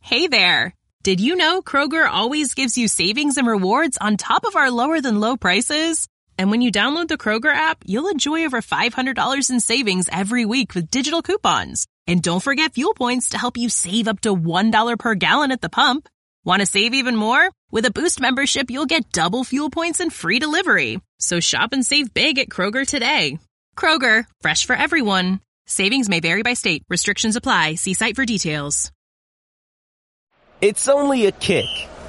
Hey there! Did you know Kroger always gives you savings and rewards on top of our lower-than-low prices? And when you download the Kroger app, you'll enjoy over $500 in savings every week with digital coupons. And don't forget fuel points to help you save up to $1 per gallon at the pump. Want to save even more? With a Boost membership, you'll get double fuel points and free delivery. So shop and save big at Kroger today. Kroger, fresh for everyone. Savings may vary by state. Restrictions apply. See site for details. It's only a kick,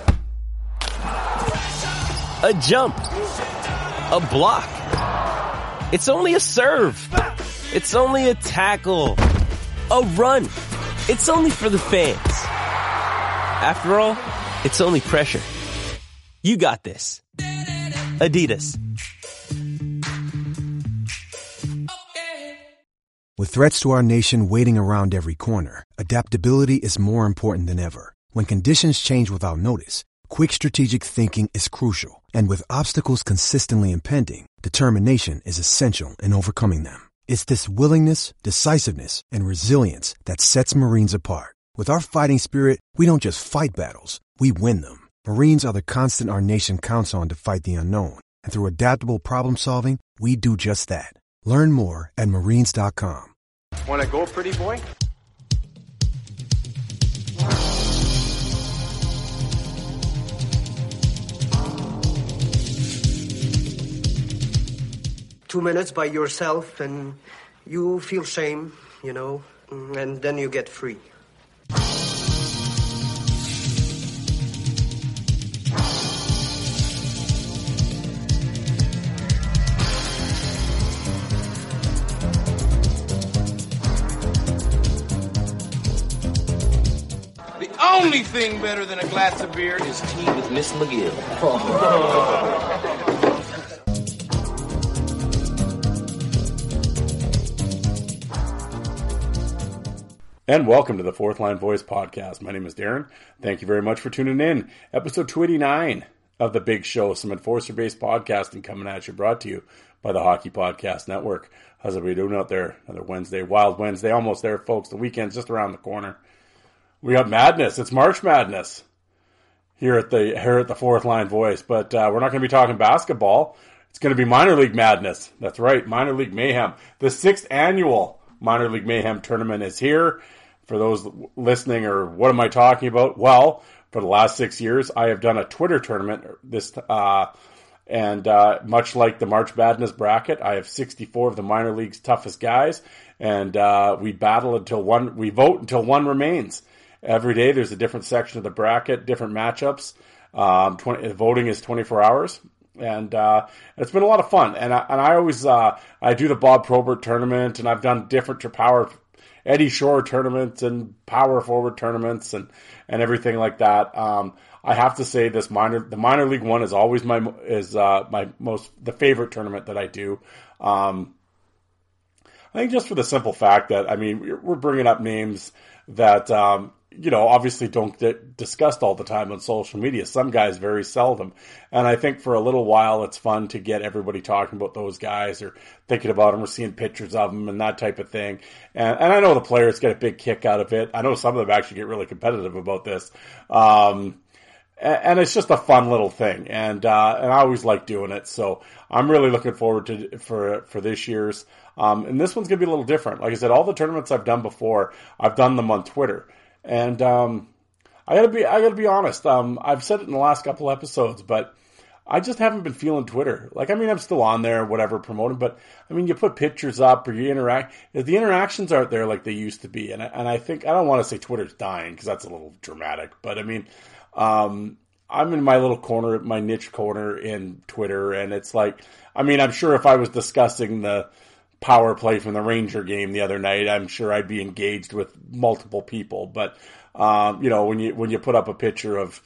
a jump, a block. It's only a serve. It's only a tackle, a run. It's only for the fans. After all, it's only pressure. You got this. Adidas. With threats to our nation waiting around every corner, adaptability is more important than ever. When conditions change without notice, quick strategic thinking is crucial. And with obstacles consistently impending, determination is essential in overcoming them. It's this willingness, decisiveness, and resilience that sets Marines apart. With our fighting spirit, we don't just fight battles, we win them. Marines are the constant our nation counts on to fight the unknown. And through adaptable problem solving, we do just that. Learn more at marines.com. Want to go, pretty boy? Two minutes by yourself and you feel shame, you know, and then you get free. The only thing better than a glass of beer is tea with Miss McGill. And welcome to the Fourth Line Voice podcast. My name is Darren. Thank you very much for tuning in. Episode 289 of The Big Show, some enforcer-based podcasting coming at you, brought to you by the Hockey Podcast Network. How's everybody doing out there? Another Wednesday, Wild Wednesday, almost there, folks. The weekend's just around the corner. We got madness. It's March Madness here at the Fourth Line Voice. But we're not going to be talking basketball. It's going to be minor league madness. That's right, minor league mayhem. The 6th annual minor league mayhem tournament is here. For those listening, or what am I talking about? Well, for the last 6 years, I have done a Twitter tournament. And much like the March Madness bracket, I have 64 of the minor league's toughest guys, and we battle until one. We vote until one remains. Every day, there's a different section of the bracket, different matchups. Voting is 24 hours, and it's been a lot of fun. And I always I do the Bob Probert tournament, and I've done different Eddie Shore tournaments and power forward tournaments and everything like that. I have to say the minor league one is always the favorite tournament that I do. I think just for the simple fact that, I mean, we're bringing up names that, obviously don't get discussed all the time on social media. Some guys very seldom. And I think for a little while, it's fun to get everybody talking about those guys or thinking about them or seeing pictures of them and that type of thing. And I know the players get a big kick out of it. I know some of them actually get really competitive about this. And it's just a fun little thing. And I always like doing it. So I'm really looking forward to for this year's. And this one's going to be a little different. Like I said, all the tournaments I've done before, I've done them on Twitter. And I gotta be honest. I've said it in the last couple episodes, but I just haven't been feeling Twitter. Like, I mean, I'm still on there, whatever, promoting, but I mean, you put pictures up or you interact. The interactions aren't there like they used to be, and I think I don't want to say Twitter's dying because that's a little dramatic, but I mean, I'm in my little corner, my niche corner in Twitter, and it's like, I mean, I'm sure if I was discussing the power play from the Ranger game the other night, I'm sure I'd be engaged with multiple people. But when you put up a picture of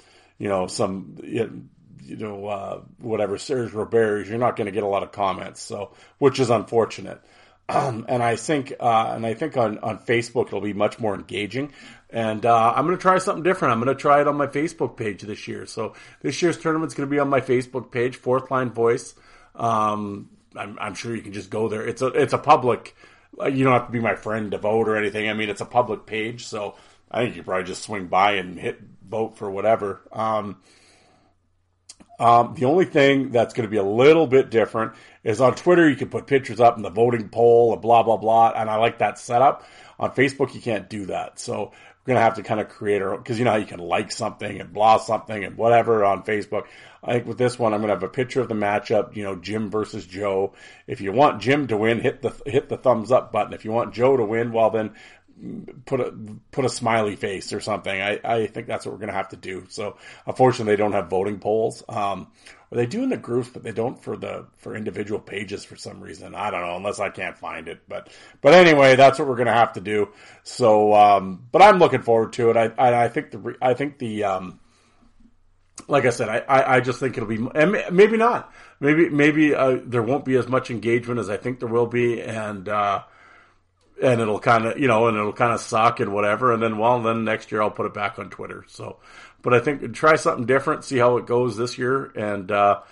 whatever Serge Robert, you're not going to get a lot of comments. So, which is unfortunate. And I think on Facebook it'll be much more engaging. And I'm going to try something different. I'm going to try it on my Facebook page this year. So this year's tournament's going to be on my Facebook page, Fourth Line Voice. I'm sure you can just go there. It's a public. You don't have to be my friend to vote or anything. I mean, it's a public page, so I think you probably just swing by and vote for whatever. The only thing that's going to be a little bit different is on Twitter, you can put pictures up in the voting poll and blah, blah, blah. And I like that setup. On Facebook, you can't do that. So we're going to have to kind of create our own, because you know how you can like something and blah something and whatever on Facebook. I think with this one, I'm going to have a picture of the matchup, you know, Jim versus Joe. If you want Jim to win, hit the thumbs up button. If you want Joe to win, well then put a smiley face or something. I think that's what we're going to have to do. So unfortunately, they don't have voting polls. Or they do in the groups, but they don't for individual pages for some reason. I don't know, unless I can't find it. But anyway, that's what we're going to have to do. So, but I'm looking forward to it. I think like I said, I just think it'll be, and maybe not. Maybe there won't be as much engagement as I think there will be, and it'll kind of suck and whatever. And then next year I'll put it back on Twitter. So, but I think try something different, see how it goes this year, and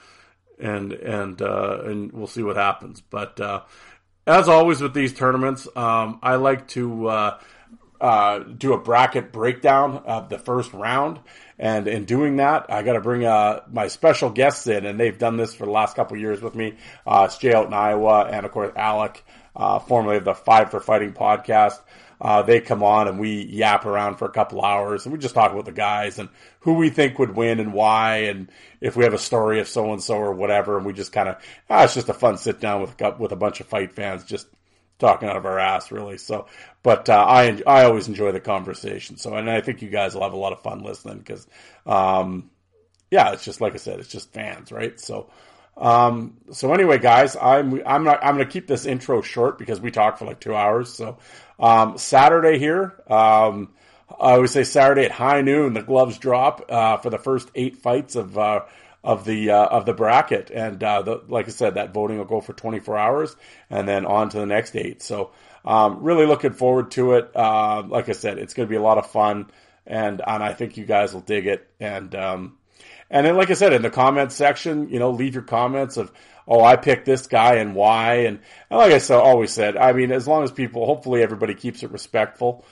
we'll see what happens. But as always with these tournaments, I like to do a bracket breakdown of the first round. And in doing that, I got to bring my special guests in, and they've done this for the last couple of years with me. It's Jay out in Iowa, and of course Alec, formerly of the Five for Fighting podcast. They come on and we yap around for a couple hours, and we just talk about the guys and who we think would win and why, and if we have a story of so and so or whatever. And we just kind of it's just a fun sit down with a bunch of fight fans, just talking out of our ass, really. So, but I always enjoy the conversation. So, and I think you guys will have a lot of fun listening because, it's just like I said, it's just fans, right? So, anyway, guys, I'm going to keep this intro short because we talked for like 2 hours. So, Saturday here, I always say Saturday at high noon, the gloves drop for the first 8 fights of the bracket, and like I said, that voting will go for 24 hours, and then on to the next 8. So, really looking forward to it. Like I said, it's going to be a lot of fun, and I think you guys will dig it. And then, like I said, in the comments section, leave your comments of, I picked this guy and why, and like I always said, I mean, as long as hopefully everybody keeps it respectful,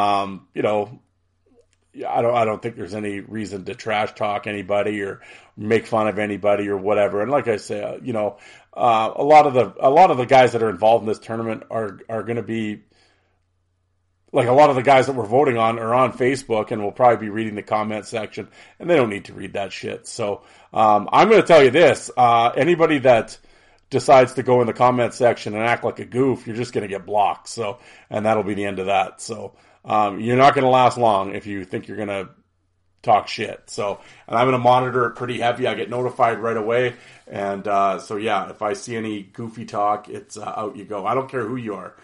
I don't think there's any reason to trash talk anybody or make fun of anybody or whatever. And like I say, a lot of the guys that are involved in this tournament are going to be, like, a lot of the guys that we're voting on are on Facebook and will probably be reading the comment section, and they don't need to read that shit. So I'm going to tell you this: anybody that decides to go in the comment section and act like a goof, you're just going to get blocked. So, and that'll be the end of that. So. You're not going to last long if you think you're going to talk shit. So, and I'm going to monitor it pretty heavy. I get notified right away. And, if I see any goofy talk, it's, out you go. I don't care who you are.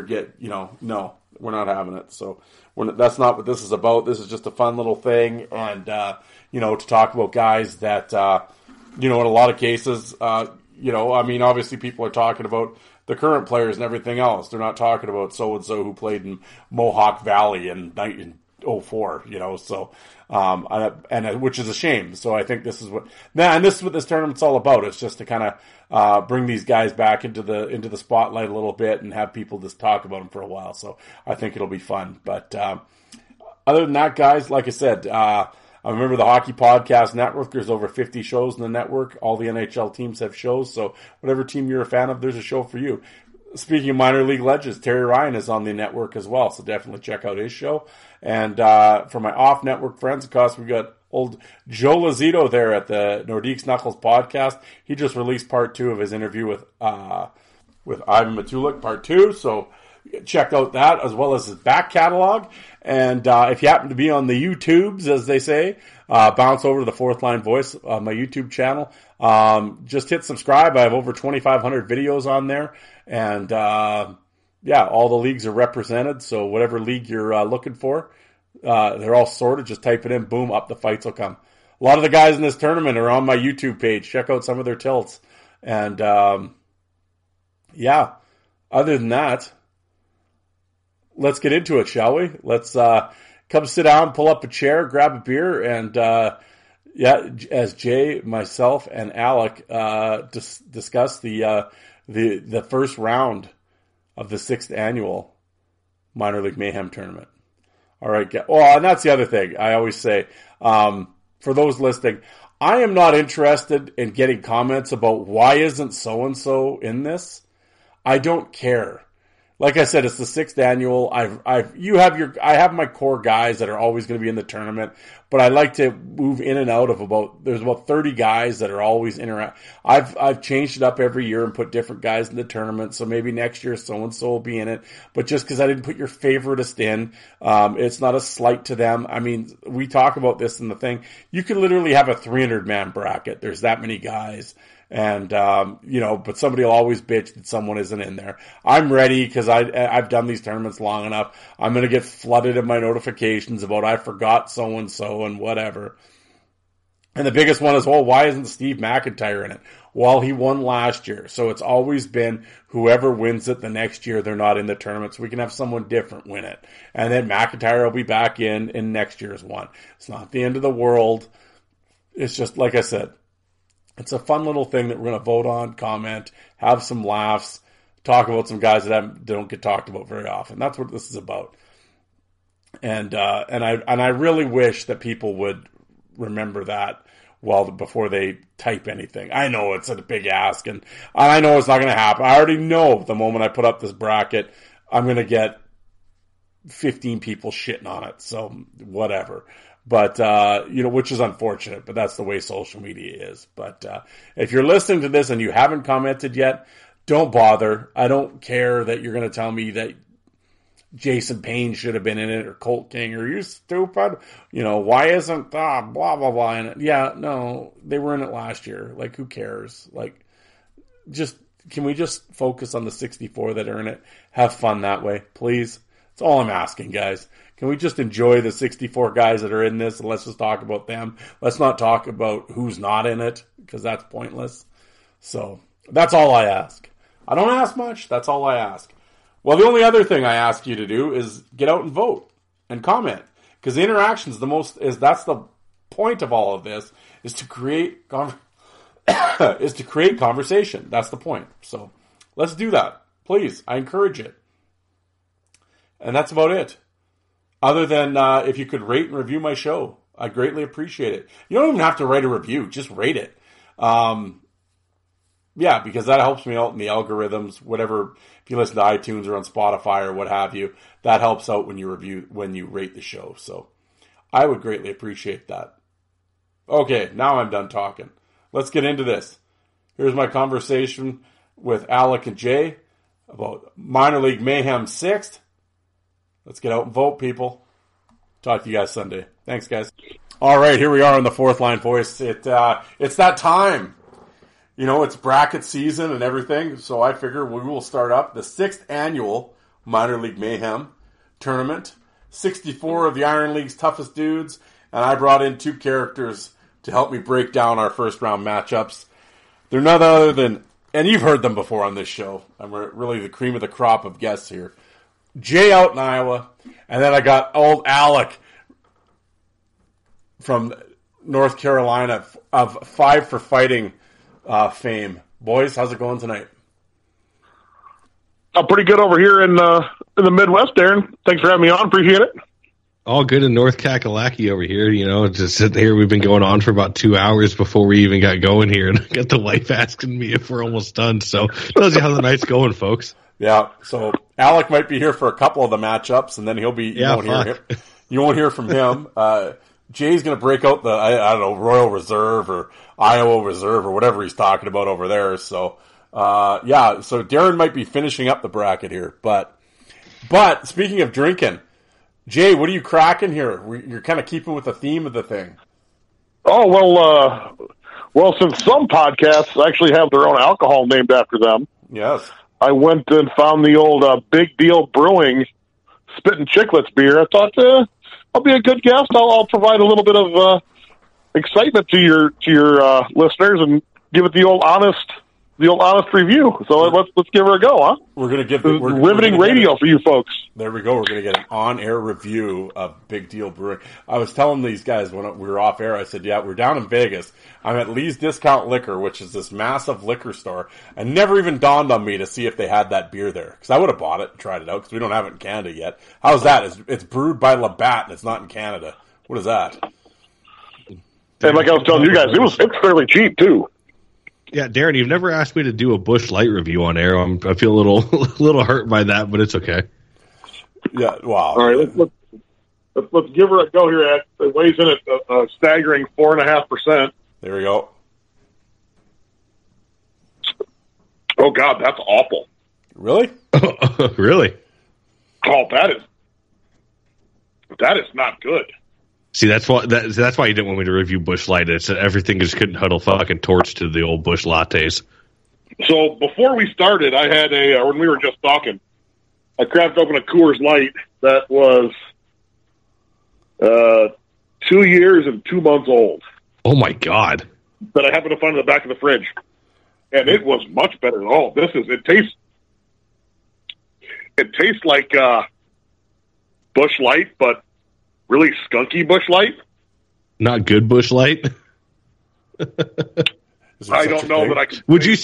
No, we're not having it. So that's not what this is about. This is just a fun little thing. And, to talk about guys that, in a lot of cases, obviously people are talking about the current players and everything else. They're not talking about so-and-so who played in Mohawk Valley in 2004, so, which is a shame. So I think this is what this tournament's all about. It's just to kind of, bring these guys back into the spotlight a little bit and have people just talk about them for a while. So I think it'll be fun. But, other than that, guys, like I said, I remember the Hockey Podcast Network. There's over 50 shows in the network. All the NHL teams have shows. So whatever team you're a fan of, there's a show for you. Speaking of minor league legends, Terry Ryan is on the network as well. So definitely check out his show. And for my off-network friends, of course, we got old Joe Lazito there at the Nordiques Knuckles podcast. He just released part 2 of his interview with Ivan Matulik, part 2. So check out that as well as his back catalog. And if you happen to be on the YouTubes, as they say, bounce over to the Fourth Line Voice, my YouTube channel. Just hit subscribe. I have over 2,500 videos on there. And all the leagues are represented. So whatever league you're looking for, they're all sorted. Just type it in, boom, up the fights will come. A lot of the guys in this tournament are on my YouTube page. Check out some of their tilts. And other than that, let's get into it, shall we? Let's come sit down, pull up a chair, grab a beer, and as Jay, myself, and Alec discuss the first round of the 6th annual Minor League Mayhem tournament. All right. Well, and that's the other thing I always say, for those listening, I am not interested in getting comments about why isn't so-and-so in this. I don't care. Like I said, it's the 6th annual. I have my core guys that are always going to be in the tournament, but I like to move in and out of there's about 30 guys that are always I've changed it up every year and put different guys in the tournament. So maybe next year so-and-so will be in it, but just because I didn't put your favoritist in, it's not a slight to them. I mean, we talk about this in the thing. You could literally have a 300-man bracket. There's that many guys. And, but somebody will always bitch that someone isn't in there. I'm ready because I've done these tournaments long enough. I'm going to get flooded in my notifications about I forgot so-and-so and whatever. And the biggest one is, well, why isn't Steve McIntyre in it? Well, he won last year. So it's always been whoever wins it the next year, they're not in the tournament. So we can have someone different win it. And then McIntyre will be back in next year's one. It's not the end of the world. It's just, like I said, it's a fun little thing that we're going to vote on, comment, have some laughs, talk about some guys that don't get talked about very often. That's what this is about. And I really wish that people would remember that before they type anything. I know it's a big ask, and I know it's not going to happen. I already know the moment I put up this bracket, I'm going to get 15 people shitting on it. So whatever. But, which is unfortunate, but that's the way social media is. But, if you're listening to this and you haven't commented yet, don't bother. I don't care that you're going to tell me that Jason Payne should have been in it or Colt King. Are you stupid? Why isn't, blah, blah, blah in it? Yeah, no, they were in it last year. Like, who cares? Like, can we just focus on the 64 that are in it? Have fun that way, please. That's all I'm asking, guys. Can we just enjoy the 64 guys that are in this and let's just talk about them? Let's not talk about who's not in it because that's pointless. So that's all I ask. I don't ask much. That's all I ask. Well, the only other thing I ask you to do is get out and vote and comment because the interaction's that's the point of all of this is to create conversation. That's the point. So let's do that. Please. I encourage it. And that's about it. Other than if you could rate and review my show, I greatly appreciate it. You don't even have to write a review; just rate it. Because that helps me out in the algorithms. Whatever, if you listen to iTunes or on Spotify or what have you, that helps out when you rate the show. So, I would greatly appreciate that. Okay, now I'm done talking. Let's get into this. Here's my conversation with Alec and Jay about Minor League Mayhem 6th. Let's get out and vote, people. Talk to you guys Sunday. Thanks, guys. All right, here we are on the Fourth Line Voice. It's that time. It's bracket season and everything, so I figure we will start up the 6th annual Minor League Mayhem tournament. 64 of the Iron League's toughest dudes, and I brought in 2 characters to help me break down our first-round matchups. They're none other than, and you've heard them before on this show, and we're really the cream of the crop of guests here. Jay out in Iowa, and then I got old Alec from North Carolina of Five for Fighting fame. Boys, how's it going tonight? Pretty good over here in the Midwest, Darren. Thanks for having me on. Appreciate it. All good in North Kakalaki over here. Just sitting here. We've been going on for about 2 hours before we even got going here, and I got the wife asking me if we're almost done. So tells you how the night's going, folks. Yeah, so Alec might be here for a couple of the matchups, and then he'll be. You won't hear from him. Jay's going to break out the I don't know Royal Reserve or Iowa Reserve or whatever he's talking about over there. So so Darren might be finishing up the bracket here, but speaking of drinking, Jay, what are you cracking here? You're kind of keeping with the theme of the thing. Oh well, since some podcasts actually have their own alcohol named after them. Yes. I went and found the old Big Deal Brewing Spittin' Chicklets beer. I thought I'll be a good guest. I'll provide a little bit of excitement to your listeners and give it the old honest honest review. So let's give her a go, huh? We're gonna give riveting radio for you folks. There we go. We're gonna get an on-air review of Big Deal Brewing. I was telling these guys when we were off air. I said, "Yeah, we're down in Vegas. I'm at Lee's Discount Liquor, which is this massive liquor store. And never even dawned on me to see if they had that beer there because I would have bought it and tried it out because we don't have it in Canada yet. How's that? It's brewed by Labatt and it's not in Canada. What is that?" And like I was telling you guys, it's fairly cheap too. Yeah, Darren, you've never asked me to do a Busch Light review on air. I feel a little hurt by that, but it's okay. Yeah, wow. All right, let's give her a go here. It weighs in at a staggering 4.5%. There we go. Oh God, that's awful. Really? Really? Oh, that is not good. See, that's why you didn't want me to review Busch Light. It's everything just couldn't huddle fucking torch to the old Busch lattes. So before we started, I had when we were just talking, I cracked open a Coors Light that was 2 years and 2 months old. Oh my God! That I happened to find in the back of the fridge, and it was much better than all. It tastes like Busch Light, but really skunky Busch Light. Not good Busch Light. I don't know that I can. Would you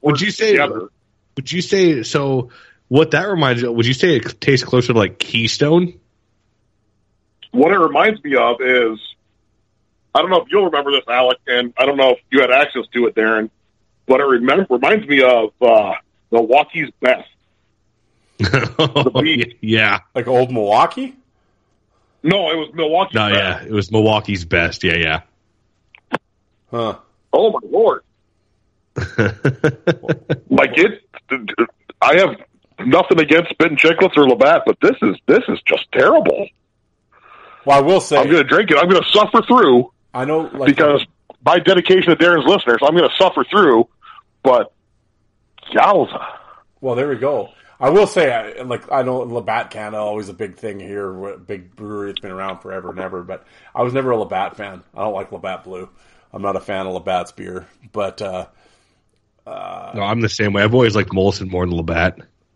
say so? What that reminds you of, would you say it tastes closer to like Keystone? What it reminds me of is, I don't know if you'll remember this, Alec, and I don't know if you had access to it, Darren, but it reminds me of Milwaukee's Best. Yeah. Like old Milwaukee? No, it was Milwaukee's Best. Yeah, it was Milwaukee's Best. Yeah. Huh. Oh, my Lord. Like I have nothing against Spittin' Chicklets or Labatt, but this is just terrible. Well, I will say, I'm going to drink it. I'm going to suffer through. I know, because by dedication to Darren's listeners, I'm going to suffer through. But yowza. Well, there we go. I will say, I know Labatt Canada always a big thing here, big brewery. It's been around forever and ever. But I was never a Labatt fan. I don't like Labatt Blue. I'm not a fan of Labatt's beer. But no, I'm the same way. I've always liked Molson more than Labatt.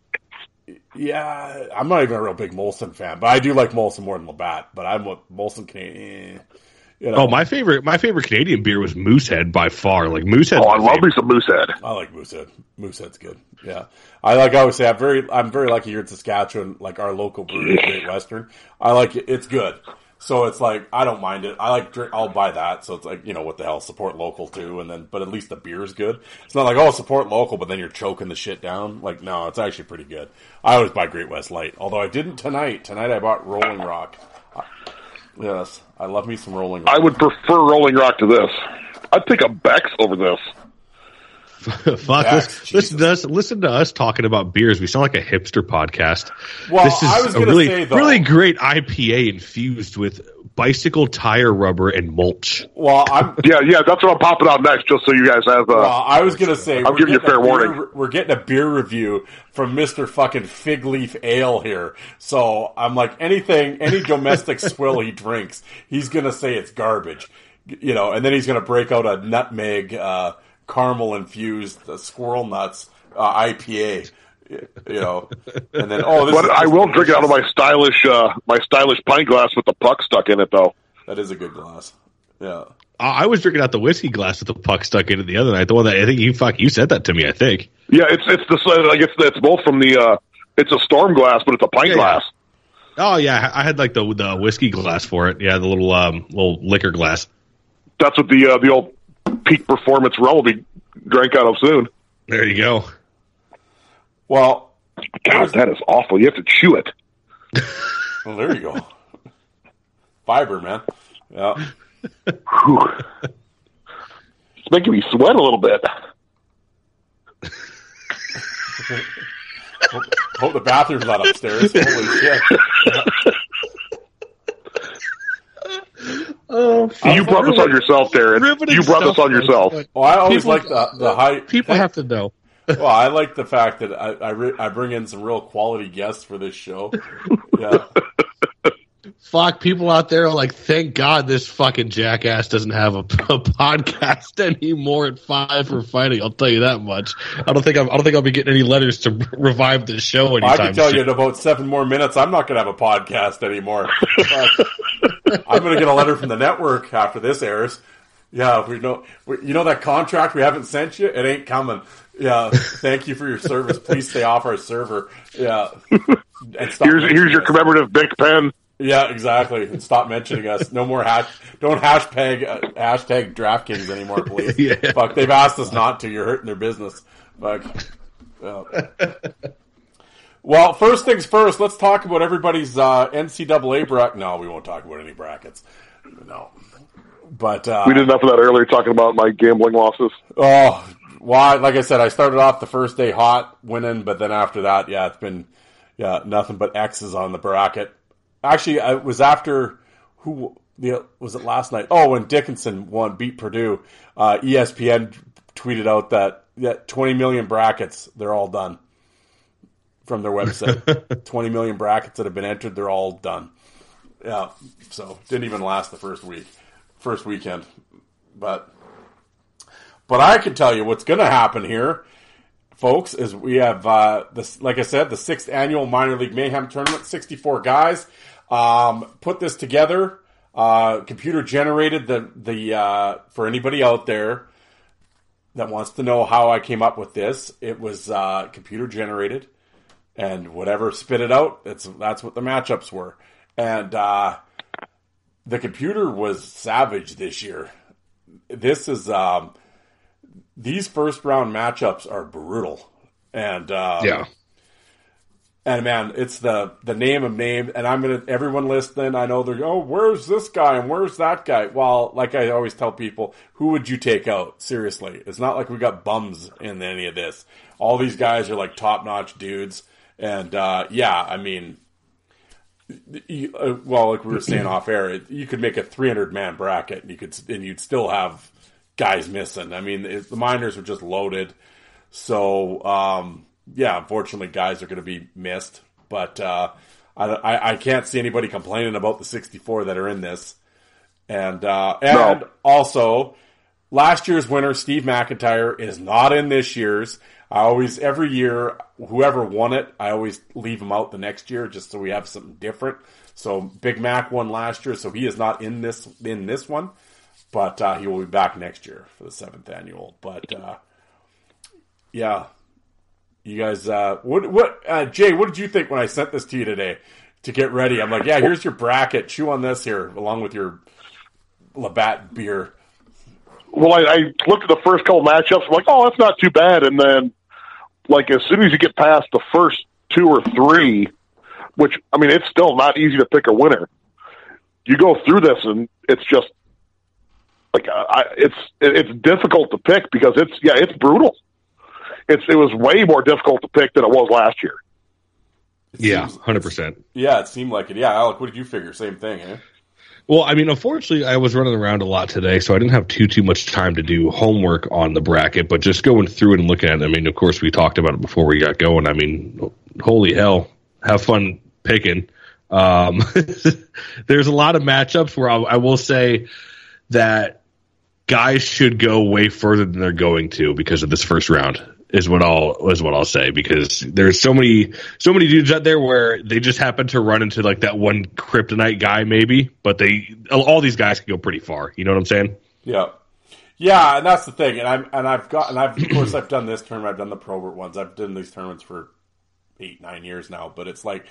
Yeah, I'm not even a real big Molson fan, but I do like Molson more than Labatt. But I'm a Molson Canadian. You know. Oh, my favorite Canadian beer was Moosehead by far. Like Moosehead. Oh, I love me some Moosehead. I like Moosehead. Moosehead's good. Yeah, I always say I'm very lucky here in Saskatchewan. Like our local brewery, Great Western. I like it. It's good. So it's like I don't mind it. I'll buy that. So it's like, what the hell, support local too. But at least the beer is good. It's not like, support local, but then you're choking the shit down. Like, no, it's actually pretty good. I always buy Great West Light, although I didn't tonight. Tonight I bought Rolling Rock. Yes, I love me some Rolling Rock. I would prefer Rolling Rock to this. I'd take a Beck's over this. Fuck, listen to us talking about beers. We sound like a hipster podcast. Well, this is I was a really great IPA infused with bicycle tire rubber and mulch. Well, yeah, that's what I'm popping out next, just so you guys have. Well, I was going to say, I'm giving you a fair warning. We're getting a beer review from Mr. fucking Fig Leaf Ale here. So I'm like, any domestic swill he drinks, he's going to say it's garbage, and then he's going to break out a nutmeg, caramel infused Squirrel Nuts IPA, and then But I will drink it out of my stylish pint glass with the puck stuck in it, though. That is a good glass. Yeah, I was drinking out the whiskey glass with the puck stuck in it the other night. The one that I think you said that to me. I think. Yeah, it's both from the it's a Storm glass, but it's a pint glass. Oh yeah, I had like the whiskey glass for it. Yeah, the little liquor glass. That's what the old Peak Performance Rum will be drank out of soon. There you go. Well, God, that is awful. You have to chew it. Well, there you go. Fiber, man. Yeah. It's making me sweat a little bit. Hope the bathroom's not upstairs. Holy shit. You brought this on yourself, Darren. You brought this on yourself. Well, I always like the high. People have to know. Well, I like the fact that I bring in some real quality guests for this show. Yeah. fuck, people out there are like, thank God this fucking jackass doesn't have a podcast anymore at 5 for Fighting. I'll tell you that much. I don't think I'll be getting any letters to revive this show anytime I can tell soon. you in about 7 more minutes, I'm not going to have a podcast anymore. I'm going to get a letter from the network after this airs. Yeah, you know that contract we haven't sent you? It ain't coming. Yeah, thank you for your service. Please stay off our server. Yeah. And here's your commemorative Bic pen. Yeah, exactly. And stop mentioning us. No more don't hashtag DraftKings anymore, please. Yeah. Fuck, they've asked us not to. You're hurting their business. Fuck. Yeah. Well, first things first, let's talk about everybody's NCAA bracket. No, we won't talk about any brackets. No. But we did enough of that earlier, talking about my gambling losses. Oh, why? Like I said, I started off the first day hot, winning, but then after that, yeah, it's been nothing but X's on the bracket. Actually, it was after was it last night? Oh, when Dickinson beat Purdue, ESPN tweeted out that 20 million brackets, they're all done from their website. 20 million brackets that have been entered, they're all done. Yeah, so didn't even last the first weekend, but I can tell you what's going to happen here, folks, is we have this, like I said, the 6th annual Minor League Mayhem tournament. 64 guys put this together. Computer generated the for anybody out there that wants to know how I came up with this. It was computer generated, and whatever spit it out, that's what the matchups were, and the computer was savage this year. This is these first round matchups are brutal, and and man, it's the name of names. And everyone listening, I know they're where's this guy and where's that guy? Well, like I always tell people, who would you take out? Seriously, it's not like we got bums in any of this. All these guys are like top notch dudes, and I mean. Well, like we were saying off air, you could make a 300-man bracket, and you'd still have guys missing. I mean, the minors were just loaded, so unfortunately, guys are going to be missed. But I can't see anybody complaining about the 64 that are in this. And also, last year's winner, Steve McIntyre, is not in this year's. Every year, whoever won it, I always leave him out the next year just so we have something different. So Big Mac won last year, so he is not in this one, but he will be back next year for the 7th annual. But you guys, Jay, what did you think when I sent this to you today to get ready? I'm like, yeah, here's your bracket. Chew on this here, along with your Labatt beer. Well, I looked at the first couple matchups. I'm like, oh, that's not too bad. And then, like, as soon as you get past the first 2 or 3, which, I mean, it's still not easy to pick a winner. You go through this, and it's just like it's difficult to pick because it's brutal. It was way more difficult to pick than it was last year. 100%. Yeah, it seemed like it. Yeah, Alec, what did you figure? Same thing, eh? Well, I mean, unfortunately, I was running around a lot today, so I didn't have too much time to do homework on the bracket, but just going through it and looking at it, I mean, of course, we talked about it before we got going. I mean, holy hell, have fun picking. There's a lot of matchups where I will say that guys should go way further than they're going to because of this first round. Is what I'll say, because there's so many dudes out there where they just happen to run into like that one kryptonite guy maybe, but all these guys can go pretty far. You know what I'm saying? Yeah, and that's the thing. And I've of course I've done this tournament. I've done the Probert ones. I've done these tournaments for 8-9 years now. But it's like,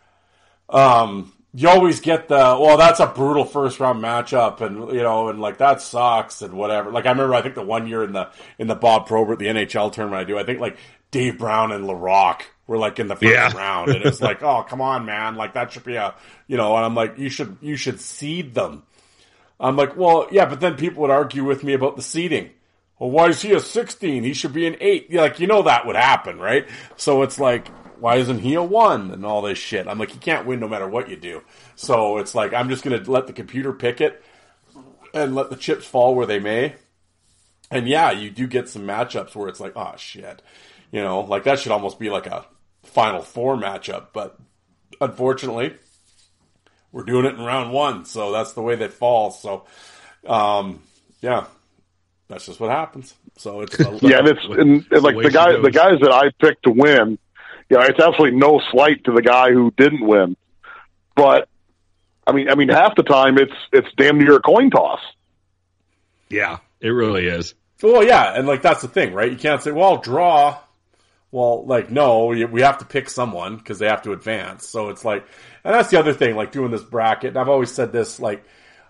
you always get that's a brutal first round matchup, and and like that sucks and whatever. Like I remember, I think the one year in the Bob Probert, the NHL tournament I think like Dave Brown and LaRock were like in the first round, and it's like, oh come on, man, like that should be and I'm like, you should seed them. I'm like, well, yeah, but then people would argue with me about the seeding. Well, why is he a 16? He should be an 8. Like that would happen, right? So it's like, why isn't he a 1 and all this shit? I'm like, you can't win no matter what you do. So it's like, I'm just going to let the computer pick it and let the chips fall where they may. And yeah, you do get some matchups where it's like, oh shit. Like that should almost be like a Final Four matchup. But unfortunately, we're doing it in round 1, so that's the way that falls. So, yeah, that's just what happens. So it's yeah, and like the guys that I picked to win, it's absolutely no slight to the guy who didn't win, but I mean, half the time it's damn near a coin toss. Yeah, it really is. Well, yeah, and like that's the thing, right? You can't say, "Well, draw." Well, like no, we have to pick someone because they have to advance. So it's like, and that's the other thing, like doing this bracket. And I've always said this, like,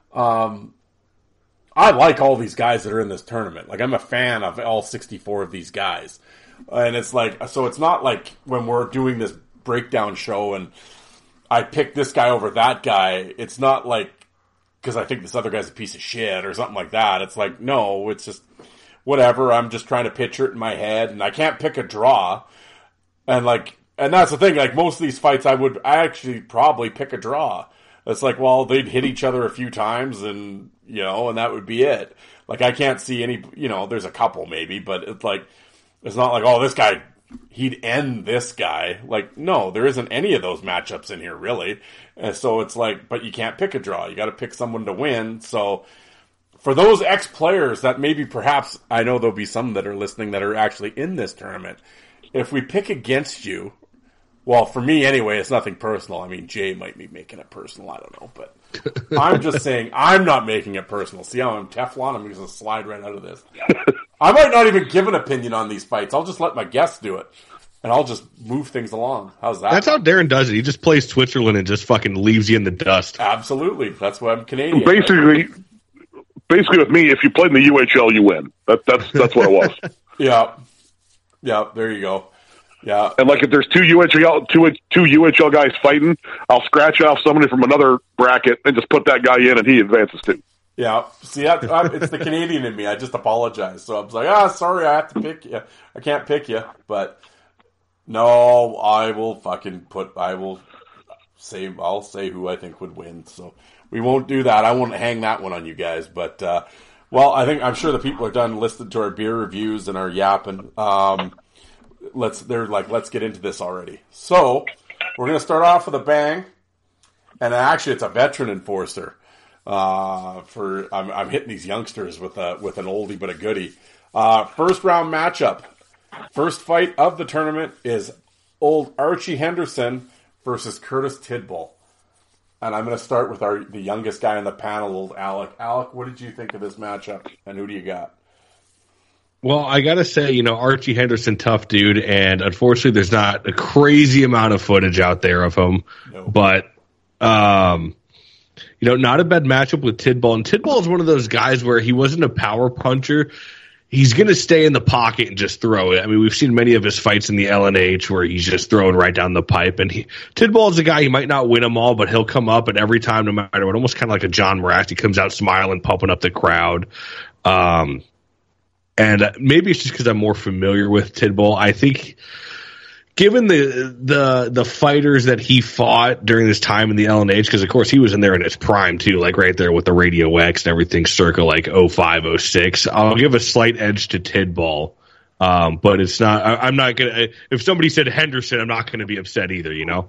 I like all these guys that are in this tournament. Like, I'm a fan of all 64 of these guys. And it's like, so it's not like when we're doing this breakdown show and I pick this guy over that guy. It's not like, because I think this other guy's a piece of shit or something like that. It's like, no, it's just whatever. I'm just trying to picture it in my head and I can't pick a draw. And like, and that's the thing, like most of these fights I actually probably pick a draw. It's like, well, they'd hit each other a few times and, and that would be it. Like, I can't see any, there's a couple maybe, but it's like, it's not like, oh, this guy, he'd end this guy. Like, no, there isn't any of those matchups in here, really. And so it's like, but you can't pick a draw. You got to pick someone to win. So for those ex-players that maybe perhaps, I know there'll be some that are listening that are actually in this tournament. If we pick against you, well, for me anyway, it's nothing personal. I mean, Jay might be making it personal. I don't know, but I'm just saying I'm not making it personal. See how I'm Teflon? I'm going to slide right out of this. I might not even give an opinion on these fights. I'll just let my guests do it, and I'll just move things along. How's that? That's how Darren does it. He just plays Switzerland and just fucking leaves you in the dust. Absolutely. That's why I'm Canadian. Basically with me, if you played in the UHL, you win. That's what it was. Yeah, there you go. Yeah, and like if there's two UHL guys fighting, I'll scratch off somebody from another bracket and just put that guy in, and he advances too. Yeah, see, it's the Canadian in me. I just apologize. So I was like, sorry, I have to pick you. I can't pick you, but no, I'll say who I think would win. So we won't do that. I won't hang that one on you guys. But I'm sure the people are done listening to our beer reviews and our yapping. Let's get into this already. So we're going to start off with a bang, and actually it's a veteran enforcer. I'm hitting these youngsters with an oldie but a goodie. First round matchup, first fight of the tournament is old Archie Henderson versus Curtis Tidball, and I'm going to start with the youngest guy on the panel, old Alec. Alec, what did you think of this matchup, and who do you got? Well, I got to say, Archie Henderson, tough dude, and unfortunately there's not a crazy amount of footage out there of him. No. But, not a bad matchup with Tidball. And Tidball is one of those guys where he wasn't a power puncher. He's going to stay in the pocket and just throw it. I mean, we've seen many of his fights in the LNH where he's just throwing right down the pipe. And Tidball is a guy, he might not win them all, but he'll come up, and every time, no matter what, almost kind of like a John Morax, he comes out smiling, pumping up the crowd. And maybe it's just because I'm more familiar with Tidball. I think, given the fighters that he fought during his time in the LNH, because of course he was in there in his prime too, like right there with the Radio X and everything, circa like 05, 06. I'll give a slight edge to Tidball, but it's not. I'm not gonna. If somebody said Henderson, I'm not gonna be upset either.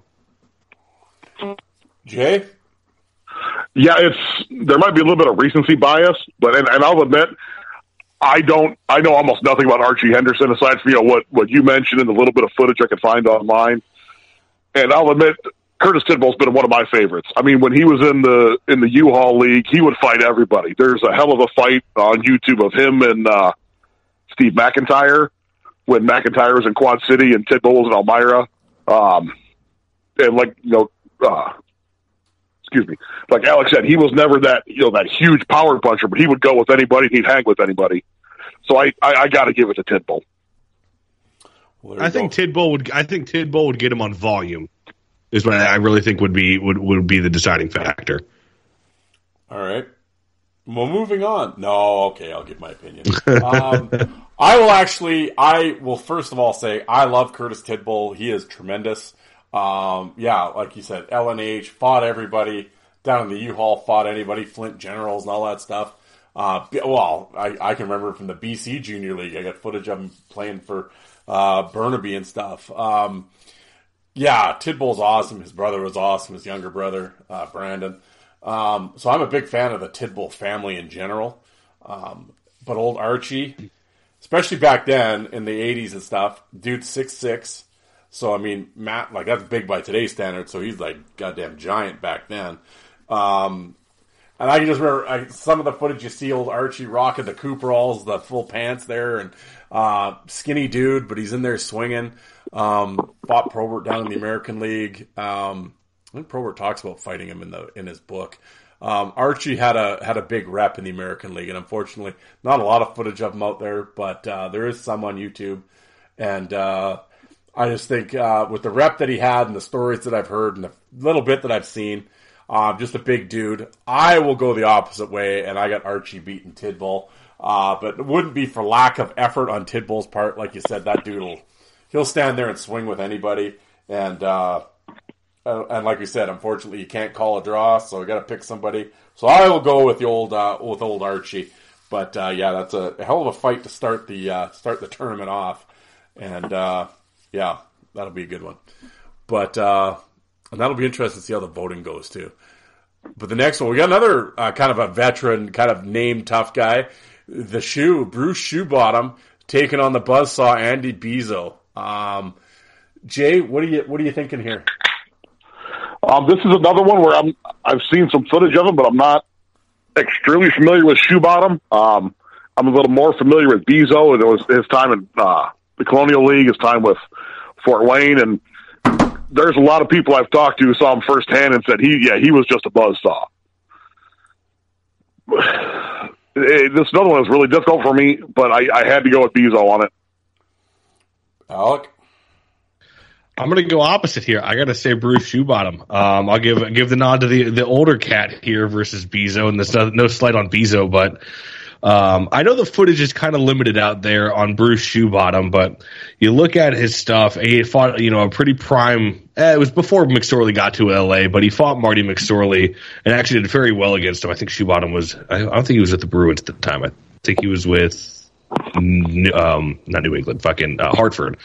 Jay. Yeah, there might be a little bit of recency bias, but and I'll admit. I know almost nothing about Archie Henderson aside from what you mentioned and the little bit of footage I could find online. And I'll admit, Curtis Tidball's been one of my favorites. I mean, when he was in the U-Haul League, he would fight everybody. There's a hell of a fight on YouTube of him and Steve McIntyre when McIntyre was in Quad City and Tidball was in Elmira. Excuse me. Like Alex said, he was never that huge power puncher, but he would go with anybody and he'd hang with anybody. So I got to give it to Tidball. Well, I think Tidball would get him on volume. Is what I really think would be the deciding factor. All right. Well, moving on. No, okay, I'll give my opinion. I will first of all say I love Curtis Tidball. He is tremendous. Like you said, LNH, fought everybody. Down in the U-Haul, fought anybody, Flint Generals and all that stuff. I can remember from the BC Junior League. I got footage of him playing for Burnaby and stuff. Yeah, Tidbull's awesome. His brother was awesome. His younger brother, Brandon. So I'm a big fan of the Tidbull family in general. But old Archie, especially back then in the 80s and stuff, dude's 6'6". So, I mean, Matt, like, that's big by today's standards, so he's like goddamn giant back then. And I can just remember some of the footage you see old Archie rocking the Cooperalls, the full pants there, and skinny dude, but he's in there swinging. Fought Probert down in the American League. I think Probert talks about fighting him in his book. Archie had a big rep in the American League, and unfortunately, not a lot of footage of him out there, but there is some on YouTube. And I just think with the rep that he had and the stories that I've heard and the little bit that I've seen, just a big dude. I will go the opposite way, and I got Archie beating Tidbull. But it wouldn't be for lack of effort on Tidbull's part. Like you said, that dude he'll stand there and swing with anybody. And like we said, unfortunately, you can't call a draw, so we got to pick somebody. So I will go with the old Archie. But yeah, that's a hell of a fight to start the tournament off. And yeah, that'll be a good one. But and that'll be interesting to see how the voting goes too. But the next one, we got another kind of a veteran, kind of name tough guy, Bruce Shoebottom, taking on the buzzsaw Andy Bizo. Jay, what are you thinking here? This is another one where I've seen some footage of him, but I'm not extremely familiar with Shoebottom. I'm a little more familiar with Bizo. It was his time in the Colonial League, his time with Fort Wayne, and there's a lot of people I've talked to who saw him firsthand and said he was just a buzzsaw. This another one was really difficult for me, but I had to go with Bizo on it. Alec? I'm going to go opposite here. I got to say Bruce Shoebottom. I'll give the nod to the older cat here versus Bizo, and there's no slight on Bizo, but I know the footage is kind of limited out there on Bruce Shoebottom, but you look at his stuff. He fought, a pretty prime. It was before McSorley got to LA, but he fought Marty McSorley and actually did very well against him. I think Shoebottom was. I don't think he was with the Bruins at the time. I think he was with not New England, Hartford.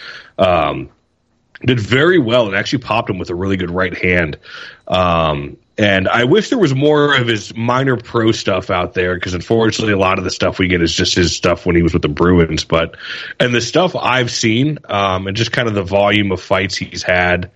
Did very well and actually popped him with a really good right hand. And I wish there was more of his minor pro stuff out there, because unfortunately a lot of the stuff we get is just his stuff when he was with the Bruins. And the stuff I've seen, and just kind of the volume of fights he's had,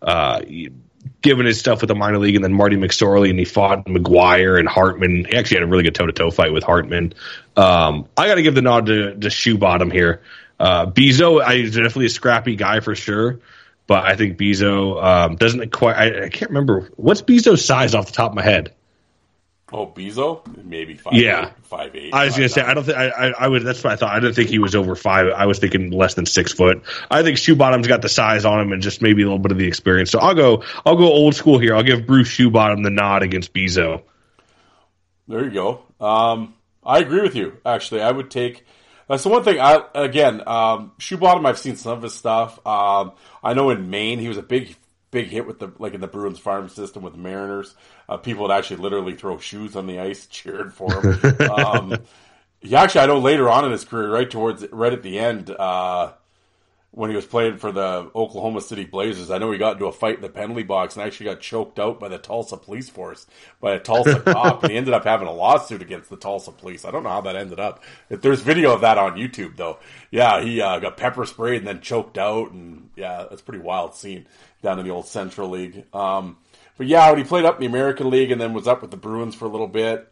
given his stuff with the minor league and then Marty McSorley, and he fought McGuire and Hartman. He actually had a really good toe-to-toe fight with Hartman. I got to give the nod to Shoebottom here. Bizo, he's definitely a scrappy guy for sure. But I think Bizo doesn't quite. I can't remember what's Bizo's size off the top of my head. Oh, Bizo, maybe 5'8". Yeah, 5'8". I was going to say I don't think I would. That's what I thought. I didn't think he was over 5. I was thinking less than 6 foot. I think Shoebottom's got the size on him and just maybe a little bit of the experience. So I'll go old school here. I'll give Bruce Shoebottom the nod against Bizo. There you go. I agree with you. Actually, I would take. That's the one thing. Shoebottom, I've seen some of his stuff. I know in Maine he was a big hit with in the Bruins farm system with the Mariners. People would actually literally throw shoes on the ice, cheered for him. I know later on in his career, right at the end, when he was playing for the Oklahoma City Blazers, I know he got into a fight in the penalty box and actually got choked out by the Tulsa police force, by a Tulsa cop, and he ended up having a lawsuit against the Tulsa police. I don't know how that ended up. There's video of that on YouTube, though. Yeah, he got pepper sprayed and then choked out, and yeah, that's a pretty wild scene down in the old Central League. But yeah, when he played up in the American League and then was up with the Bruins for a little bit.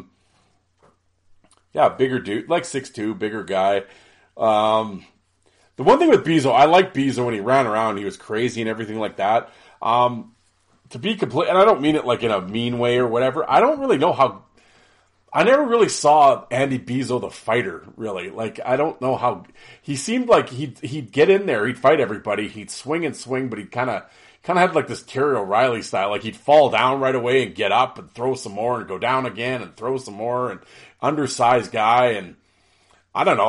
Yeah, bigger dude, like 6'2", bigger guy. The one thing with Bizo, I like Bizo when he ran around, he was crazy and everything like that. To be complete, and I don't mean it like in a mean way or whatever, I don't really know how, I never really saw Andy Bizo the fighter, really. Like, I don't know how, he seemed like he'd get in there, he'd fight everybody, he'd swing and swing, but he'd kind of had like this Terry O'Reilly style, like he'd fall down right away and get up and throw some more and go down again and throw some more, and undersized guy, and I don't know,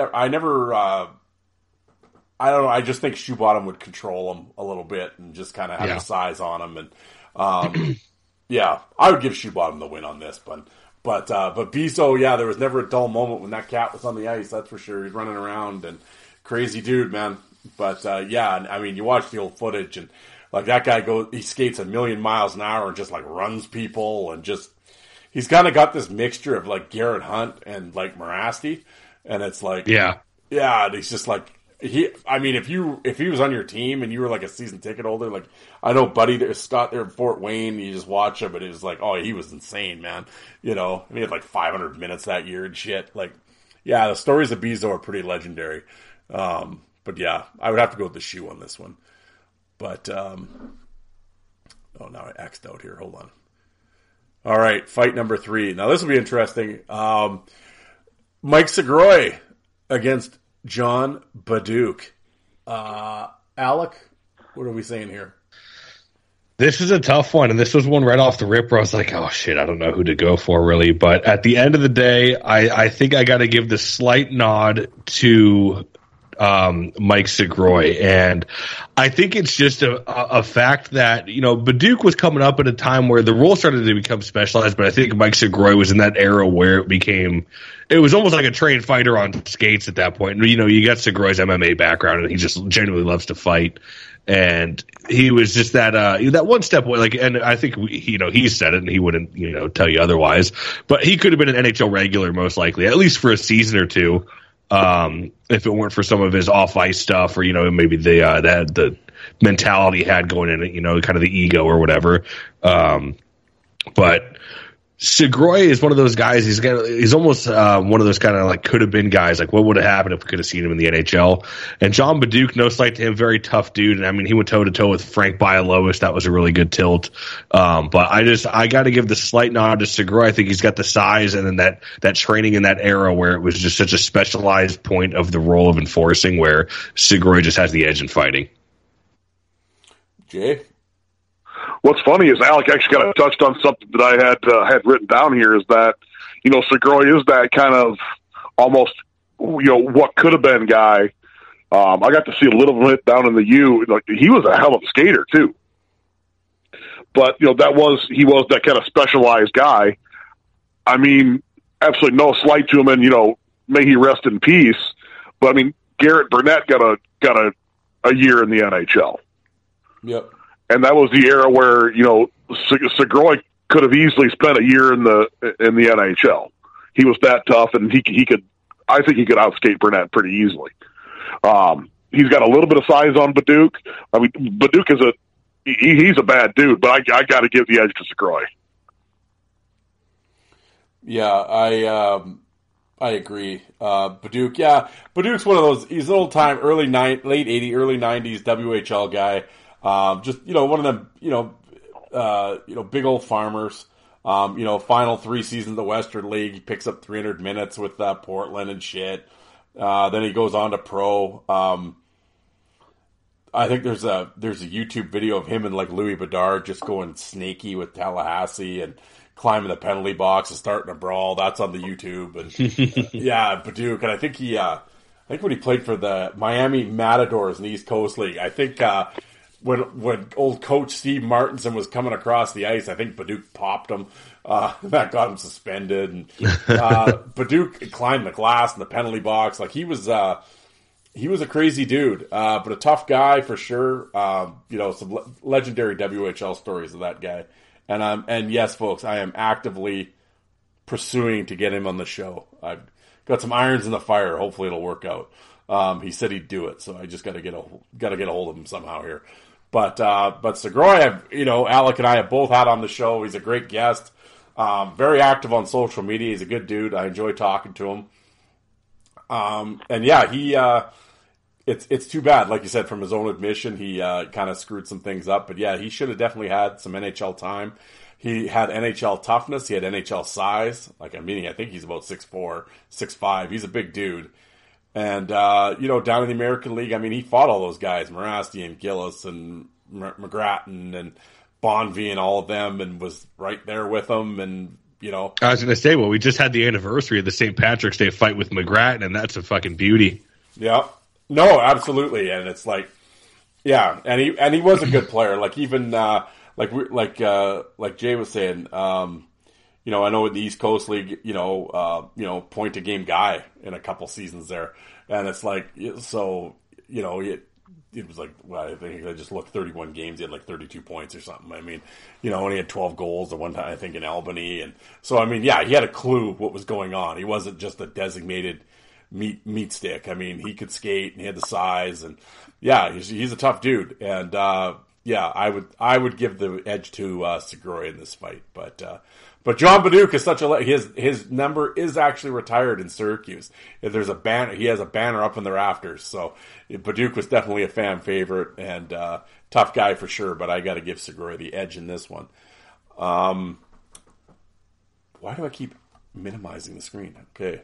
I don't know. I just think Shoebottom would control him a little bit and just kind of have the size on him. And yeah, I would give Shoebottom the win on this. But Bizo, yeah, there was never a dull moment when that cat was on the ice. That's for sure. He's running around and crazy dude, man. But yeah, I mean, you watch the old footage and like that guy he skates 1,000,000 miles an hour and just like runs people and just, he's kind of got this mixture of like Garrett Hunt and like Morasti. And it's like, yeah, and he's just like, I mean, if he was on your team and you were like a season ticket holder, like I know Buddy Scott there in Fort Wayne, you just watch him, but it was like, oh, he was insane, man. You know, and he had like 500 minutes that year and shit. Like, yeah, the stories of Bezo are pretty legendary. But yeah, I would have to go with the shoe on this one. But oh, now I X'd out here. Hold on. All right, fight number 3. Now this will be interesting. Mike Segroy against John Baduke. Alec, what are we saying here? This is a tough one, and this was one right off the rip where I was like, oh, shit, I don't know who to go for, really. But at the end of the day, I think I got to give the slight nod to Mike Segroy. And I think it's just a fact that, you know, Baduke was coming up at a time where the role started to become specialized, but I think Mike Segroy was in that era where it was almost like a trained fighter on skates at that point. You know, you got Segroy's MMA background, and he just genuinely loves to fight. And he was just that one step away. Like, and I think he said it, and he wouldn't tell you otherwise. But he could have been an NHL regular most likely, at least for a season or two, if it weren't for some of his off ice stuff, or maybe the mentality he had going in it, kind of the ego or whatever. But Segroy is one of those guys. He's almost one of those kind of like could have been guys. Like, what would have happened if we could have seen him in the NHL? And John Baduke, no slight to him, very tough dude. And I mean, he went toe to toe with Frank Bialowas. That was a really good tilt. But I got to give the slight nod to Segroy. I think he's got the size and then that training in that era where it was just such a specialized point of the role of enforcing, where Segroy just has the edge in fighting. Jay. What's funny is Alec actually kind of touched on something that I had written down here, is that, Segroy is that kind of almost, what could have been guy. I got to see a little bit down in the U. Like, he was a hell of a skater too. But, he was that kind of specialized guy. I mean, absolutely no slight to him, and, may he rest in peace. But I mean, Garrett Burnett got a year in the NHL. Yep. And that was the era where, Segroy could have easily spent a year in the NHL. He was that tough, and I think he could outskate Burnett pretty easily. He's got a little bit of size on Baduke. I mean, Baduke he's a bad dude, but I got to give the edge to Segroy. Yeah, I agree. Baduke, yeah. Baduke's one of those, he's an old time, late 80s, early 90s WHL guy. Just, one of them, big old farmers. Final 3 seasons of the Western League, he picks up 300 minutes with Portland and shit. Then he goes on to pro. I think there's a YouTube video of him and like Louis Bedard just going snaky with Tallahassee and climbing the penalty box and starting a brawl. That's on the YouTube. And yeah, Baduke. And I think when he played for the Miami Matadors in the East Coast League, I think, when old coach Steve Martinson was coming across the ice, I think Baduke popped him. That got him suspended. And Baduke climbed the glass in the penalty box. Like, he was a crazy dude, but a tough guy for sure. Some legendary WHL stories of that guy. And yes, folks, I am actively pursuing to get him on the show. I've got some irons in the fire. Hopefully it'll work out. He said he'd do it, so I just got to get a hold of him somehow here. But Segroy, Alec and I have both had on the show. He's a great guest, very active on social media. He's a good dude. I enjoy talking to him. And yeah, it's too bad. Like you said, from his own admission, he kind of screwed some things up. But yeah, he should have definitely had some NHL time. He had NHL toughness. He had NHL size. I think he's about 6'4", 6'5". He's a big dude. And, down in the American League, he fought all those guys, Morasti and Gillis and McGrattan and Bonvie and all of them, and was right there with them. And, I was going to say, well, we just had the anniversary of the St. Patrick's Day fight with McGrattan, and that's a fucking beauty. Yeah. No, absolutely. And it's like, yeah. And he was a good player. Like, even, like Jay was saying, I know in the East Coast League, point a game guy in a couple seasons there. And it's like, so, it was like, well, I think I just looked 31 games. He had like 32 points or something. I mean, you know, and he had 12 goals the one time, I think, in Albany. And so, I mean, yeah, he had a clue what was going on. He wasn't just a designated meat stick. I mean, he could skate and he had the size, and yeah, he's a tough dude. And yeah, I would give the edge to Segura in this fight, but John Baduke is such a his number is actually retired in Syracuse. There's a banner, he has a banner up in the rafters. So Baduke was definitely a fan favorite and tough guy for sure. But I got to give Segura the edge in this one. Why do I keep minimizing the screen? Okay.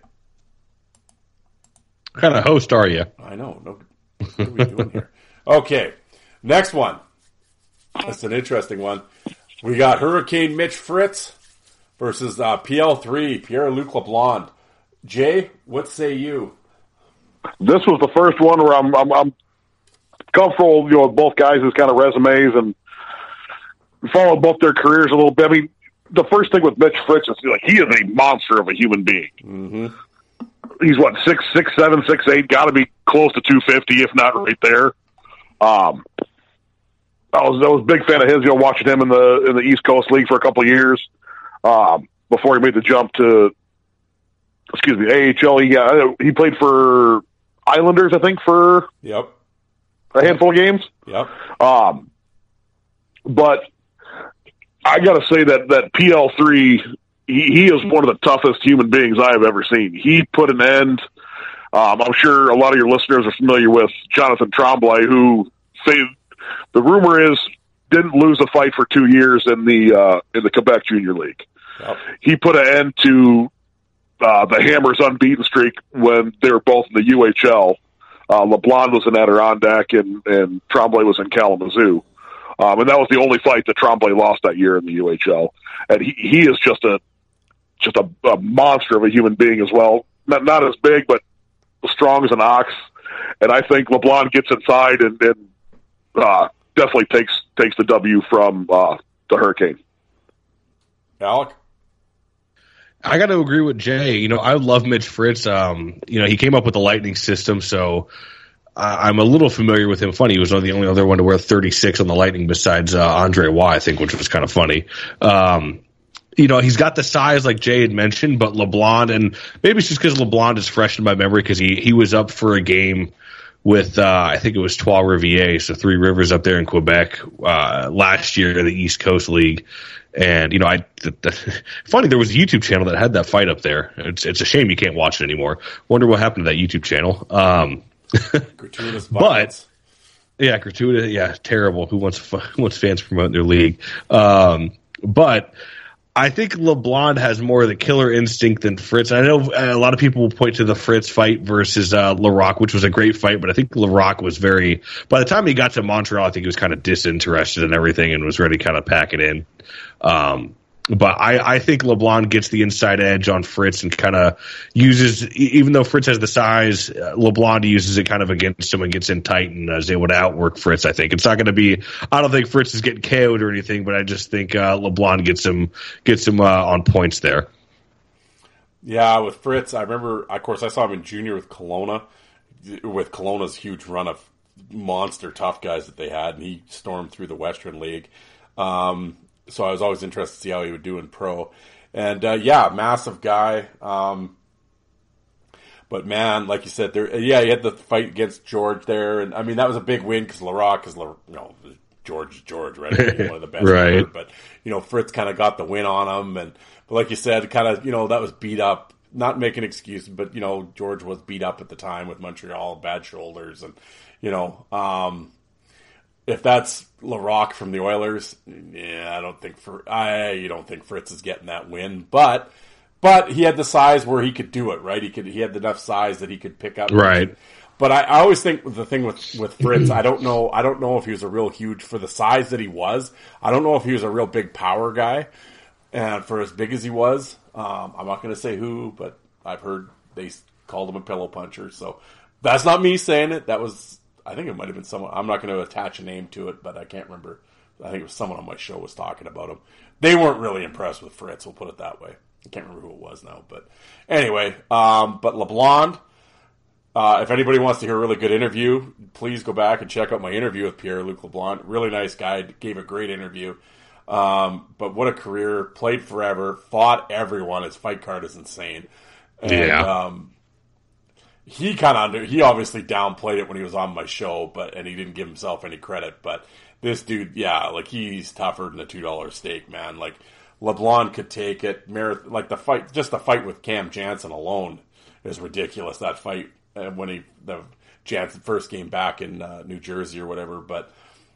What kind of host are you? I know. No, what are we doing here? Okay, next one. That's an interesting one. We got Hurricane Mitch Fritz versus PL3, Pierre-Luc Leblond. Jay, what say you? This was the first one where I'm comfortable, you know, with both guys' kind of resumes and followed both their careers a little bit. I mean, the first thing with Mitch Fritz is like he is a monster of a human being. Mm-hmm. He's what 6'7", 6'8", got to be close to 250, if not right there. I was a big fan of his, you know, watching him in the East Coast League for a couple of years before he made the jump to, AHL. He played for Islanders, I think, for a handful of games. Yep. But I got to say that PL3, he is one of the toughest human beings I have ever seen. He put an end. I'm sure a lot of your listeners are familiar with Jonathan Tremblay, who the rumor is didn't lose a fight for 2 years in the Quebec Junior League. Yep. He put an end to the Hammers' unbeaten streak when they were both in the UHL. LeBlanc was in Adirondack and Tremblay was in Kalamazoo. And that was the only fight that Tremblay lost that year in the UHL. And he is just a monster of a human being as well. Not as big, but strong as an ox. And I think LeBlanc gets inside and definitely takes the W from the Hurricane. Alec? I got to agree with Jay. You know, I love Mitch Fritz. You know, he came up with the Lightning system, so I'm a little familiar with him. Funny, he was the only other one to wear 36 on the Lightning besides Andre Waugh, I think, which was kind of funny. You know, he's got the size like Jay had mentioned, but LeBlanc, and maybe it's just because LeBlanc is fresh in my memory because he was up for a game with, I think it was Trois Rivières, so Three Rivers up there in Quebec, last year in the East Coast League. And, you know, funny, there was a YouTube channel that had that fight up there. It's a shame you can't watch it anymore. Wonder what happened to that YouTube channel. Gratuitous violence. But, yeah, gratuitous, yeah, terrible. Who wants fans promoting their league? But I think LeBlanc has more of the killer instinct than Fritz. I know a lot of people will point to the Fritz fight versus Larocque, which was a great fight, but I think Larocque was by the time he got to Montreal, I think he was kind of disinterested in everything and was ready to kind of pack it in. But I think LeBlanc gets the inside edge on Fritz and kind of uses, even though Fritz has the size, LeBlanc uses it kind of against him and gets in tight and is able to outwork Fritz, I think. It's not going to be, I don't think Fritz is getting KO'd or anything, but I just think LeBlanc gets him on points there. Yeah, with Fritz, I remember, of course, I saw him in junior with Kelowna, with Kelowna's huge run of monster tough guys that they had, and he stormed through the Western League. So I was always interested to see how he would do in pro. And, yeah, massive guy. But, man, like you said, he had the fight against George there. And, I mean, that was a big win because Larocque is, George is George, right? One of the best right. Ever. But, you know, Fritz kind of got the win on him. But like you said, kind of, you know, that was beat up. Not making excuses, but, you know, George was beat up at the time with Montreal, bad shoulders. And, you know, if that's Larocque from the Oilers, yeah, you don't think Fritz is getting that win, but he had the size where he could do it, right? He had enough size that he could pick up, right? But I always think the thing with Fritz, I don't know if he was a real huge for the size that he was. I don't know if he was a real big power guy, and for as big as he was, I'm not going to say who, but I've heard they called him a pillow puncher. So that's not me saying it. That was. I think it might have been someone. I'm not going to attach a name to it, but I can't remember. I think it was someone on my show was talking about him. They weren't really impressed with Fritz. We'll put it that way. I can't remember who it was now, but anyway. But LeBlanc, If anybody wants to hear a really good interview, please go back and check out my interview with Pierre-Luc LeBlanc. Really nice guy, gave a great interview. But what a career, played forever, fought everyone. His fight card is insane. And, he obviously downplayed it when he was on my show, and he didn't give himself any credit. But this dude, he's tougher than a $2 steak, man. Like, LeBlanc could take it. The fight with Cam Janssen alone is ridiculous. That fight when the Janssen first came back in New Jersey or whatever. But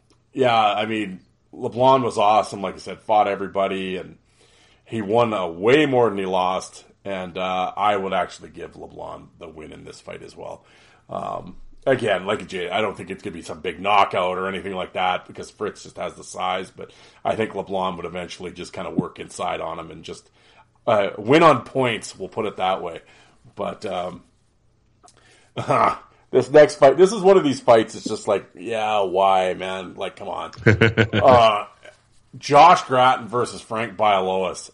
LeBlanc was awesome. Like I said, fought everybody, and he won way more than he lost. And I would actually give LeBlanc the win in this fight as well. Again, like Jay, I don't think it's going to be some big knockout or anything like that because Fritz just has the size. But I think LeBlanc would eventually just kind of work inside on him and just win on points. We'll put it that way. But this next fight, this is one of these fights. It's just like, why, man? Like, come on. Josh Gratton versus Frank Bialowas.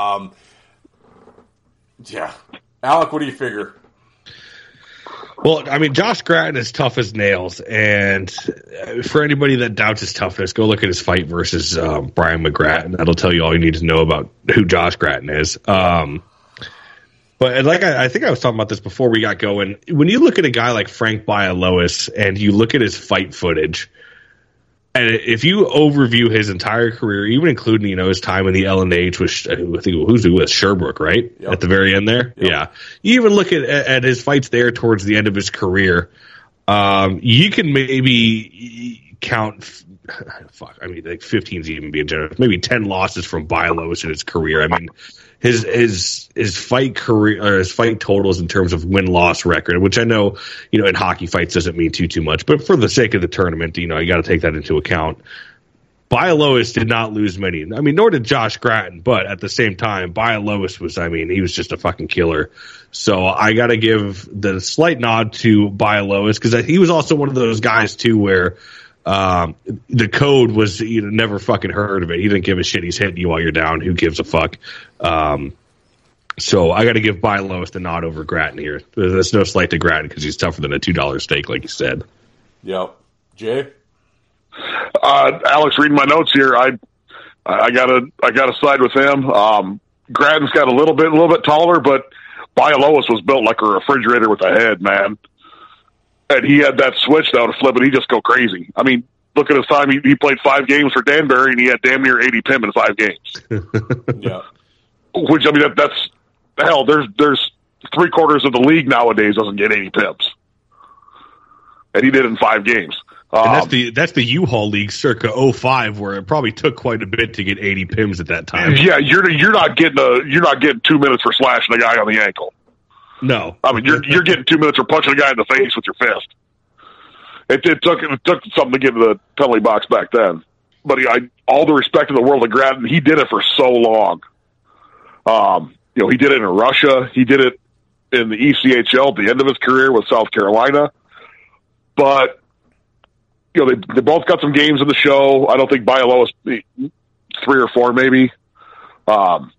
Alec, what do you figure? Well, I mean, Josh Gratton is tough as nails, and for anybody that doubts his toughness, go look at his fight versus Brian McGrattan. That'll tell you all you need to know about who Josh Gratton is. But like I think I was talking about this before we got going. When you look at a guy like Frank Bialowas and you look at his fight footage, and if you overview his entire career, even including his time in the LNH, which I think who's with Sherbrooke, right? Yep. At the very end there, yeah. You even look at his fights there towards the end of his career. You can maybe count. Like 15 is even being generous. Maybe 10 losses from Bialowas in his career. I mean, his fight career or his fight totals in terms of win-loss record, which I know, in hockey fights doesn't mean too much, but for the sake of the tournament, you got to take that into account. Bialowas did not lose many. I mean, nor did Josh Gratton, but at the same time, Bialowas was, he was just a fucking killer. So I got to give the slight nod to Bialowas because he was also one of those guys too where the code was never fucking heard of it. He didn't give a shit. He's hitting you while you're down. Who gives a fuck? So I got to give Bialowas the nod over Gratton here. There's no slight to Gratton because he's tougher than a $2 steak, like you said. Yep. Jay? Alex, reading my notes here, I gotta side with him. Gratton's got a little bit taller, but Bialowas was built like a refrigerator with a head, man. And he had that switch though to flip it. He just go crazy. I mean, look at his time. He played 5 games for Danbury, and he had damn near 80 PIM in 5 games. Yeah. Which that's hell. There's 3/4 of the league nowadays doesn't get 80 PIMs, and he did it in 5 games. And that's the U-Haul League circa 05, where it probably took quite a bit to get 80 PIMs at that time. Yeah, you're not getting 2 minutes for slashing a guy on the ankle. No, I mean you're getting 2 minutes for punching a guy in the face with your fist. It took something to get to the penalty box back then. But all the respect in the world to Gratton, he did it for so long. He did it in Russia. He did it in the ECHL at the end of his career with South Carolina. But they both got some games in the show. I don't think Bialowas 3 or 4 maybe. But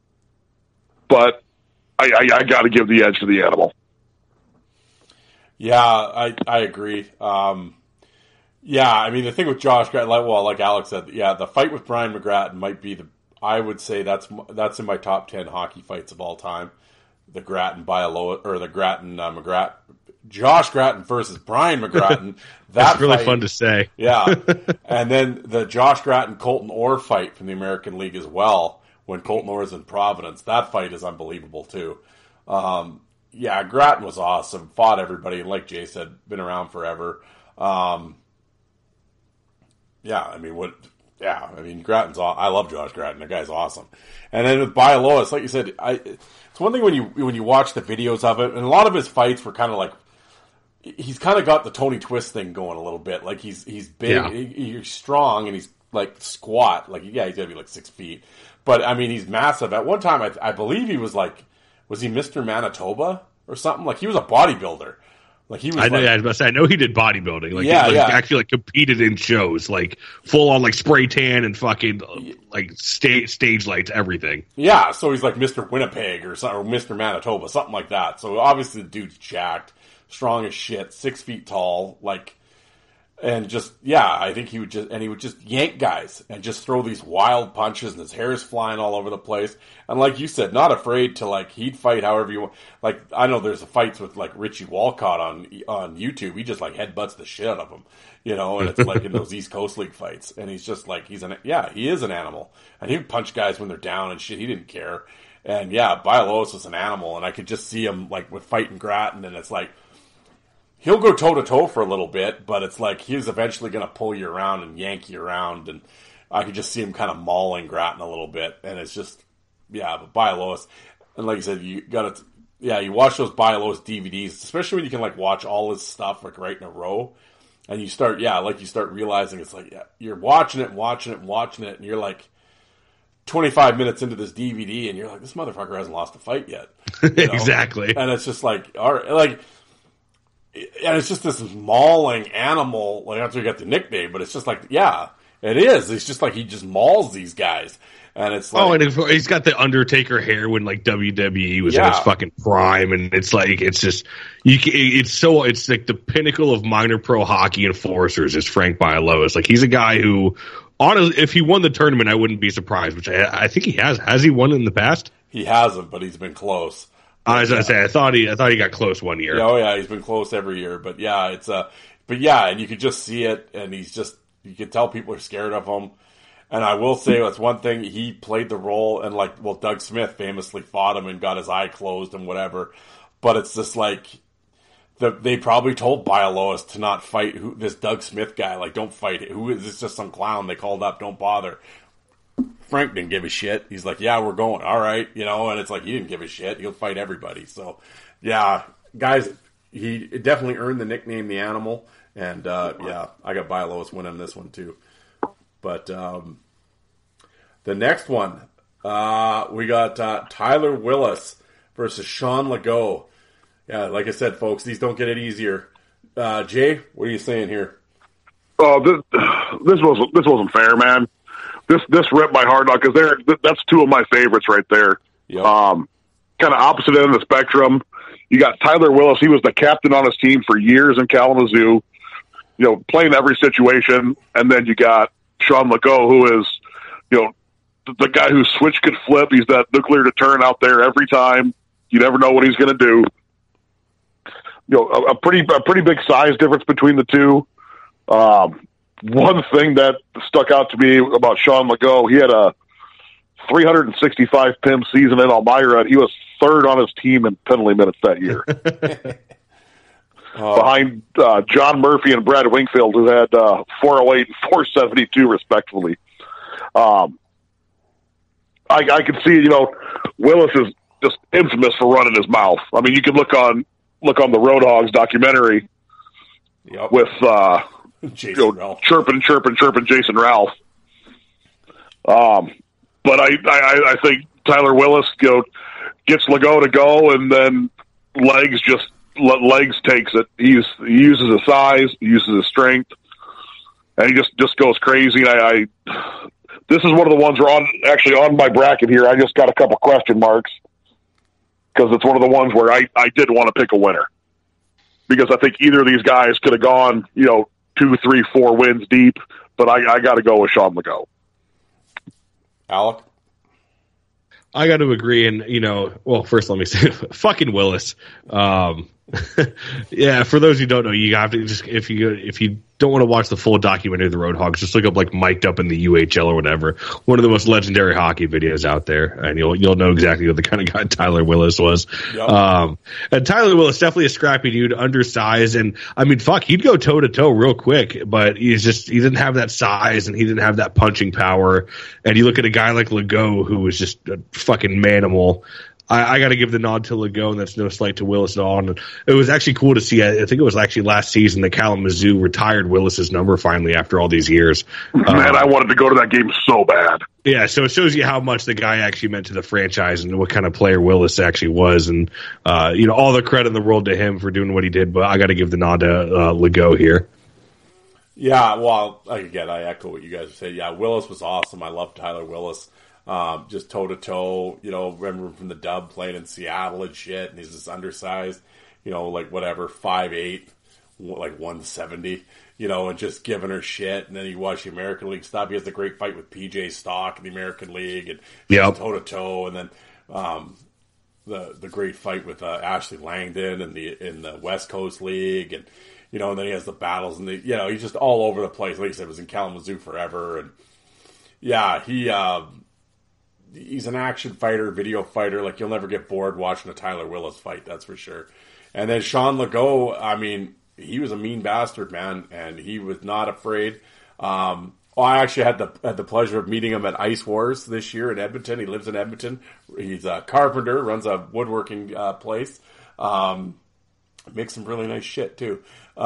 I got to give the edge to the animal. Yeah, I agree. I mean, the thing with Josh Gratton, like Alex said, the fight with Brian McGrattan might be I would say that's in my top 10 hockey fights of all time. The Gratton Bialowas, or the Gratton McGrattan, Josh Gratton versus Brian McGrattan. That's really fun to say. Yeah, and then the Josh Gratton Colton Orr fight from the American League as well. When Colton Orr is in Providence, that fight is unbelievable too. Gratton was awesome, fought everybody, and like Jay said, been around forever. Gratton's I love Josh Gratton. That guy's awesome. And then with Bialowas, like you said, it's one thing when you watch the videos of it, and a lot of his fights were kind of like, he's kind of got the Tony Twist thing going a little bit. Like he's big, he's strong, and he's like squat. Like he's got to be like 6 feet. But I mean, he's massive. At one time, I believe he was he Mr. Manitoba or something? Like he was a bodybuilder. Like he was. I know he did bodybuilding. Like, actually competed in shows, like full on like spray tan and fucking like stage lights, everything. Yeah, so he's like Mr. Winnipeg or something, or Mr. Manitoba, something like that. So obviously the dude's jacked. strong as shit, 6 feet tall, like, and just, yeah, I think he would just yank guys and just throw these wild punches, and his hair is flying all over the place. And like you said, not afraid to, like, he'd fight however you want. Like, I know there's fights with, like, Richie Walcott on YouTube. He just, like, headbutts the shit out of him, you know, and it's like in those East Coast League fights. And he's just like, he is an animal. And he would punch guys when they're down and shit. He didn't care. And yeah, Bialowas was an animal, and I could just see him, like, with fighting Gratton, and it's like, he'll go toe-to-toe for a little bit, but it's like he's eventually going to pull you around and yank you around, and I could just see him kind of mauling Gratton a little bit, and it's just, yeah, but Bialowas, and like I said, you watch those Bialowas DVDs, especially when you can, like, watch all his stuff, like, right in a row, and you start realizing it's like, yeah, you're watching it, and you're like 25 minutes into this DVD, and you're like, this motherfucker hasn't lost a fight yet. You know? Exactly. And it's just like, all right, like, and it's just this mauling animal, like, after you got the nickname, but it's just like, yeah, it is. It's just like he just mauls these guys. And it's like, and he's got the Undertaker hair when, like, WWE was in its fucking prime, and it's like, it's just, it's like the pinnacle of minor pro hockey enforcers is Frank Bialowas. Like, he's a guy who, honestly, if he won the tournament, I wouldn't be surprised, which I think he has. Has he won in the past? He hasn't, but he's been close. I was gonna say, I thought he got close one year. Oh yeah, he's been close every year. But yeah, and you could just see it, and you could tell people are scared of him. And I will say that's one thing, he played the role, and like, well, Doug Smith famously fought him and got his eye closed and whatever. But it's just like, they probably told Bialowas to not fight this Doug Smith guy. Like, don't fight it. Who is this? Just some clown they called up. Don't bother. Frank didn't give a shit. He's like, yeah, we're going. All right. You know, and it's like, he didn't give a shit. He'll fight everybody. So, yeah, guys, he definitely earned the nickname The Animal. And, yeah, I got Bialowas winning this one too. But the next one, we got Tyler Willis versus Sean Legault. Yeah, like I said, folks, these don't get it easier. Jay, what are you saying here? Oh, this wasn't fair, man. This ripped my heart out, because that's two of my favorites right there. Yep. Kind of opposite end of the spectrum. You got Tyler Willis. He was the captain on his team for years in Kalamazoo, you know, playing every situation. And then you got Sean Legault, who is, you know, the guy whose switch could flip. He's that nuclear deterrent out there every time. You never know what he's going to do. You know, a pretty big size difference between the two. One thing that stuck out to me about Sean Legault, he had a 365 PIM season in Elmira, and he was third on his team in penalty minutes that year. Behind John Murphy and Brad Wingfield, who had 408 and 472 respectively. I can see, you know, Willis is just infamous for running his mouth. I mean, you can look on the Road Hogs documentary with chirping Jason Ralph. But I think Tyler Willis, you know, gets Legault to go, and then Legs takes it. He uses his size, he uses his strength, and he just goes crazy. And this is one of the ones where on my bracket here, I just got a couple question marks, because it's one of the ones where I did want to pick a winner, because I think either of these guys could have gone, you know, 2, 3, 4 wins deep, but I got to go with Sean Legault. Alec? I got to agree, and, you know, well, first let me say, fucking Willis. Yeah, for those who don't know, you have to just, if you don't want to watch the full documentary of the Road Hogs, just look up like Mic'd Up in the UHL or whatever. One of the most legendary hockey videos out there, and you'll know exactly what the kind of guy Tyler Willis was. Yep. And Tyler Willis, definitely a scrappy dude, undersized, and I mean, fuck, he'd go toe to toe real quick, but he didn't have that size, and he didn't have that punching power. And you look at a guy like Legault, who was just a fucking manimal. I got to give the nod to Legault, and that's no slight to Willis at all. And it was actually cool to see. I think it was actually last season that Kalamazoo retired Willis's number finally after all these years. Man, I wanted to go to that game so bad. Yeah, so it shows you how much the guy actually meant to the franchise and what kind of player Willis actually was. And, you know, all the credit in the world to him for doing what he did, but I got to give the nod to Legault here. Yeah, well, again, I echo what you guys say. Yeah, Willis was awesome. I love Tyler Willis. Just toe to toe, you know, remember him from the Dub playing in Seattle and shit, and he's just undersized. like whatever, 5'8", like 170, and just giving her shit. And then you watch the American League stuff. He has the great fight with PJ Stock in the American League and toe to toe. And then the great fight with Ashley Langdon in the West Coast League, and and then he has the battles and he's just all over the place. Like I said, was in Kalamazoo forever, and he's an action fighter, video fighter. Like, you'll never get bored watching a Tyler Willis fight, that's for sure. And then Sean Legault, I mean, he was a mean bastard, man, and he was not afraid. I actually had the pleasure of meeting him at Ice Wars this year in Edmonton. He lives in Edmonton. He's a carpenter, runs a woodworking place. Makes some really nice shit too.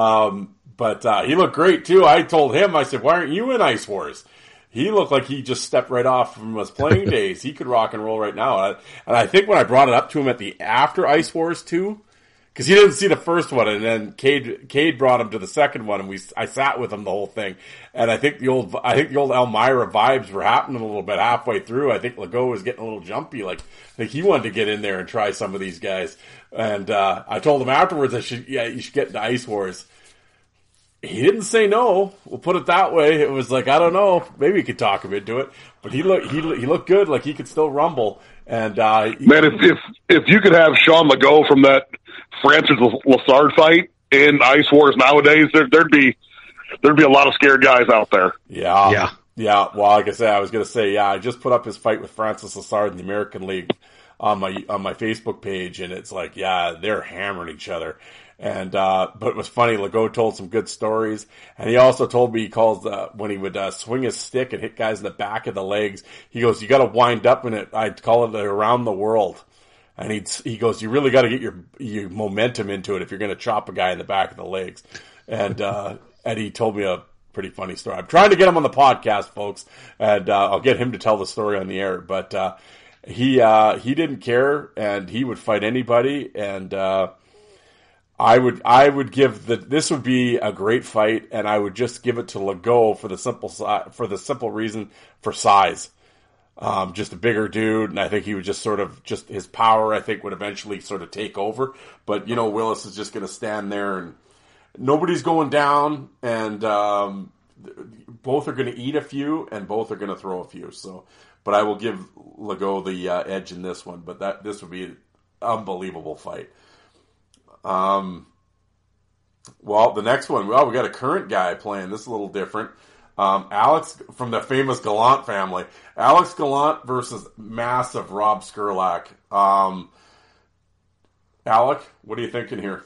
But he looked great too. I told him, I said, "Why aren't you in Ice Wars?" He looked like he just stepped right off from his playing days. He could rock and roll right now. And I think when I brought it up to him after Ice Wars 2, because he didn't see the first one, and then Cade brought him to the second one, and I sat with him the whole thing. And I think the old Elmira vibes were happening a little bit halfway through. I think Legault was getting a little jumpy. Like, I think he wanted to get in there and try some of these guys. And I told him afterwards, you should get into Ice Wars. He didn't say no. We'll put it that way. It was like, I don't know, maybe we could talk him into it. But he looked good, like he could still rumble. And man, if you could have Sean Legault from that Francis Lessard fight in Ice Wars nowadays, there'd be a lot of scared guys out there. Yeah. Well, like I said, I was going to say, I just put up his fight with Francis Lessard in the American League on my Facebook page, and it's like, they're hammering each other. And but it was funny. Legault told some good stories, and he also told me he calls when he would swing his stick and hit guys in the back of the legs. He goes, "You got to wind up in it." I'd call it around the world. And he goes, "You really got to get your momentum into it if you're going to chop a guy in the back of the legs." And Eddie told me a pretty funny story. I'm trying to get him on the podcast, folks, and I'll get him to tell the story on the air. But he didn't care, and he would fight anybody, and I would give this would be a great fight, and I would just give it to Legault for the simple reason for size. Just a bigger dude, and I think he would just his power, I think, would eventually sort of take over. But Willis is just going to stand there, and nobody's going down, and both are going to eat a few, and both are going to throw a few. So, but I will give Legault the edge in this one. But this would be an unbelievable fight. Well, the next one, we got a current guy playing. This is a little different. Alex from the famous Gallant family. Alex Gallant versus massive Rob Skurlak. Alec, what are you thinking here?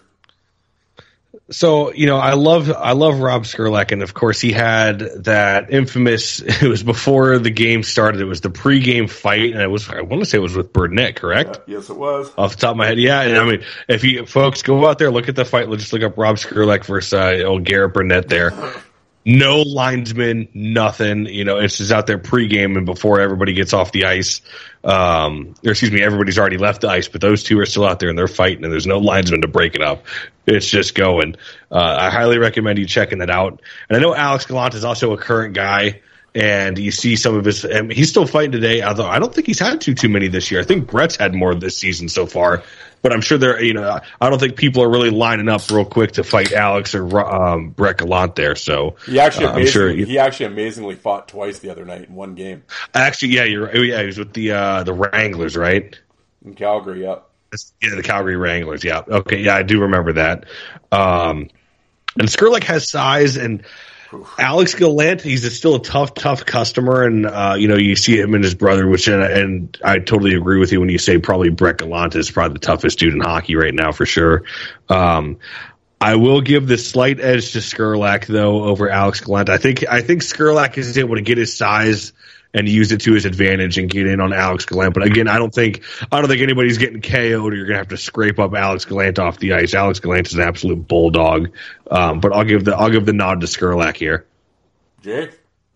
So, I love Rob Skurlak, and of course he had that infamous, it was before the game started, it was the pregame fight, and I want to say it was with Burnett, correct? Yes, it was. Off the top of my head, yeah. And I mean, if you folks go out there, look at the fight, just look up Rob Skurlak versus old Garrett Burnett there. No linesman, nothing. It's just out there pregame and before everybody gets off the ice. Everybody's already left the ice, but those two are still out there and they're fighting, and there's no linesman to break it up. It's just going. I highly recommend you checking that out. And I know Alex Gallant is also a current guy, and you see some of his. He's still fighting today, although I don't think he's had too many this year. I think Brett's had more this season so far. But I'm sure I don't think people are really lining up real quick to fight Alex or Brett Gallant there. So he actually he actually amazingly fought twice the other night in one game. Actually, yeah, he was with the Wranglers, right? In Calgary, yeah. Yeah, the Calgary Wranglers, yeah. Okay, yeah, I do remember that. And Skurlak has size, and Alex Gallant, he's still a tough customer, and you see him and his brother, and I totally agree with you when you say probably Brett Gallant is probably the toughest dude in hockey right now for sure. I will give the slight edge to Skurlak though over Alex Gallant. I think Skurlak is able to get his size and use it to his advantage and get in on Alex Gallant. But again, I don't think anybody's getting KO'd, or you're gonna have to scrape up Alex Gallant off the ice. Alex Gallant is an absolute bulldog. But I'll give the nod to Skurlak here. Jake?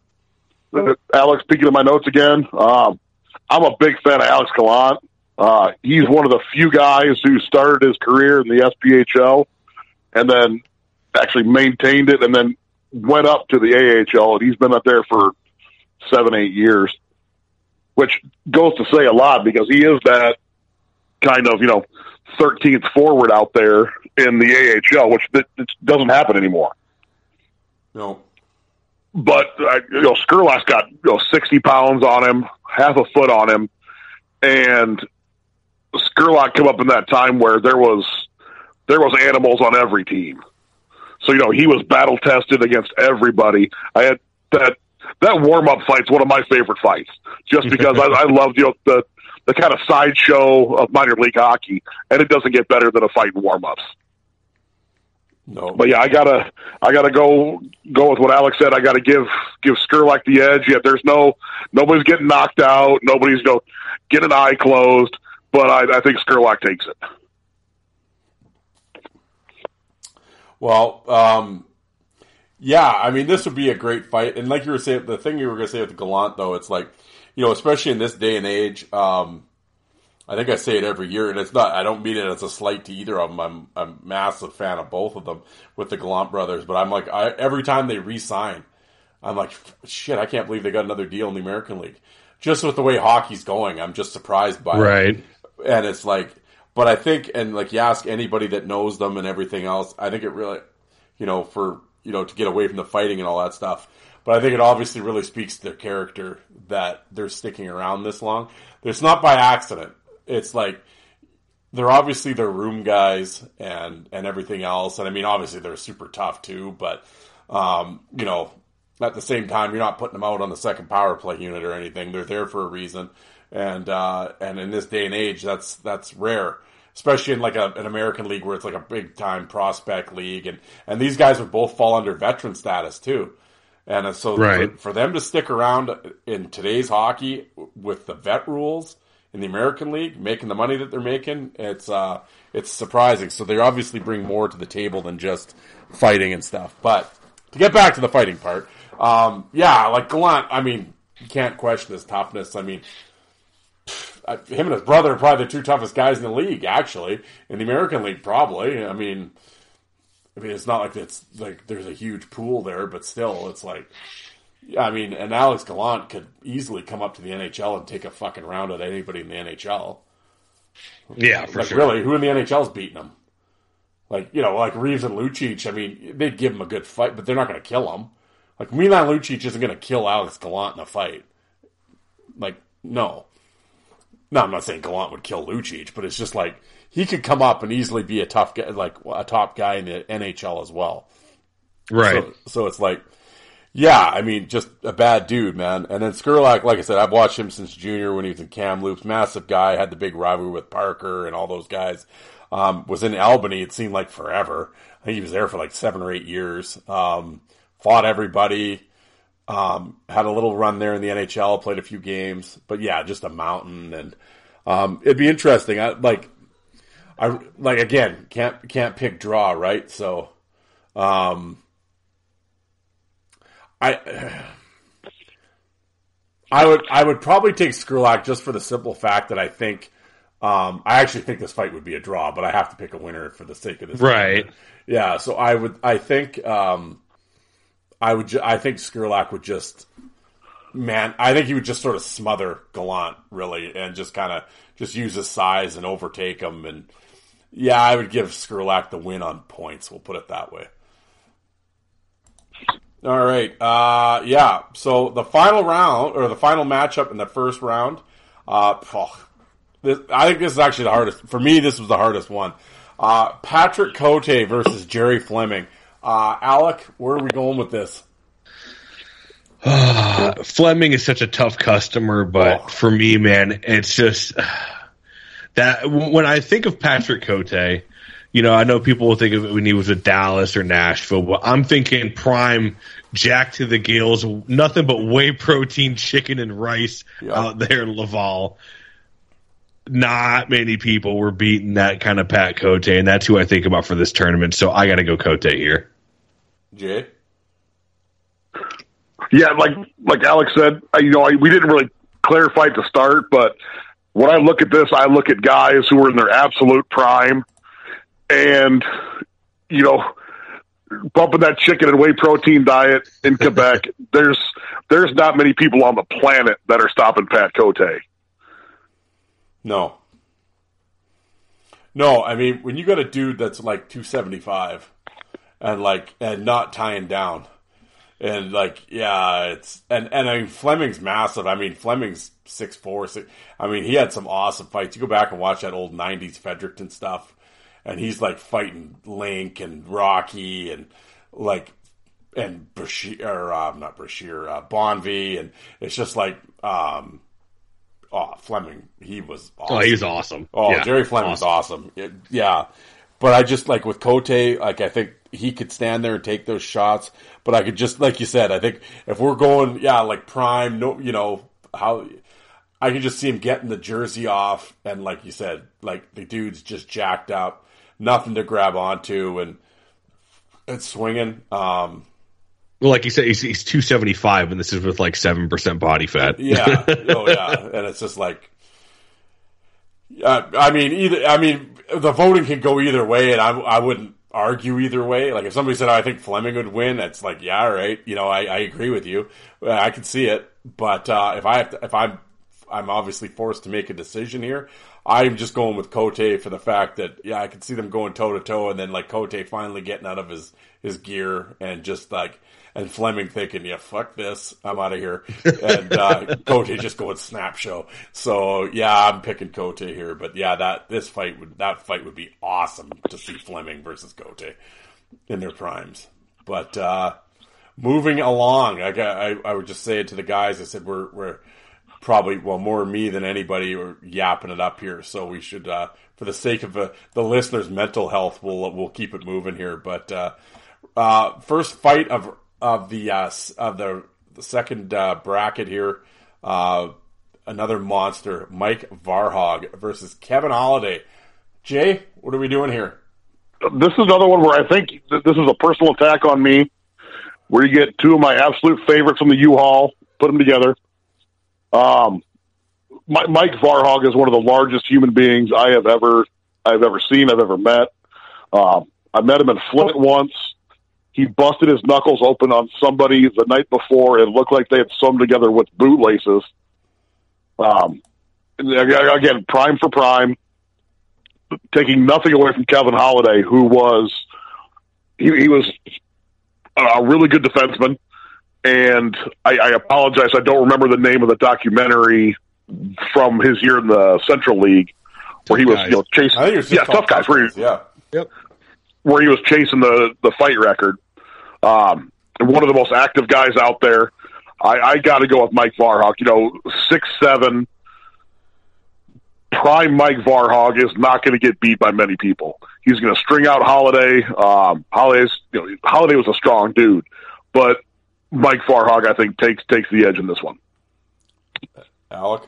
Alex, speaking of my notes again, I'm a big fan of Alex Gallant. He's one of the few guys who started his career in the SPHL and then actually maintained it and then went up to the AHL, and he's been up there for 7-8 years, which goes to say a lot because he is that kind of 13th forward out there in the AHL, which doesn't happen anymore. No. But, Skurlock's got, 60 pounds on him, half a foot on him, and Skurlock come up in that time where there was animals on every team. So, he was battle tested against everybody. I had that warm-up fight's one of my favorite fights, just because I love the kind of sideshow of minor league hockey, and it doesn't get better than a fight in warm-ups. No. But yeah, I gotta go with what Alex said. I gotta give Skurlock the edge. Yeah, nobody's getting knocked out, nobody's getting an eye closed, but I think Skurlock takes it. Well, yeah, I mean, this would be a great fight. And like you were saying, the thing you were going to say with the Gallant, though, it's like, especially in this day and age, I think I say it every year, and it's not, I don't mean it as a slight to either of them. I'm a massive fan of both of them with the Gallant brothers, but I'm like, every time they re-sign, I'm like, shit, I can't believe they got another deal in the American League. Just with the way hockey's going, I'm just surprised by it. And it's like, but I think, and like you ask anybody that knows them and everything else, I think it really, to get away from the fighting and all that stuff. But I think it obviously really speaks to their character that they're sticking around this long. It's not by accident. It's like, they're obviously their room guys and everything else. And I mean, obviously they're super tough too, but, at the same time, you're not putting them out on the second power play unit or anything. They're there for a reason. And in this day and age, that's rare, especially in like an American league where it's like a big time prospect league. And these guys would both fall under veteran status too. And so for them to stick around in today's hockey with the vet rules in the American League, making the money that they're making, it's surprising. So they obviously bring more to the table than just fighting and stuff. But to get back to the fighting part, like Gallant, I mean, you can't question his toughness. I mean, him and his brother are probably the two toughest guys in the league, actually. In the American League, probably. I mean, it's not like it's like there's a huge pool there, but still, it's like, I mean, and Alex Gallant could easily come up to the NHL and take a fucking round at anybody in the NHL. Yeah, for sure. Really, who in the NHL is beating him? Like, like Reeves and Lucic, I mean, they'd give him a good fight, but they're not going to kill him. Like, Milan Lucic isn't going to kill Alex Gallant in a fight. Like, no. No, I'm not saying Gallant would kill Lucic, but it's just like, he could come up and easily be a tough guy, like a top guy in the NHL as well. Right. So it's like, yeah, I mean, just a bad dude, man. And then Skurlock, like I said, I've watched him since junior when he was in Kamloops. Massive guy, had the big rivalry with Parker and all those guys. Was in Albany, it seemed like forever. I think he was there for like 7 or 8 years. Fought everybody. Had a little run there in the NHL, played a few games. But yeah, just a mountain. And it'd be interesting. I again, can't pick draw, right? So I would probably take Skurlock just for the simple fact that I think I actually think this fight would be a draw, but I have to pick a winner for the sake of this. Right. Fight. Yeah. So I think Skurlock would just, I think he would just sort of smother Gallant really, and just kind of just use his size and overtake him. And yeah, I would give Skurlock the win on points. We'll put it that way. All right. Yeah. So the final round, or the final matchup in the first round, I think this is actually the hardest. For me, this was the hardest one. Patrick Cote versus Jerry Fleming. Alec, where are we going with this? Fleming is such a tough customer, but for me, man, it's just that when I think of Patrick Cote, I know people will think of it when he was at Dallas or Nashville, but I'm thinking prime Jack to the gills, nothing but whey protein, chicken, and rice out there in Laval. Not many people were beating that kind of Pat Cote, and that's who I think about for this tournament. So I got to go Cote here. Jay? Yeah, like Alex said, we didn't really clarify at the start, but when I look at this, I look at guys who are in their absolute prime, and bumping that chicken and whey protein diet in Quebec. There's not many people on the planet that are stopping Pat Cote. No. No, I mean, when you got a dude that's like 275 and not tying down and I mean, Fleming's massive. I mean, Fleming's 6'4". I mean, he had some awesome fights. You go back and watch that old 90s Fredericton stuff and he's like fighting Link and Rocky and Bashir, or not Bashir, Bonvie, and it's just like, Fleming, he was awesome. Oh, he was awesome. Oh, yeah, Jerry Fleming's awesome. Yeah. But I just, like, with Cote, like, I think he could stand there and take those shots. But I could just, like you said, I think if we're going, like, prime, how I could just see him getting the jersey off. And like you said, like, the dude's just jacked up, nothing to grab onto, and it's swinging. Well, like you said, he's 275, and this is with like 7% body fat. Yeah, and it's just like, I mean, the voting can go either way, and I wouldn't argue either way. Like if somebody said, I think Fleming would win, it's like, yeah, all right, I agree with you, I can see it. But if I'm obviously forced to make a decision here, I'm just going with Cote for the fact that I could see them going toe to toe, and then like Cote finally getting out of his gear and just like. And Fleming thinking, fuck this, I'm out of here. And Cote just going snap show. So I'm picking Cote here. But that fight would be awesome to see Fleming versus Cote in their primes. But moving along, I would just say it to the guys. I said we're probably more me than anybody are yapping it up here. So we should, for the sake of the listeners' mental health, we'll keep it moving here. But first fight of the second bracket here, another monster, Mike Varhog versus Kevin Holliday. Jay, what are we doing here? This is another one where I think this is a personal attack on me, where you get two of my absolute favorites from the U-Haul, put them together. Mike Varhog is one of the largest human beings I've ever seen, I've ever met. I met him in Flint once. He busted his knuckles open on somebody the night before. It looked like they had sewn together with bootlaces. Again, prime for prime, taking nothing away from Kevin Holliday, who was he was a really good defenseman. And I apologize, I don't remember the name of the documentary from his year in the Central League, where he was chasing. I think it was Tough Guys. Yep. Where he was chasing the fight record. One of the most active guys out there. I got to go with Mike Varhog. 6'7", prime Mike Varhog is not going to get beat by many people. He's going to string out Holliday. Holliday was a strong dude, but Mike Varhog, I think, takes the edge in this one. Alec?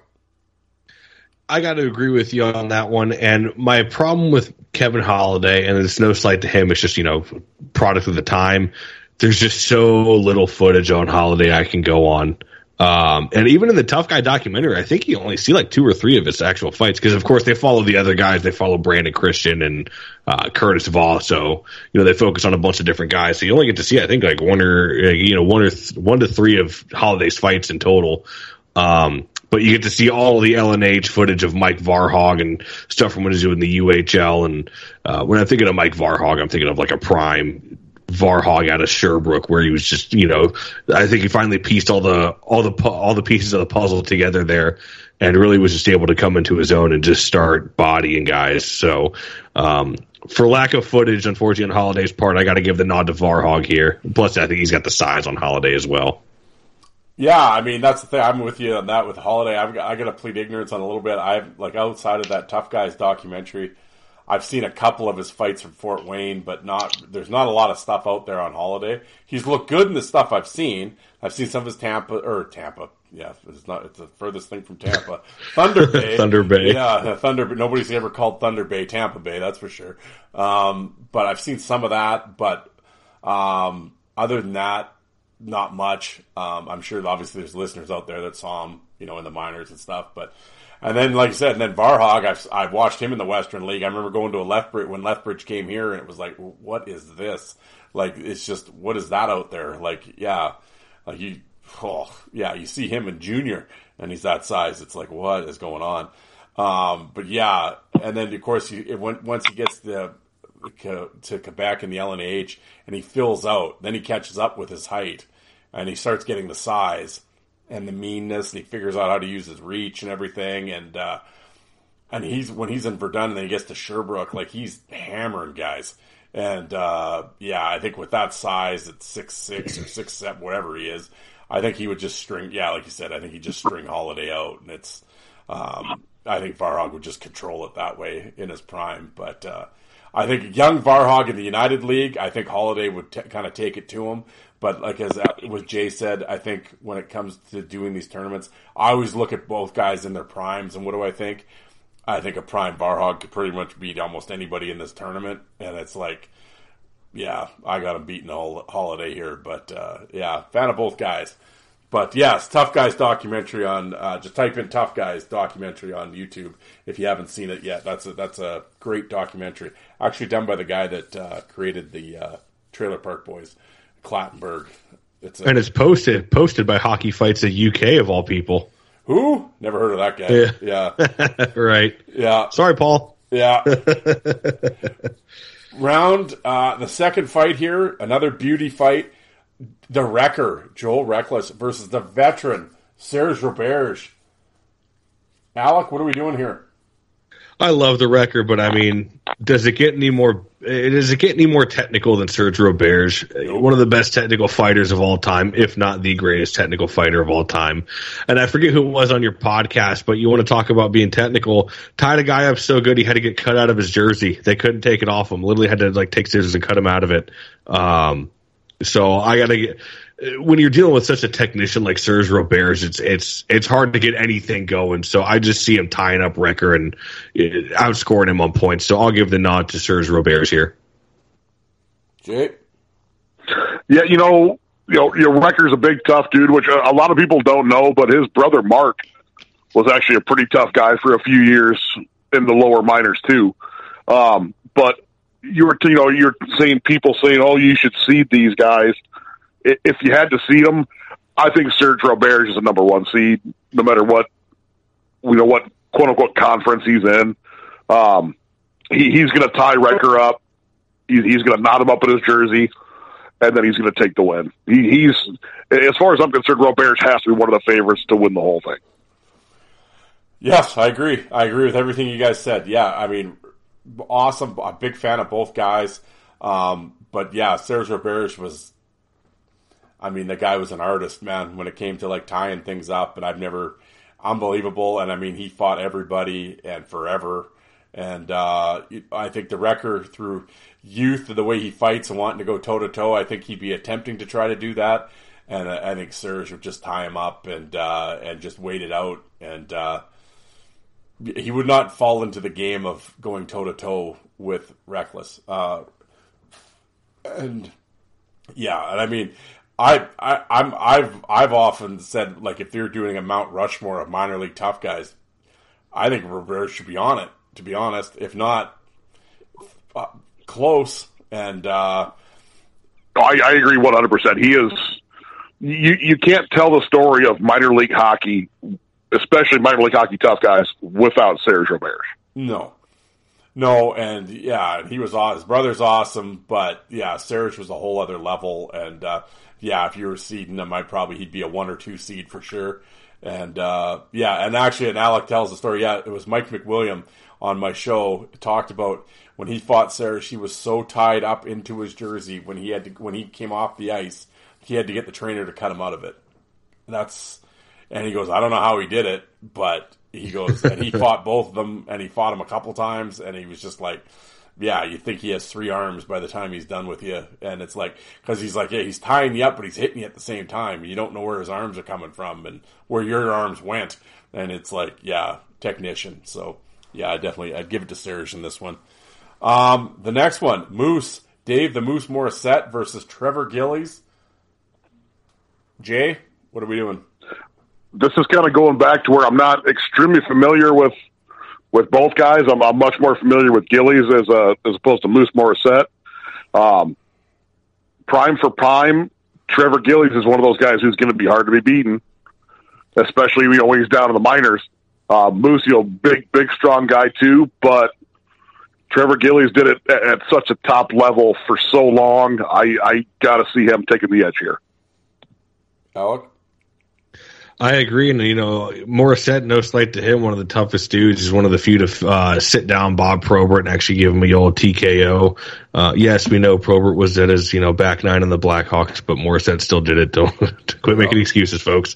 I got to agree with you on that one. And my problem with Kevin Holliday, and it's no slight to him, it's just, product of the time. There's just so little footage on Holliday I can go on. And even in the Tough Guy documentary, I think you only see like 2 or 3 of his actual fights. Because, of course, they follow the other guys. They follow Brandon Christian and Curtis Voss. So, they focus on a bunch of different guys. So you only get to see, I think, like one to 3 of Holliday's fights in total. But you get to see all the LNH footage of Mike Varhog and stuff from when he was doing the UHL. And when I'm thinking of Mike Varhog, I'm thinking of like a prime Varhog out of Sherbrooke, where he was just, I think he finally pieced all the pieces of the puzzle together there, and really was just able to come into his own and just start bodying guys. So, for lack of footage, unfortunately, on Holliday's part, I got to give the nod to Varhog here. Plus, I think he's got the size on Holliday as well. Yeah, I mean, that's the thing. I'm with you on that with Holliday. I got to plead ignorance on a little bit. I've, like, outside of that Tough Guys documentary, I've seen a couple of his fights from Fort Wayne, but there's not a lot of stuff out there on Holliday. He's looked good in the stuff I've seen. I've seen some of his Tampa. Yeah, it's the furthest thing from Tampa. Thunder Bay. Thunder Bay. Yeah, Thunder Bay. Nobody's ever called Thunder Bay Tampa Bay, that's for sure. But I've seen some of that, but other than that, not much. I'm sure obviously there's listeners out there that saw him, in the minors and stuff, but and then, like I said, and then Varhog, I've watched him in the Western League. I remember going to a Lethbridge when Lethbridge came here, and it was like, what is this? Like, it's just, what is that out there? Like, yeah, like you see him in junior, and he's that size. It's like, what is going on? But yeah, And then, of course, once he gets to Quebec in the LNAH and he fills out, then he catches up with his height and he starts getting the size and the meanness, and he figures out how to use his reach and everything. And when he's in Verdun and then he gets to Sherbrooke, like, he's hammering guys. And I think with that size at 6'6" or 6'7", whatever he is, I think he would just string. Yeah, like you said, I think he'd just string Holiday out, and it's. I think Varhog would just control it that way in his prime, but I think young Varhog in the United League, I think Holiday would kind of take it to him. But like as what Jay said, I think when it comes to doing these tournaments, I always look at both guys in their primes, and what do I think? I think a prime Varhog could pretty much beat almost anybody in this tournament, and it's like, yeah, I got him beating Holiday here, but fan of both guys. But yes, Tough Guys documentary on, just type in Tough Guys documentary on YouTube if you haven't seen it yet. That's a great documentary. Actually done by the guy that created the Trailer Park Boys, Clattenburg. And it's posted by Hockey Fights of UK of all people. Who? Never heard of that guy. Yeah. Right. Yeah. Sorry, Paul. Yeah. Round, the second fight here, another beauty fight. The wrecker, Joel Reckless, versus the veteran, Serge Roberge. Alec, what are we doing here? I love the wrecker, but I mean, does it get any more technical than Serge Roberge? Nope. One of the best technical fighters of all time, if not the greatest technical fighter of all time. And I forget who it was on your podcast, but you want to talk about being technical. Tied a guy up so good he had to get cut out of his jersey. They couldn't take it off him. Literally had to take scissors and cut him out of it. So I gotta get, when you're dealing with such a technician like Serge Roberge, it's hard to get anything going. So I just see him tying up Wrecker and outscoring him on points. So I'll give the nod to Serge Roberge here. Jay? Yeah, your Wrecker's a big tough dude, which a lot of people don't know, but his brother Mark was actually a pretty tough guy for a few years in the lower minors too. But you're seeing people saying, "Oh, you should seed these guys." If you had to seed them, I think Serge Roberge is a number one seed, no matter what what quote unquote conference he's in. He's going to tie Wrecker up. He's going to knot him up in his jersey, and then he's going to take the win. He's, as far as I'm concerned, Roberge has to be one of the favorites to win the whole thing. Yes, I agree. I agree with everything you guys said. Yeah, I mean, awesome. I'm a big fan of both guys. But yeah, Serge Roberge was, I mean, the guy was an artist, man, when it came to like tying things up, and unbelievable. And I mean, he fought everybody and forever. And I think the Wrecker, through youth, the way he fights and wanting to go toe to toe, I think he'd be attempting to try to do that. And I think Serge would just tie him up and just wait it out. And he would not fall into the game of going toe to toe with Reckless. And I mean, I've often said, like, if they're doing a Mount Rushmore of minor league tough guys, I think Roberge should be on it, to be honest. If not, close. And I agree 100%. He is. You can't tell the story of minor league hockey, especially minor league hockey tough guys, without Serge Roberge. No, and yeah, he was awesome. His brother's awesome, but yeah, Serge was a whole other level. And if you were seeding him, he'd be a 1 or 2 seed for sure. And and actually, and Alec tells the story. Yeah, it was Mike McWilliam on my show talked about when he fought Serge. He was so tied up into his jersey when he came off the ice, he had to get the trainer to cut him out of it. And he goes, I don't know how he did it, but he goes, and he fought both of them, and he fought him a couple times, and he was just like, yeah, you think he has 3 arms by the time he's done with you. And it's like, because he's like, yeah, he's tying you up, but he's hitting you at the same time. You don't know where his arms are coming from and where your arms went. And it's like, yeah, technician. So, yeah, I'd give it to Serge in this one. The next one, Dave the Moose Morissette versus Trevor Gillies. Jay, what are we doing? This is kind of going back to where I'm not extremely familiar with both guys. I'm much more familiar with Gillies as opposed to Moose Morissette. Prime for prime, Trevor Gillies is one of those guys who's going to be hard to be beaten, especially when he's down in the minors. Moose, big, strong guy too, but Trevor Gillies did it at such a top level for so long. I got to see him taking the edge here. Alec? I agree, and Morissette, no slight to him, one of the toughest dudes. He's one of the few to sit down Bob Probert and actually give him a old TKO. Yes, we know Probert was at his back nine on the Blackhawks, but Morissette still did it. Don't quit making excuses, folks.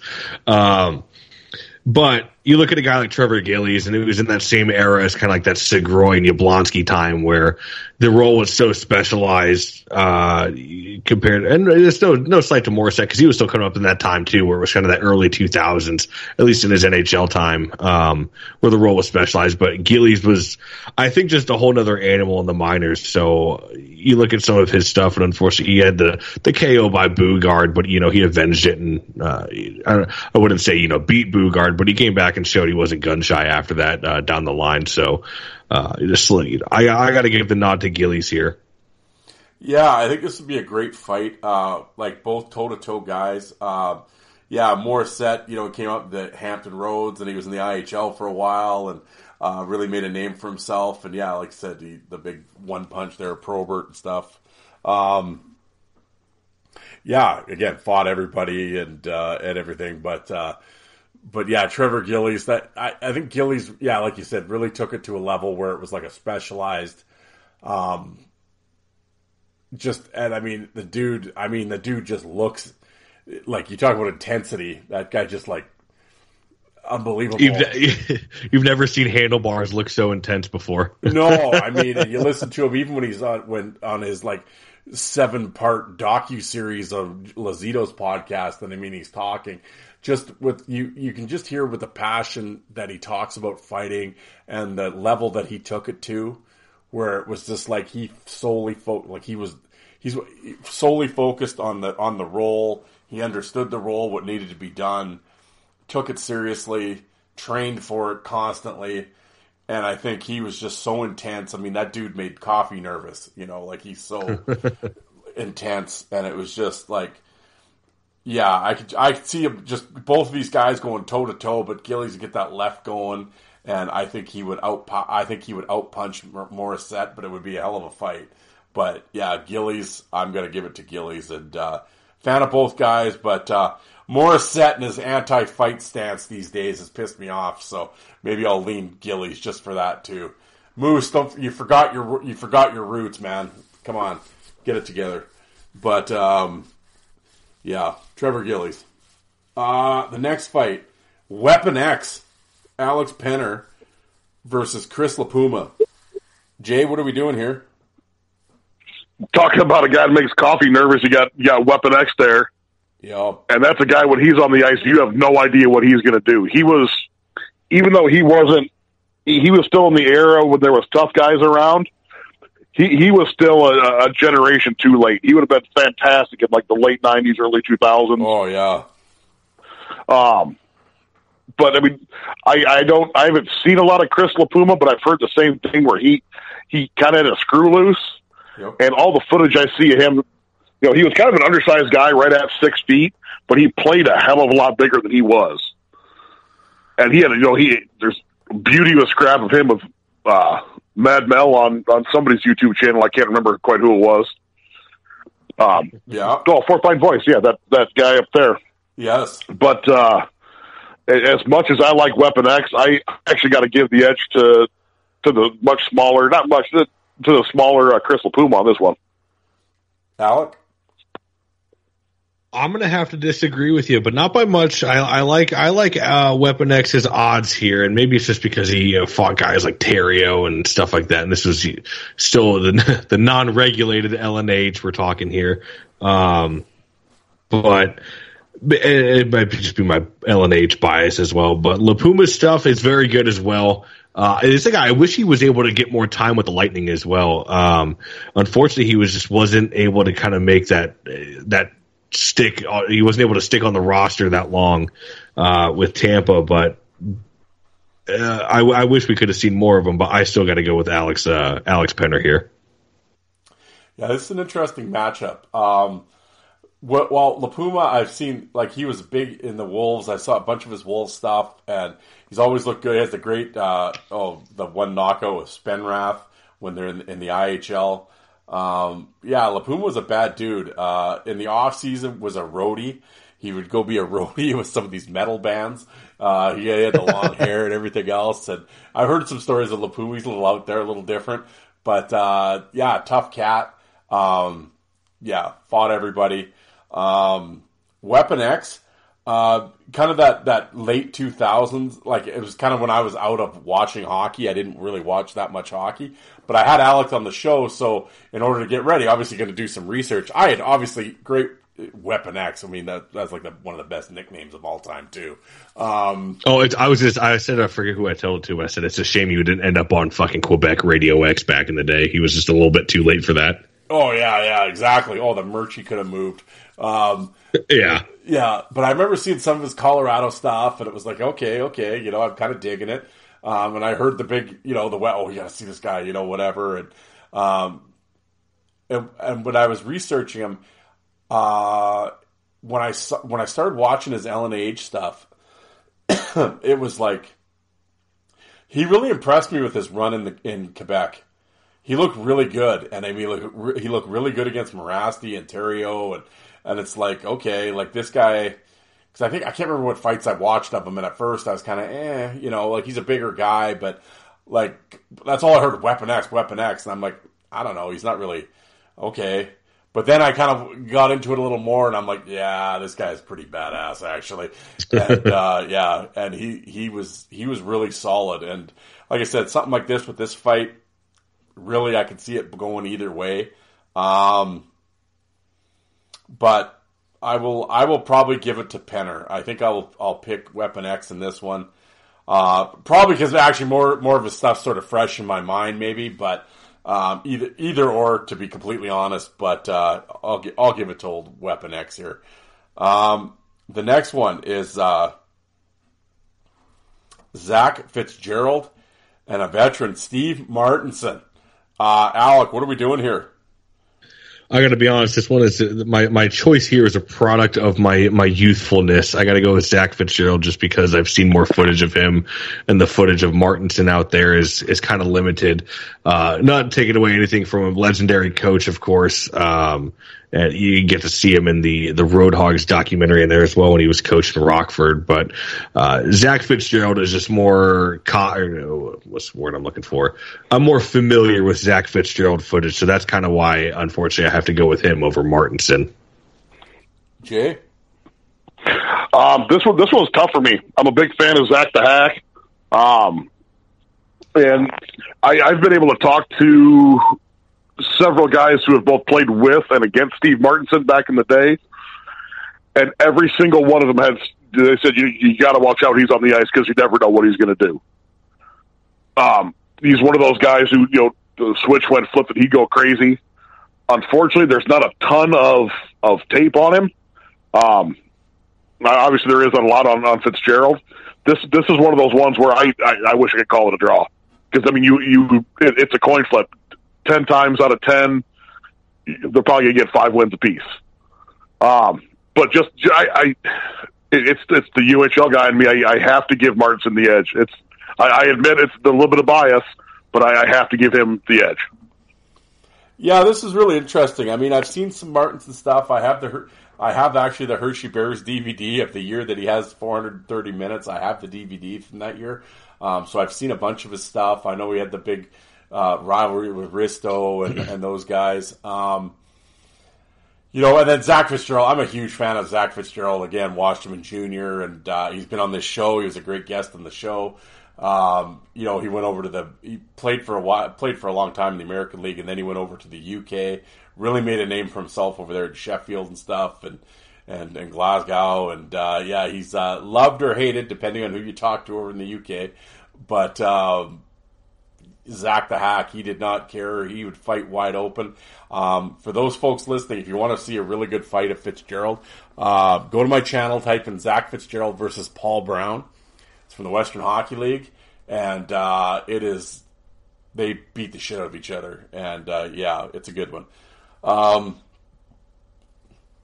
But you look at a guy like Trevor Gillies, and it was in that same era as kind of like that Segroy and Yablonski time where the role was so specialized compared. And there's no slight to Morissette because he was still coming up in that time too, where it was kind of that early 2000s, at least in his NHL time, where the role was specialized. But Gillies was, I think, just a whole nother animal in the minors. So you look at some of his stuff, and unfortunately, he had the KO by Boogaard, but he avenged it, and I wouldn't say beat Boogaard, but he came back and showed he wasn't gun shy after that down the line. So I got to give the nod to Gillies here. Yeah, I think this would be a great fight. Like both toe-to-toe guys. Morissette, came up the Hampton Roads, and he was in the IHL for a while, and really made a name for himself. And yeah, like I said, the big one punch there, Probert and stuff. Again, fought everybody and everything, but yeah, Trevor Gillies. I think Gillies, like you said, really took it to a level where it was like a specialized. The dude just looks like, you talk about intensity. That guy just like unbelievable. You've never seen handlebars look so intense before. No, and you listen to him even when he's on his like 7-part docu-series of Lazito's podcast, and he's talking just with you can just hear with the passion that he talks about fighting and the level that he took it to, where it was just like he's solely focused on the role. He understood the role, what needed to be done, took it seriously, trained for it constantly. And I think he was just so intense. That dude made Coffee nervous, he's so intense. And it was just like, I could see him, just both of these guys going toe to toe, but Gillies would get that left going. And I think he would outpunch Morissette, but it would be a hell of a fight. But yeah, Gillies, I'm going to give it to Gillies, and fan of both guys, but Morissette and his anti-fight stance these days has pissed me off, so maybe I'll lean Gillies just for that too. Moose, you forgot your roots, man. Come on, get it together. But Trevor Gillies. The next fight, Weapon X, Alex Penner versus Chris LaPuma. Jay, what are we doing here? Talking about a guy that makes Coffee nervous, you got Weapon X there. Yeah. And that's a guy, when he's on the ice, you have no idea what he's going to do. He was, even though he was still in the era when there was tough guys around, he was still a generation too late. He would have been fantastic in like the late 90s, early 2000s. Oh, yeah. But I haven't seen a lot of Chris LaPuma, but I've heard the same thing where he kind of had a screw loose. Yep. And all the footage I see of him, he was kind of an undersized guy right at 6 feet, but he played a hell of a lot bigger than he was. And he had, there's a beauteous scrap of him with Mad Mel on somebody's YouTube channel. I can't remember quite who it was. Fourth Line Voice. Yeah, that guy up there. Yes. But as much as I like Weapon X, I actually got to give the edge to the much smaller, to the smaller Chris LaPuma on this one. Alec? I'm going to have to disagree with you, but not by much. I like Weapon X's odds here, and maybe it's just because he fought guys like Terrio and stuff like that, and this was still the non-regulated LNH we're talking here. But it might just be my LNH bias as well. But LaPuma's stuff is very good as well. It's a guy, I wish he was able to get more time with the Lightning as well. Unfortunately, he wasn't able to kind of make that stick. He wasn't able to stick on the roster that long with Tampa, but I wish we could have seen more of him, but I still got to go with Alex Penner here. Yeah, this is an interesting matchup. Well, LaPuma, I've seen, like, he was big in the Wolves. I saw a bunch of his Wolves stuff, and he's always looked good. He has the great, the one knockout with Spenrath when they're in the IHL. LaPuma was a bad dude. In the off season, was a roadie. He would go be a roadie with some of these metal bands. He had the long hair and everything else. And I've heard some stories of LaPuma. He's a little out there, a little different. But, tough cat. Fought everybody. Weapon X, kind of that late 2000s, like it was kind of when I was out of watching hockey. I didn't really watch that much hockey, but I had Alex on the show, so in order to get ready, obviously going to do some research. I had obviously great Weapon X. I mean, that's like one of the best nicknames of all time too. I said, I forget who I told it to, but I said, it's a shame you didn't end up on fucking Quebec Radio X back in the day. He was just a little bit too late for that. Oh yeah, exactly. Oh, the merch he could have moved. Yeah, but I remember seeing some of his Colorado stuff, and it was like, okay, I'm kind of digging it. And I heard the big, you gotta see this guy, whatever. And when I was researching him, when I started watching his LNH stuff, it was like he really impressed me with his run in Quebec. He looked really good, and I mean, he looked really good against Morasti and Theriault, and it's like, okay, like this guy, because I can't remember what fights I watched of him, and at first I was kind of, like he's a bigger guy, but like that's all I heard, Weapon X, and I'm like, I don't know, he's not really okay. But then I kind of got into it a little more, and I'm like, yeah, this guy's pretty badass actually, and and he was really solid, and like I said, something like this with this fight. Really, I could see it going either way. But I will probably give it to Penner. I think I'll pick Weapon X in this one. Probably because actually more of his stuff sort of fresh in my mind, maybe. But either or, to be completely honest. But I'll give it to old Weapon X here. The next one is Zach Fitzgerald and a veteran, Steve Martinson. Alec, what are we doing here? I got to be honest. This one is my choice here is a product of my youthfulness. I got to go with Zach Fitzgerald just because I've seen more footage of him, and the footage of Martinson out there is kind of limited. Not taking away anything from a legendary coach, of course. And you get to see him in the Roadhogs documentary in there as well when he was coaching Rockford. But Zach Fitzgerald is just more what's the word I'm looking for? I'm more familiar with Zach Fitzgerald footage, so that's kind of why, unfortunately, I have to go with him over Martinson. Jay? This one was tough for me. I'm a big fan of Zach the Hack. And I've been able to talk to several guys who have both played with and against Steve Martinson back in the day, and every single one of them they said you got to watch out. He's on the ice because you never know what he's going to do. He's one of those guys who the switch went flipped and he'd go crazy. Unfortunately, there's not a ton of tape on him. Obviously, there isn't a lot on Fitzgerald. This is one of those ones where I wish I could call it a draw, because I mean it's a coin flip. 10 times out of 10, they're probably gonna get 5 wins apiece. But it's the UHL guy in me. I have to give Martinson the edge. I admit it's a little bit of bias, but I have to give him the edge. Yeah, this is really interesting. I mean, I've seen some Martinson stuff. I have actually the Hershey Bears DVD of the year that he has 430 minutes. I have the DVD from that year, so I've seen a bunch of his stuff. I know he had the big rivalry with Risto and those guys. And then Zach Fitzgerald. I'm a huge fan of Zach Fitzgerald. Again, watched him in junior, and he's been on this show. He was a great guest on the show. He went over he played for a long time in the American League, and then he went over to the UK. Really made a name for himself over there at Sheffield and stuff, and Glasgow, and he's loved or hated depending on who you talk to over in the UK. But Zach the Hack, he did not care. He would fight wide open. For those folks listening, if you want to see a really good fight of Fitzgerald, go to my channel, type in Zach Fitzgerald versus Paul Brown. It's from the Western Hockey League, and they beat the shit out of each other, and it's a good one.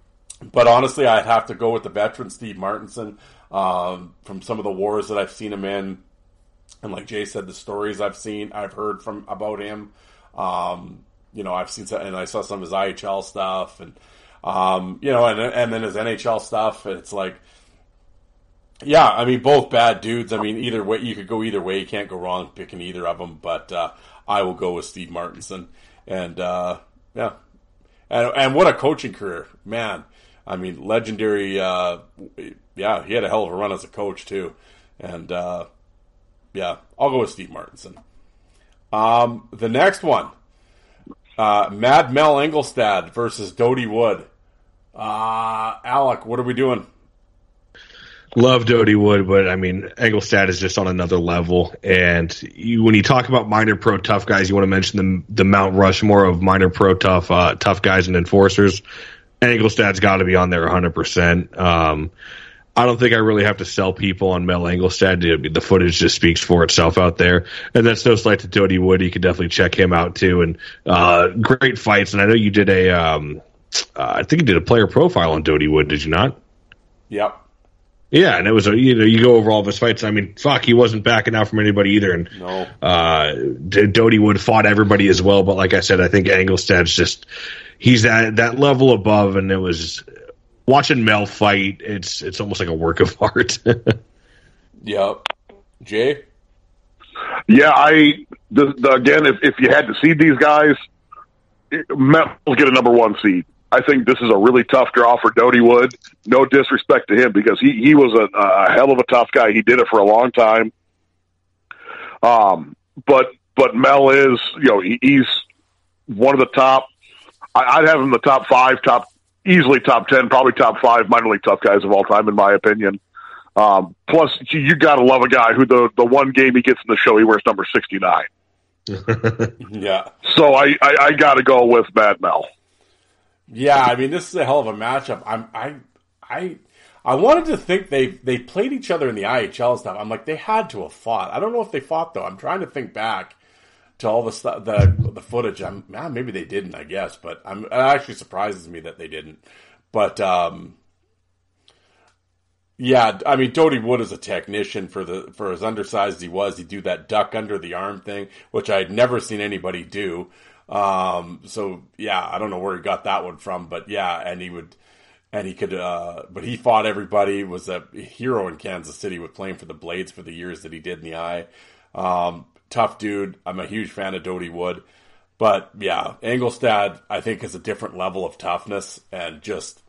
But honestly, I'd have to go with the veteran Steve Martinson, from some of the wars that I've seen him in. And like Jay said, the stories I've heard about him. I've seen some, and I saw some of his IHL stuff, and and then his NHL stuff. And it's like, yeah, I mean, both bad dudes. I mean, either way, you could go either way. You can't go wrong picking either of them. But I will go with Steve Martinson, and yeah, and what a coaching career, man. I mean, legendary. Yeah, he had a hell of a run as a coach too, and yeah, I'll go with Steve Martinson. The next one, Mad Mel Engelstad versus Dodie Wood. Alec, what are we doing? Love Dodie Wood, but I mean, Engelstad is just on another level. And when you talk about minor pro tough guys, you want to mention the Mount Rushmore of minor pro tough guys and enforcers. Engelstad's got to be on there 100%. I don't think I really have to sell people on Mel Engelstad. The footage just speaks for itself out there. And that's no slight to Dodie Wood. You can definitely check him out too. And great fights. And I know you did I think you did a player profile on Dodie Wood, did you not? Yep. Yeah, and it was you go over all of his fights. I mean, fuck, he wasn't backing out from anybody either. And no. Dodie Wood fought everybody as well. But like I said, I think Engelstad's just he's that level above. And it was watching Mel fight. It's almost like a work of art. Yep. Jay. Yeah, again, if you had to seed these guys, Mel will get a number one seed. I think this is a really tough draw for Dodie Wood. No disrespect to him because he was a hell of a tough guy. He did it for a long time. But Mel is, he's one of the top. I'd have him the top 5, easily top 10, probably top 5 minor league tough guys of all time, in my opinion. Plus, you got to love a guy who the one game he gets in the show, he wears number 69. Yeah. So I got to go with Mad Mel. Yeah, I mean, this is a hell of a matchup. I wanted to think they played each other in the IHL stuff. I'm like, they had to have fought. I don't know if they fought though. I'm trying to think back to all the stuff, the footage. Maybe they didn't, I guess, but it actually surprises me that they didn't. But yeah, I mean, Dodie Wood is a technician for as undersized as he was. He'd do that duck under the arm thing, which I had never seen anybody do. So yeah, I don't know where he got that one from, but yeah, but he fought everybody, was a hero in Kansas City with playing for the Blades for the years that he did in the eye. Tough dude. I'm a huge fan of Dodie Wood, but yeah, Engelstad, I think, is a different level of toughness and just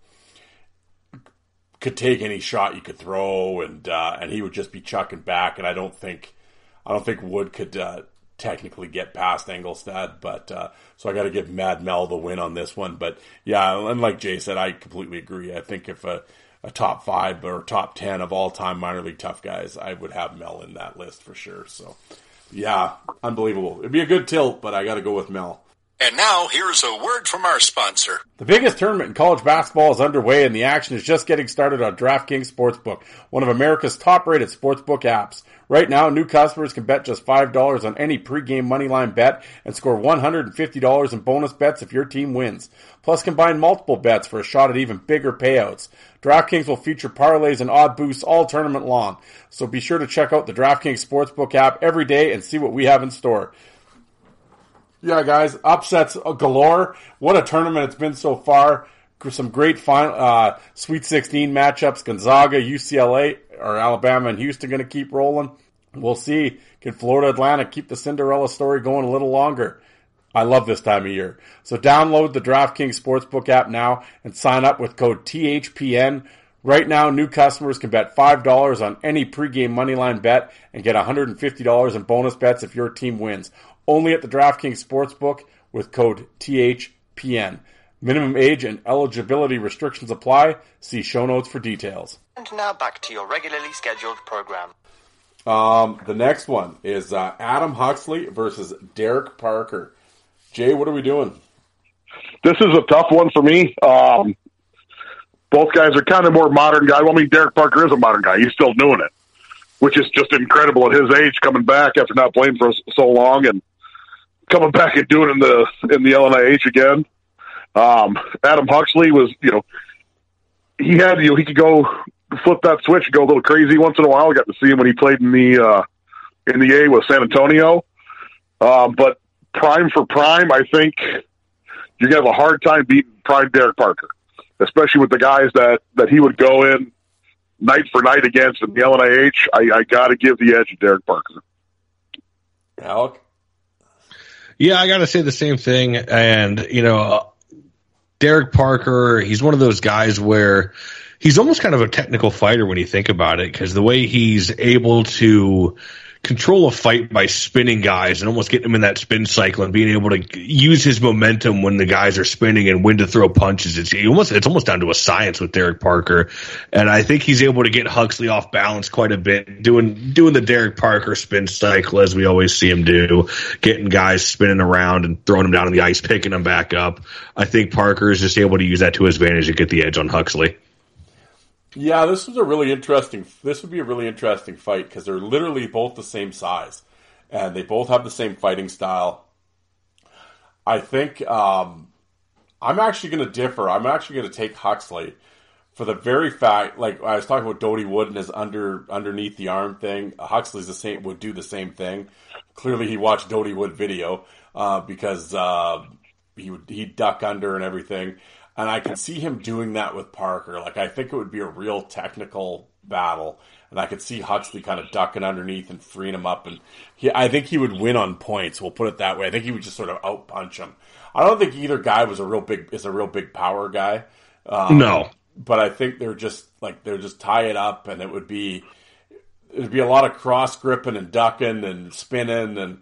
could take any shot you could throw, and he would just be chucking back. And I don't think Wood could, technically get past Engelstad, but so I got to give Mad Mel the win on this one. But yeah, and like Jay said, I completely agree. I think if a top 5 or top 10 of all time minor league tough guys, I would have Mel in that list for sure. So yeah, unbelievable. It'd be a good tilt, but I got to go with Mel. And now, here's a word from our sponsor. The biggest tournament in college basketball is underway, and the action is just getting started on DraftKings Sportsbook, one of America's top-rated sportsbook apps. Right now, new customers can bet just $5 on any pregame moneyline bet and score $150 in bonus bets if your team wins. Plus, combine multiple bets for a shot at even bigger payouts. DraftKings will feature parlays and odd boosts all tournament long, so be sure to check out the DraftKings Sportsbook app every day and see what we have in store. Yeah, guys, upsets galore. What a tournament it's been so far. Some great Sweet 16 matchups. Gonzaga, UCLA, or Alabama and Houston going to keep rolling. We'll see. Can Florida Atlantic keep the Cinderella story going a little longer? I love this time of year. So download the DraftKings Sportsbook app now and sign up with code THPN. Right now, new customers can bet $5 on any pregame moneyline bet and get $150 in bonus bets if your team wins. Only at the DraftKings Sportsbook with code THPN. Minimum age and eligibility restrictions apply. See show notes for details. And now back to your regularly scheduled program. The next one is Adam Huxley versus Derek Parker. Jay, what are we doing? This is a tough one for me. Both guys are kind of more modern guys. Well, I mean, Derek Parker is a modern guy. He's still doing it, which is just incredible at his age, coming back after not playing for so long and coming back and doing it in the LNIH again. Adam Huxley was, he could go flip that switch, go a little crazy once in a while. I got to see him when he played in the A with San Antonio. But prime for prime, I think you're going to have a hard time beating prime Derek Parker, especially with the guys that he would go in night for night against in the LNIH. I got to give the edge to Derek Parker. Alec? Yeah, I got to say the same thing. And, Derek Parker, he's one of those guys where he's almost kind of a technical fighter when you think about it, because the way he's able to control a fight by spinning guys and almost getting them in that spin cycle and being able to use his momentum when the guys are spinning and when to throw punches. It's almost down to a science with Derek Parker. And I think he's able to get Huxley off balance quite a bit, doing the Derek Parker spin cycle as we always see him do, getting guys spinning around and throwing them down on the ice, picking them back up. I think Parker is just able to use that to his advantage and get the edge on Huxley. Yeah, this would be a really interesting fight because they're literally both the same size, and they both have the same fighting style. I think I'm actually going to differ. I'm actually going to take Huxley for the very fact, like I was talking about Dodie Wood and his underneath the arm thing. Huxley's would do the same thing. Clearly, he watched Dodie Wood video because he'd duck under and everything. And I can see him doing that with Parker. Like, I think it would be a real technical battle. And I could see Huxley kind of ducking underneath and freeing him up. And I think he would win on points. We'll put it that way. I think he would just sort of outpunch him. I don't think either guy is a real big power guy. No. But I think they're just tie it up, and it'd be a lot of cross gripping and ducking and spinning, and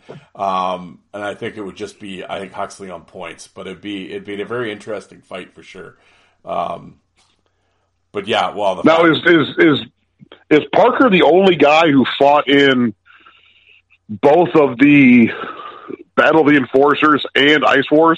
I think it would just be, I think, Huxley on points, but it'd be a very interesting fight for sure. But yeah, well, now is Parker the only guy who fought in both of the Battle of the Enforcers and Ice Wars?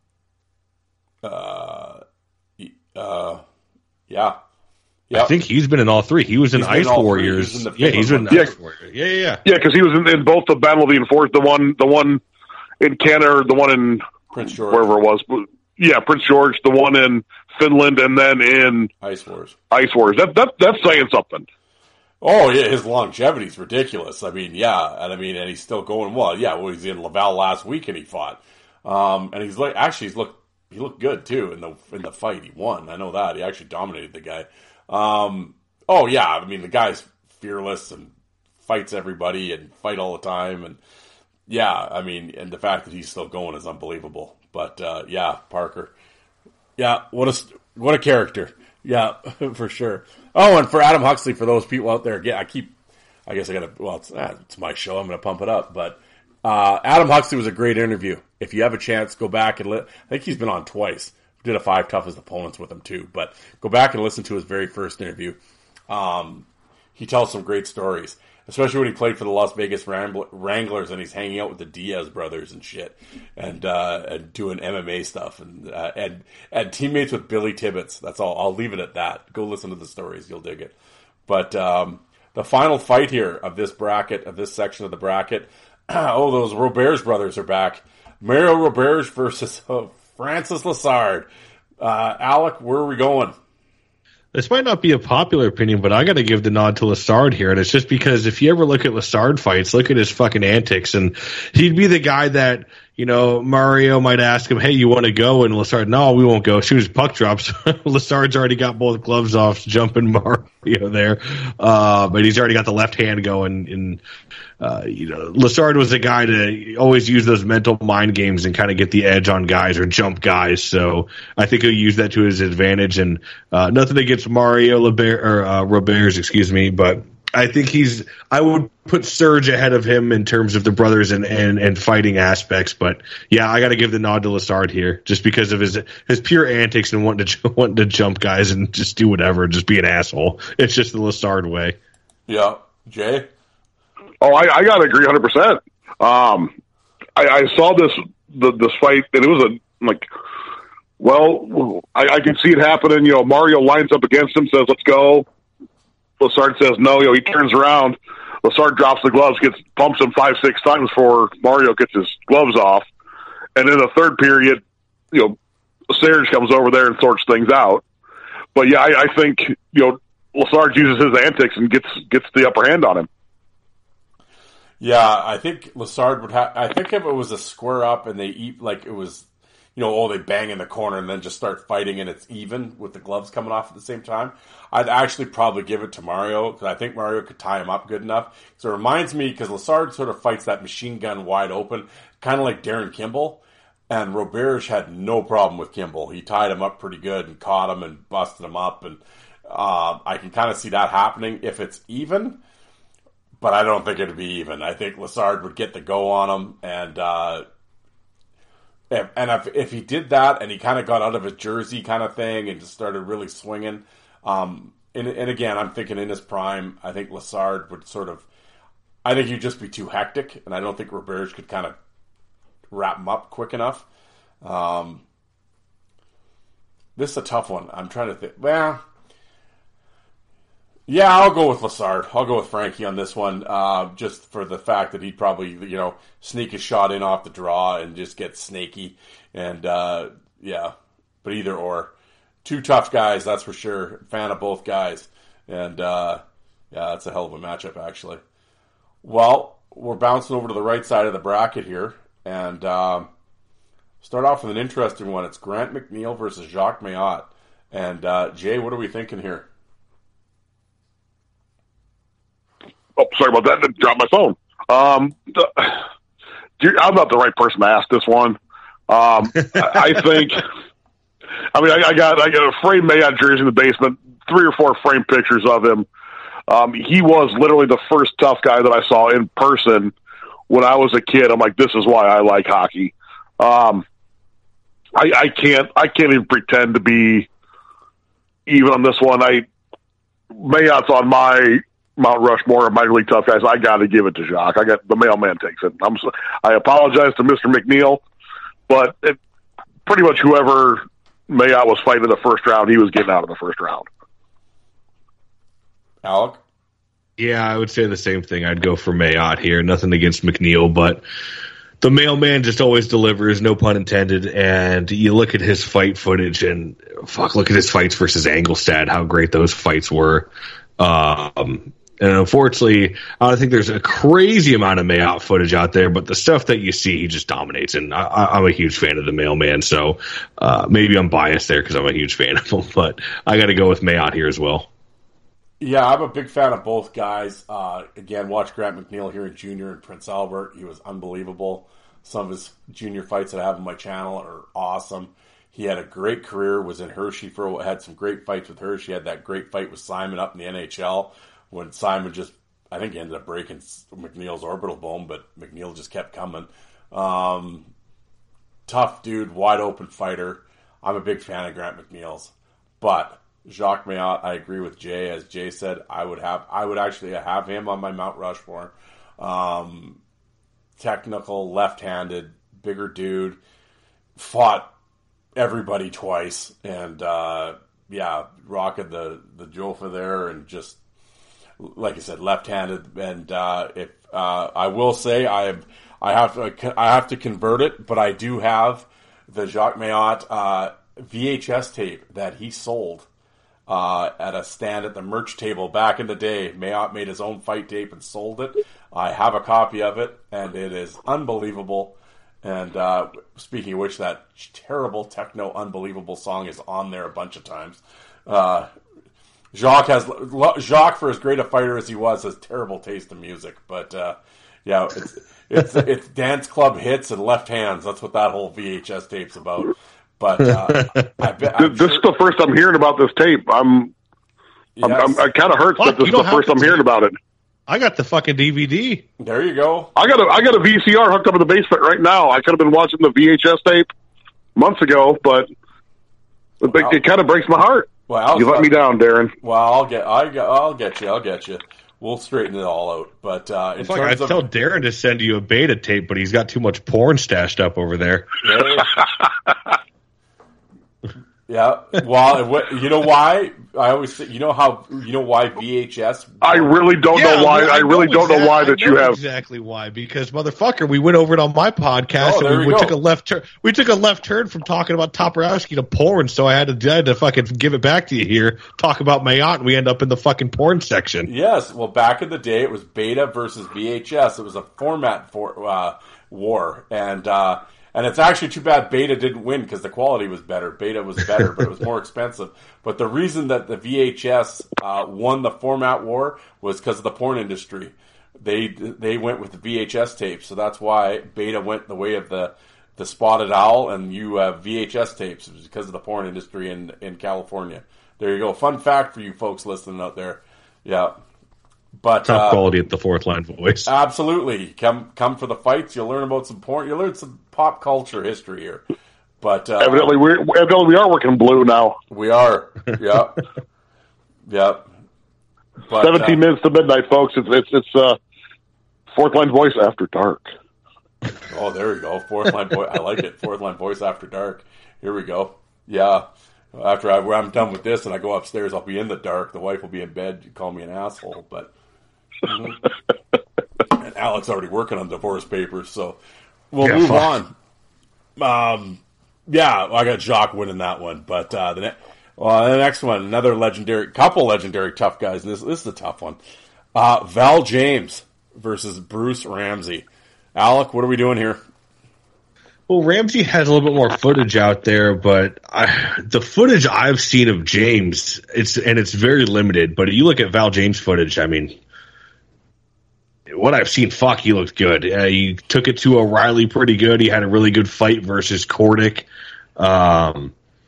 Yeah. Yep. I think he's been in all three. He was in Ice Warriors. He's been in Ice Warriors. Yeah, because he was in both the Battle of the Enforcers, the one in Canada, or the one in Prince George, wherever it was. Yeah, Prince George, the one in Finland, and then in Ice Wars. That's saying something. Oh yeah, his longevity is ridiculous. I mean, yeah, and he's still going well. Yeah, he's in Laval last week and he fought, and he looked good too in the fight. He won. I know that he actually dominated the guy. Oh yeah, the guy's fearless and fights everybody and fight all the time, and yeah, and the fact that he's still going is unbelievable. But yeah, Parker, yeah, what a character, yeah, for sure. Oh, and for Adam Huxley, for those people out there, yeah, it's my show, I'm gonna pump it up, but Adam Huxley was a great interview. If you have a chance, go back and I think he's been on twice. Did a 5 toughest opponents with him too, but go back and listen to his very first interview. He tells some great stories, especially when he played for the Las Vegas Wranglers and he's hanging out with the Diaz brothers and shit, and doing MMA stuff and teammates with Billy Tibbetts. That's all. I'll leave it at that. Go listen to the stories; you'll dig it. But the final fight here of this bracket, of this section of the bracket, those Roberge brothers are back. Mario Roberge versus Francis Lessard. Alec, where are we going? This might not be a popular opinion, but I got to give the nod to Lessard here. And it's just because if you ever look at Lessard fights, look at his fucking antics. And he'd be the guy that, Mario might ask him, hey, you want to go? And Lessard, no, we won't go. Shoot his puck drops. Lessard's already got both gloves off, jumping Mario there. But he's already got the left hand going. And, Lessard was the guy to always use those mental mind games and kind of get the edge on guys or jump guys. So I think he'll use that to his advantage. And nothing against Mario Roberge, but I think I would put Serge ahead of him in terms of the brothers and fighting aspects. But yeah, I got to give the nod to Lessard here just because of his pure antics and wanting to jump guys and just do whatever, just be an asshole. It's just the Lessard way. Yeah. Jay? Oh, I got to agree 100%. I saw this fight and it was I can see it happening. Mario lines up against him, says, let's go. Lessard says no. He turns around. Lessard drops the gloves, pumps him 5-6 times before Mario gets his gloves off. And in the third period, Serge comes over there and sorts things out. But yeah, I think Lessard uses his antics and gets the upper hand on him. Yeah, I think Lessard would have. I think if it was a square up and they eat like it was, they bang in the corner and then just start fighting and it's even with the gloves coming off at the same time, I'd actually probably give it to Mario because I think Mario could tie him up good enough. So it reminds me because Lessard sort of fights that machine gun wide open, kind of like Darren Kimball, and Roberge had no problem with Kimball. He tied him up pretty good and caught him and busted him up, and I can kind of see that happening if it's even. But I don't think it'd be even. I think Lessard would get the go on him, and if he did that and he kind of got out of his jersey kind of thing and just started really swinging, and again, I'm thinking in his prime, I think Lessard would I think he'd just be too hectic, and I don't think Roberge could kind of wrap him up quick enough. This is a tough one. I'm trying to think. Well, yeah, I'll go with Lessard. I'll go with Frankie on this one, just for the fact that he'd probably, sneak a shot in off the draw and just get snaky. And, yeah, but either or. Two tough guys, that's for sure. Fan of both guys. And, yeah, that's a hell of a matchup, actually. Well, we're bouncing over to the right side of the bracket here. And start off with an interesting one. It's Grant McNeil versus Jacques Mayotte. And, Jay, what are we thinking here? Oh, sorry about that. I dropped my phone. I'm not the right person to ask this one. I think. I got a framed Mayotte jersey in the basement. 3 or 4 framed pictures of him. He was literally the first tough guy that I saw in person when I was a kid. I'm like, this is why I like hockey. I can't even pretend to be even on this one. Mayotte's on my Mount Rushmore of minor league tough guys. I got to give it to Jacques. The mailman takes it. I apologize to Mr. McNeil, but pretty much whoever Mayotte was fighting in the first round, he was getting out of the first round. Alec? Yeah, I would say the same thing. I'd go for Mayotte here. Nothing against McNeil, but the mailman just always delivers, no pun intended. And you look at his fight footage and look at his fights versus Engelstad, how great those fights were. And unfortunately, I don't think there's a crazy amount of Mayotte footage out there, but the stuff that you see, he just dominates. And I'm a huge fan of the mailman, so maybe I'm biased there because I'm a huge fan of him, but I got to go with Mayotte here as well. Yeah, I'm a big fan of both guys. Again, watch Grant McNeil here in junior in Prince Albert. He was unbelievable. Some of his junior fights that I have on my channel are awesome. He had a great career, was in Hershey had some great fights with Hershey. He had that great fight with Simon up in the NHL when Simon I think he ended up breaking McNeil's orbital bone, but McNeil just kept coming. Tough dude, wide open fighter. I'm a big fan of Grant McNeil's. But Jacques Mayotte, I agree with Jay. As Jay said, I would actually have him on my Mount Rushmore. Technical, left-handed, bigger dude, fought everybody twice, and rocking the Jofa there, and just like I said, left-handed. And if I will say, I have to convert it, but I do have the Jacques Mayotte VHS tape that he sold at a stand at the merch table back in the day. Mayotte made his own fight tape and sold it. I have a copy of it, and it is unbelievable. And speaking of which, that terrible techno unbelievable song is on there a bunch of times. Jacques, for as great a fighter as he was, has terrible taste in music. But it's dance club hits and left hands. That's what that whole VHS tape's about. But this is the first I'm hearing about this tape. I kind of hurts that this is the first I'm hearing about it. I got the fucking DVD. There you go. I got a VCR hooked up in the basement right now. I could have been watching the VHS tape months ago, but it kind of breaks my heart. Well, you let me down, Darren. Well, I'll get you. We'll straighten it all out. But in terms of, tell Darren to send you a beta tape, but he's got too much porn stashed up over there. Yeah. Well, you know why? I always say, you know why VHS? I really don't know why. I really don't know why that you have exactly why. Because motherfucker, we went over it on my podcast and we took a left turn. We took a left turn from talking about Toporowski to porn, so I had to fucking give it back to you here. Talk about Mayotte, and we end up in the fucking porn section. Yes. Well, back in the day, it was Beta versus VHS. It was a format war, and it's actually too bad Beta didn't win because the quality was better. Beta was better, but it was more expensive. But the reason that the VHS won the format war was because of the porn industry. They went with the VHS tapes, so that's why Beta went the way of the Spotted Owl, and you have VHS tapes. It was because of the porn industry in California. There you go. Fun fact for you folks listening out there. Yeah. But top quality at the Fourth Line Voice. Absolutely. Come for the fights. You'll learn about some porn. You'll learn some pop culture history here. But evidently we are working blue now. We are. Yep. Yep. But, 17 minutes to midnight, folks. It's Fourth Line Voice After Dark. Oh, there we go. Fourth Line Voice. I like it. Fourth Line Voice After Dark. Here we go. Yeah. After I'm done with this and I go upstairs, I'll be in the dark. The wife will be in bed. You call me an asshole, but. And Alex already working on divorce papers, so we'll move on. Yeah, I got Jacques winning that one, but the next one, another couple legendary tough guys. This is a tough one. Val James versus Bruce Ramsey. Alec, what are we doing here? Well, Ramsey has a little bit more footage out there, but the footage I've seen of James, it's very limited. But you look at Val James footage, I mean, what I've seen, he looked good. He took it to O'Reilly pretty good. He had a really good fight versus Kordic. I'll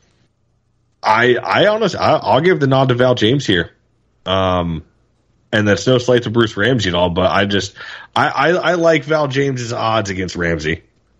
give the nod to Val James here. And that's no slight to Bruce Ramsey at all, but I like Val James's odds against Ramsey.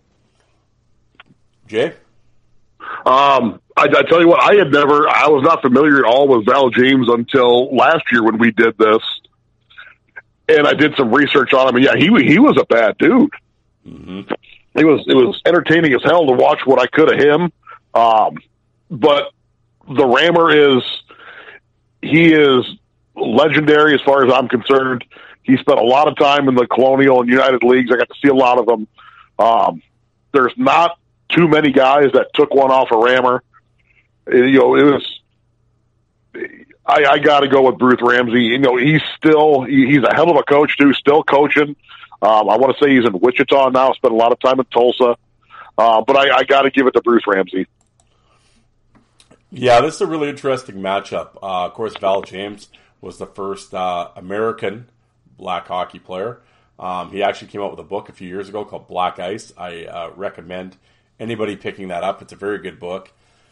Jay? I tell you what, I was not familiar at all with Val James until last year when we did this. And I did some research on him, and yeah, he was a bad dude. Mm-hmm. It was entertaining as hell to watch what I could of him. But the Rammer he is legendary as far as I'm concerned. He spent a lot of time in the Colonial and United Leagues. I got to see a lot of them. There's not too many guys that took one off a Rammer. I got to go with Bruce Ramsey. He's a hell of a coach too, still coaching. I want to say he's in Wichita now, spent a lot of time in Tulsa. But I got to give it to Bruce Ramsey. Yeah, this is a really interesting matchup. Of course, Val James was the first American black hockey player. He actually came out with a book a few years ago called Black Ice. I recommend anybody picking that up. It's a very good book.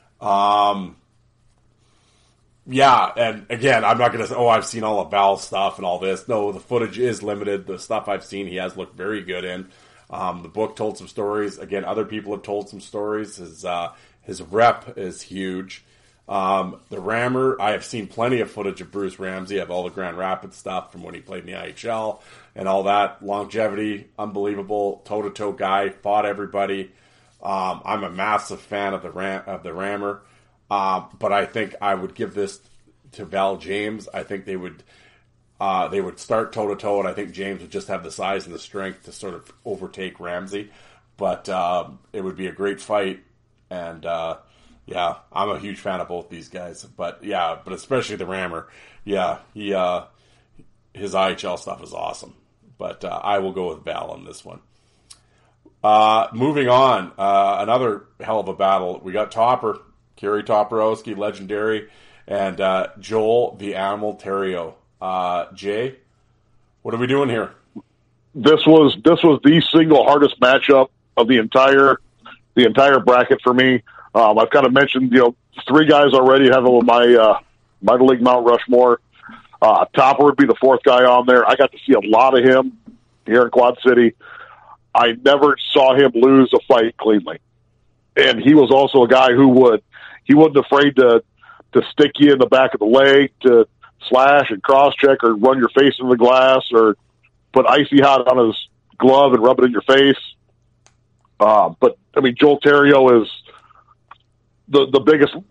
Yeah, and again, I'm not going to say, I've seen all of Val's stuff and all this. No, the footage is limited. The stuff I've seen, he has looked very good in. The book told some stories. Again, other people have told some stories. His rep is huge. The Rammer, I have seen plenty of footage of Bruce Ramsey. I have all the Grand Rapids stuff from when he played in the IHL and all that. Longevity, unbelievable. Toe-to-toe guy, fought everybody. I'm a massive fan of the Rammer. But I think I would give this to Val James. I think they would start toe-to-toe, and I think James would just have the size and the strength to sort of overtake Ramsey. But it would be a great fight, and yeah, I'm a huge fan of both these guys. But especially the Rammer. Yeah, his IHL stuff is awesome. But I will go with Val on this one. Moving on, another hell of a battle. We got Topper. Kerry Toporowski, legendary, and Joel the Animal Theriault. Jay, what are we doing here? This was the single hardest matchup of the entire bracket for me. I've kind of mentioned three guys already have on my minor league Mount Rushmore. Topper would be the fourth guy on there. I got to see a lot of him here in Quad City. I never saw him lose a fight cleanly, and he was also a guy who wasn't afraid to stick you in the back of the leg, to slash and cross-check or run your face in the glass or put icy hot on his glove and rub it in your face. But, I mean, Joel Theriault is the biggest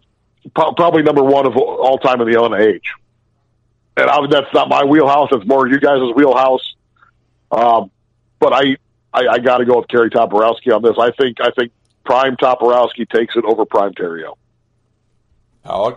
probably number one of all time in the LNH. And that's not my wheelhouse. It's more you guys' wheelhouse. But I got to go with Kerry Toporowski on this. I think prime Toporowski takes it over prime Theriault. Alec?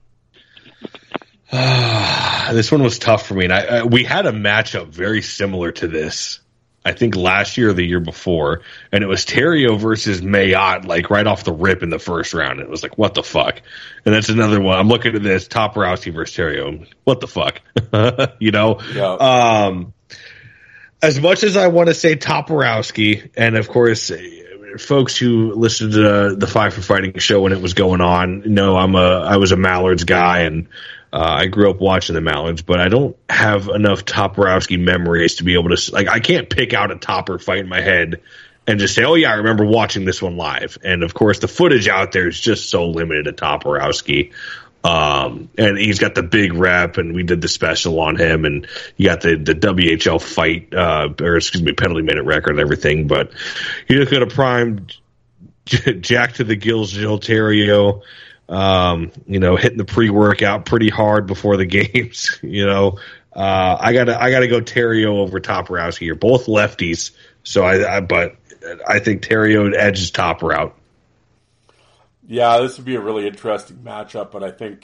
This one was tough for me. And we had a matchup very similar to this, I think last year or the year before, and it was Theriault versus Mayotte, like right off the rip in the first round. It was like, what the fuck? And that's another one. I'm looking at this, Toporowski versus Theriault. What the fuck? You know? Yeah. As much as I want to say Toporowski, and of course, folks who listened to the Five for Fighting show when it was going on know I was a Mallards guy, and I grew up watching the Mallards, but I don't have enough Toporowski memories to be able to, like, I can't pick out a Topper fight in my head and just say, oh yeah, I remember watching this one live. And of course, the footage out there is just so limited to Toporowski. And he's got the big rep, and we did the special on him, and you got the WHL fight, penalty minute record and everything. But you look at a prime Jack to the gills, Gilles Theriault, hitting the pre-workout pretty hard before the games. I gotta go Theriault over Toporowski here. Both lefties, so but I think Theriault edges Topper out. Yeah, this would be a really interesting matchup, but I think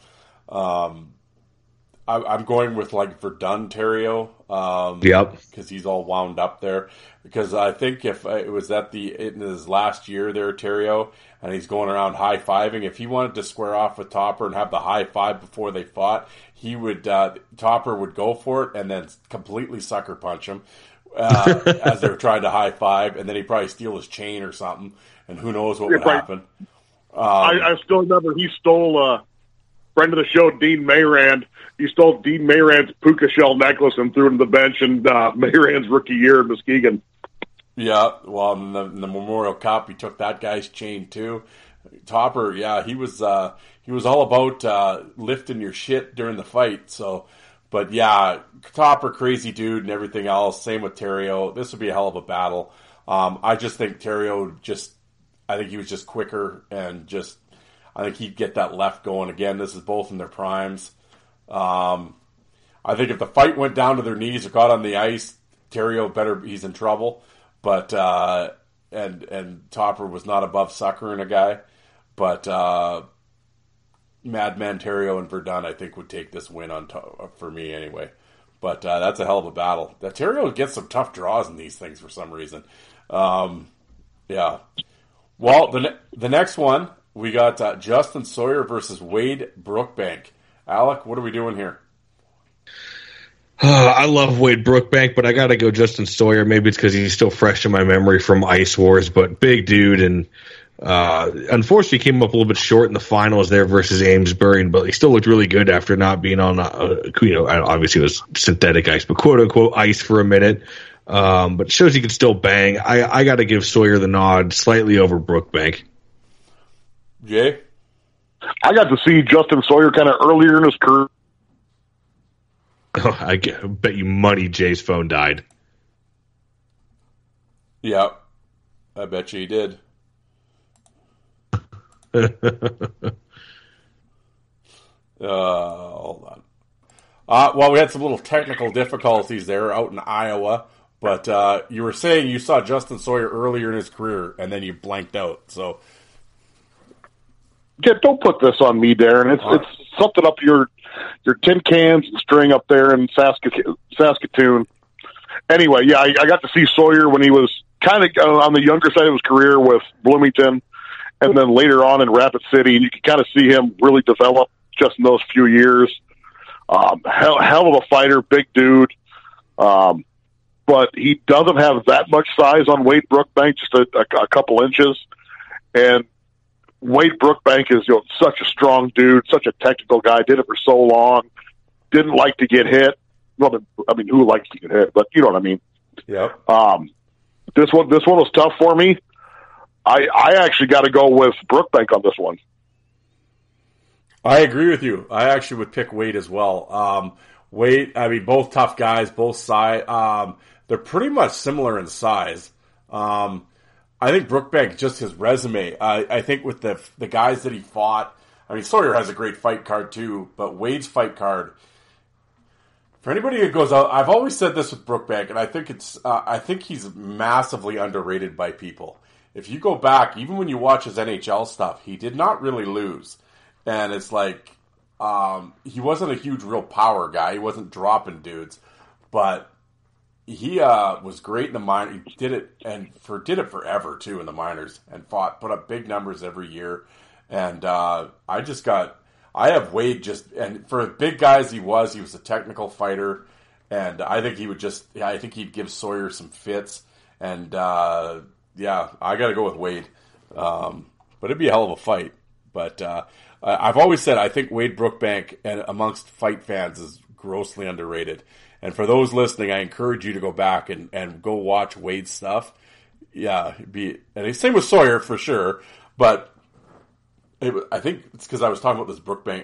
I'm going with like Verdun Theriault. Yep, because he's all wound up there. Because I think if it was in his last year there, Theriault, and he's going around high fiving, if he wanted to square off with Topper and have the high five before they fought, he would Topper would go for it and then completely sucker punch him as they're trying to high five, and then he'd probably steal his chain or something, and who knows what would happen. I still remember he stole friend of the show, Dean Mayrand. He stole Dean Mayrand's puka shell necklace and threw it on the bench in Mayrand's rookie year in Muskegon. Yeah, well, in the Memorial Cup, he took that guy's chain too. Topper, yeah, he was all about lifting your shit during the fight. So, but yeah, Topper, crazy dude, and everything else. Same with Theriault. This would be a hell of a battle. I just think Theriault I think he was just quicker, and I think he'd get that left going again. This is both in their primes. I think if the fight went down to their knees or got on the ice, Theriault he's in trouble. But and Topper was not above suckering a guy. But Madman Theriault and Verdun, I think, would take this win for me anyway. But that's a hell of a battle. Theriault gets some tough draws in these things for some reason. Yeah. Well, the next one, we got Justin Sawyer versus Wade Brookbank. Alec, what are we doing here? I love Wade Brookbank, but I got to go Justin Sawyer. Maybe it's because he's still fresh in my memory from Ice Wars, but big dude, and unfortunately came up a little bit short in the finals there versus Amesbury, but he still looked really good after not being on, obviously it was synthetic ice, but quote-unquote ice for a minute. But shows he can still bang. I got to give Sawyer the nod slightly over Brookbank. Jay? I got to see Justin Sawyer kind of earlier in his career. Oh, I bet you money Jay's phone died. Yeah, I bet you he did. Hold on. Well, we had some little technical difficulties there out in Iowa. But you were saying you saw Justin Sawyer earlier in his career, and then you blanked out. So, yeah, don't put this on me, Darren. It's something up your tin cans and string up there in Saskatoon. Anyway, yeah, I got to see Sawyer when he was kind of on the younger side of his career with Bloomington, and then later on in Rapid City, and you can kind of see him really develop just in those few years. Hell of a fighter, big dude. But he doesn't have that much size on Wade Brookbank, just a couple inches. And Wade Brookbank is such a strong dude, such a technical guy, did it for so long, didn't like to get hit. Well, I mean, who likes to get hit? But you know what I mean. Yeah. This one was tough for me. I actually got to go with Brookbank on this one. I agree with you. I actually would pick Wade as well. Wade, I mean, both tough guys, both size. They're pretty much similar in size. I think Brookbank, just his resume, I think with the guys that he fought, I mean, Sawyer has a great fight card too, but Wade's fight card, for anybody who goes out, I've always said this with Brookbank, and I think he's massively underrated by people. If you go back, even when you watch his NHL stuff, he did not really lose. And it's like, he wasn't a huge real power guy. He wasn't dropping dudes, but he was great in the minor. He did it forever too in the minors, and put up big numbers every year. And I have Wade and for big guys he was a technical fighter, and I think he'd give Sawyer some fits. And I got to go with Wade. But it'd be a hell of a fight. But I've always said I think Wade Brookbank and amongst fight fans is grossly underrated. And for those listening, I encourage you to go back and go watch Wade's stuff. Yeah, and same with Sawyer for sure. But I think it's because I was talking about this Brookbank.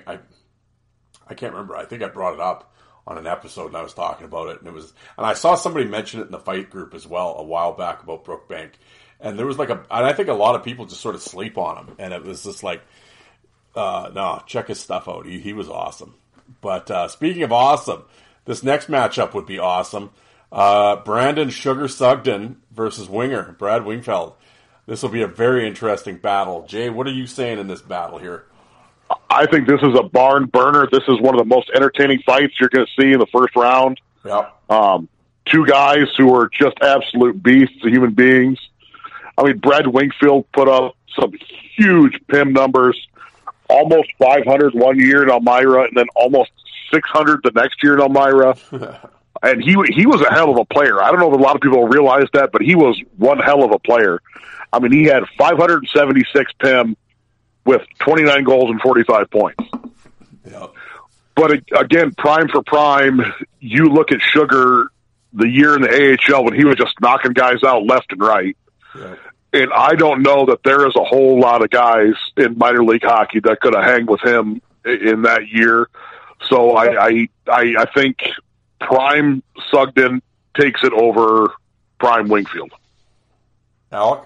I can't remember. I think I brought it up on an episode and I was talking about it, and I saw somebody mention it in the fight group as well a while back about Brookbank. And there was and I think a lot of people just sort of sleep on him, and it was just like, no, check his stuff out. He was awesome. But speaking of awesome, this next matchup would be awesome. Brandon Sugar Sugden versus Winger, Brad Wingfield. This will be a very interesting battle. Jay, what are you saying in this battle here? I think this is a barn burner. This is one of the most entertaining fights you're going to see in the first round. Yep. Two guys who are just absolute beasts of human beings. I mean, Brad Wingfield put up some huge PIM numbers, almost 500 one year in Elmira, and then almost 600 the next year in Elmira. And he was a hell of a player. I don't know if a lot of people realize that, but he was one hell of a player. I mean, he had 576 PIM with 29 goals and 45 points. Yep. But again, prime for prime, you look at Sugar the year in the AHL when he was just knocking guys out left and right. Yep. And I don't know that there is a whole lot of guys in minor league hockey that could have hanged with him in that year. So I think prime Sugden takes it over prime Wingfield. Alec?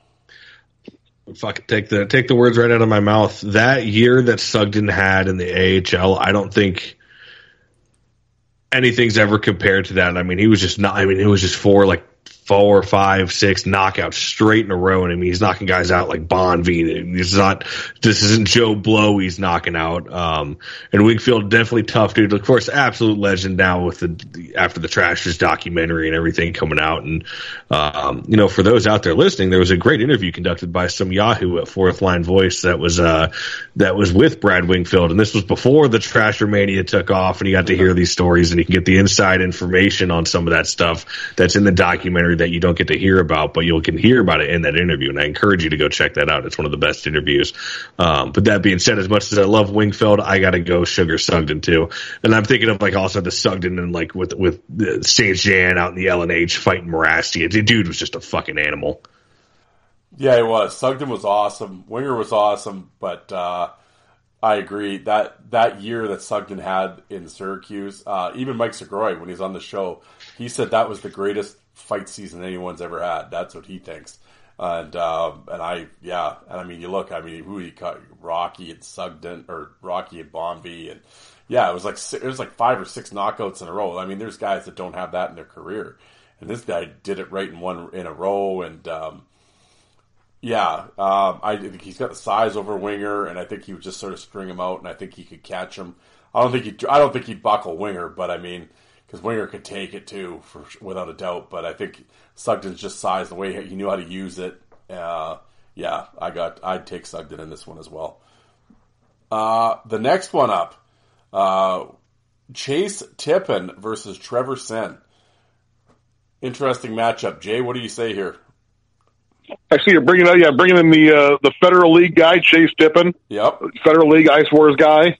Fuck, take the words right out of my mouth. That year that Sugden had in the AHL, I don't think anything's ever compared to that. I mean, it was just 4 or 5, 6 knockouts straight in a row. And I mean, he's knocking guys out like Bonvie. This isn't Joe Blow he's knocking out. And Wingfield, definitely tough dude. Of course, absolute legend now with after the Trashers documentary and everything coming out. And, for those out there listening, there was a great interview conducted by some Yahoo at Fourth Line Voice that was with Brad Wingfield. And this was before the Trasher Mania took off, and you got to hear these stories and you can get the inside information on some of that stuff that's in the documentary that you don't get to hear about, but you can hear about it in that interview. And I encourage you to go check that out. It's one of the best interviews. But that being said, as much as I love Wingfield, I got to go Sugar Sugden too. And I'm thinking of also the Sugden and with St. Jean out in the LNH fighting Morasti. The dude was just a fucking animal. Yeah, he was. Sugden was awesome. Winger was awesome, but I agree that year that Sugden had in Syracuse, even Mike Segroy, when he's on the show, he said that was the greatest fight season anyone's ever had. That's what he thinks. And I mean, you look, who he cut, Rocky and Sugden, or Rocky and Bonvie, and yeah, it was like 5 or 6 knockouts in a row. I mean, there's guys that don't have that in their career, and this guy did it right in a row. And I think he's got the size over Winger, and I think he would just sort of string him out, and I think he could catch him. I don't think he'd buckle Winger, but I mean, because Winger could take it too, without a doubt. But I think Sugden's just size, the way he knew how to use it. I'd take Sugden in this one as well. The next one up, Chase Tippin versus Trevor Sen. Interesting matchup. Jay, what do you say here? I see you're bringing in the Federal League guy, Chase Tippin. Yep. Federal League Ice Wars guy.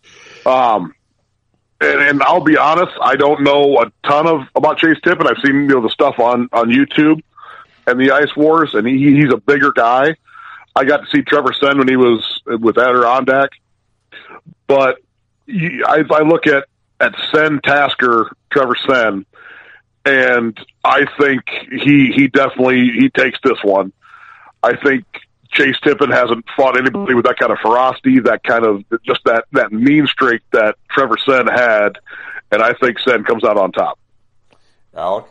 And I'll be honest, I don't know a ton about Chase Tippin. I've seen the stuff on YouTube and the Ice Wars, and he's a bigger guy. I got to see Trevor Sen when he was with Adirondack. But I look at Sen Tasker, Trevor Sen, and I think he definitely takes this one. I think Chase Tippin hasn't fought anybody with that kind of ferocity, that kind of just that mean streak that Trevor Senn had, and I think Senn comes out on top. Alec?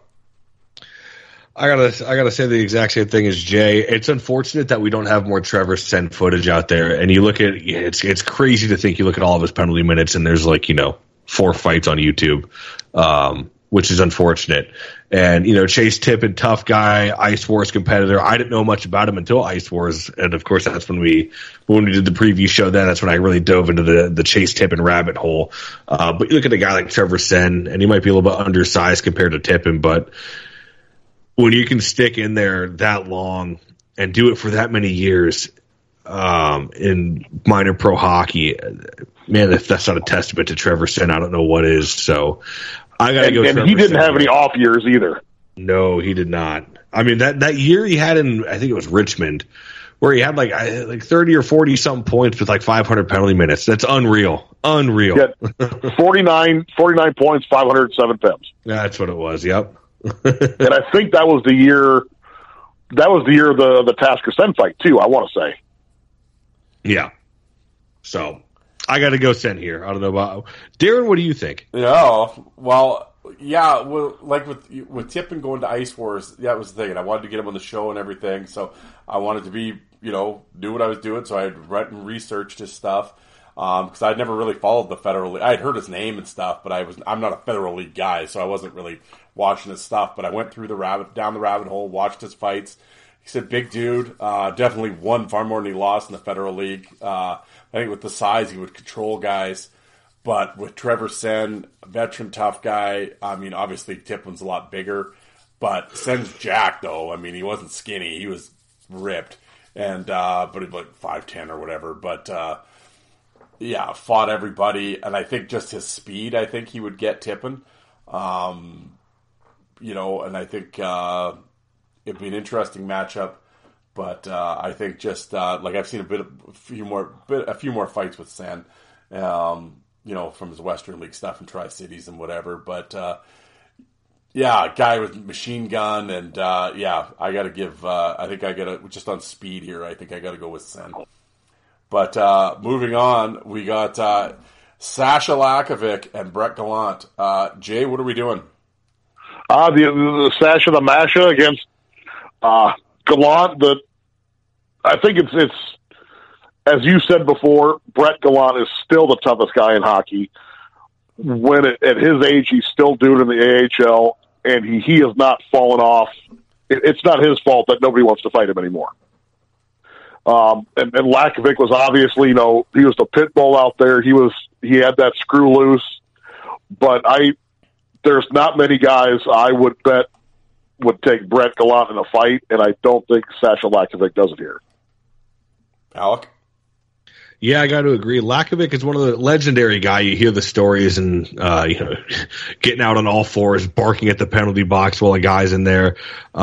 I gotta say the exact same thing as Jay. It's unfortunate that we don't have more Trevor Senn footage out there. And you look at it's crazy to think you look at all of his penalty minutes and there's 4 fights on YouTube, which is unfortunate. And Chase Tippin, tough guy, Ice Wars competitor. I didn't know much about him until Ice Wars, and of course that's when we did the preview show. That's when I really dove into the Chase Tippin rabbit hole. But you look at a guy like Trevor Senn, and he might be a little bit undersized compared to Tippin, but when you can stick in there that long and do it for that many years in minor pro hockey, man, if that's not a testament to Trevor Senn, I don't know what is. So I got to go. And he didn't have any off years either. No, he did not. I mean, that year he had I think it was Richmond, where he had like 30 or 40 something points with 500 penalty minutes. That's unreal. Yeah, 49 points, 507 PIMs. That's what it was. Yep. And I think that was the year. That was the year of the Tasker Senn fight too, I want to say. Yeah. So I got to go Senn here. I don't know about Darren. What do you think? Yeah. Well, yeah. Well, like with Tippin going to Ice Wars, that was the thing. And I wanted to get him on the show and everything. So I wanted to be, do what I was doing. So I had read and researched his stuff. Because I'd never really followed the Federal League. I had heard his name and stuff, but I'm not a Federal League guy, so I wasn't really watching his stuff. But I went through down the rabbit hole, watched his fights. He said, big dude, definitely won far more than he lost in the Federal League. I think with the size, he would control guys. But with Trevor Senn, veteran tough guy, I mean, obviously Tippin's a lot bigger. But Senn's jacked, though. I mean, he wasn't skinny. He was ripped. And but he was like 5'10" or whatever. But yeah, fought everybody, and I think just his speed, I think he would get Tippin. And I think it'd be an interesting matchup. But I think just I've seen a few more fights with Senn, from his Western League stuff in Tri-Cities and whatever. But yeah, guy with machine gun, and I got to give. I think I got to just on speed here. I think I got to go with Senn. But moving on, we got Sasha Lakovic and Brett Gallant. Jay, what are we doing? The Sasha the Masha against Gallant. I think it's as you said before, Brett Gallant is still the toughest guy in hockey. At his age, he's still doing it in the AHL, and he has not fallen off. It's not his fault that nobody wants to fight him anymore. And Lakovic was obviously, he was the pit bull out there. He had that screw loose, but there's not many guys I would bet would take Brett Gallant in a fight, and I don't think Sasha Lakovic does it here. Alec? Yeah, I got to agree. Lakovic is one of the legendary guy. You hear the stories and, getting out on all fours, barking at the penalty box while a guy's in there.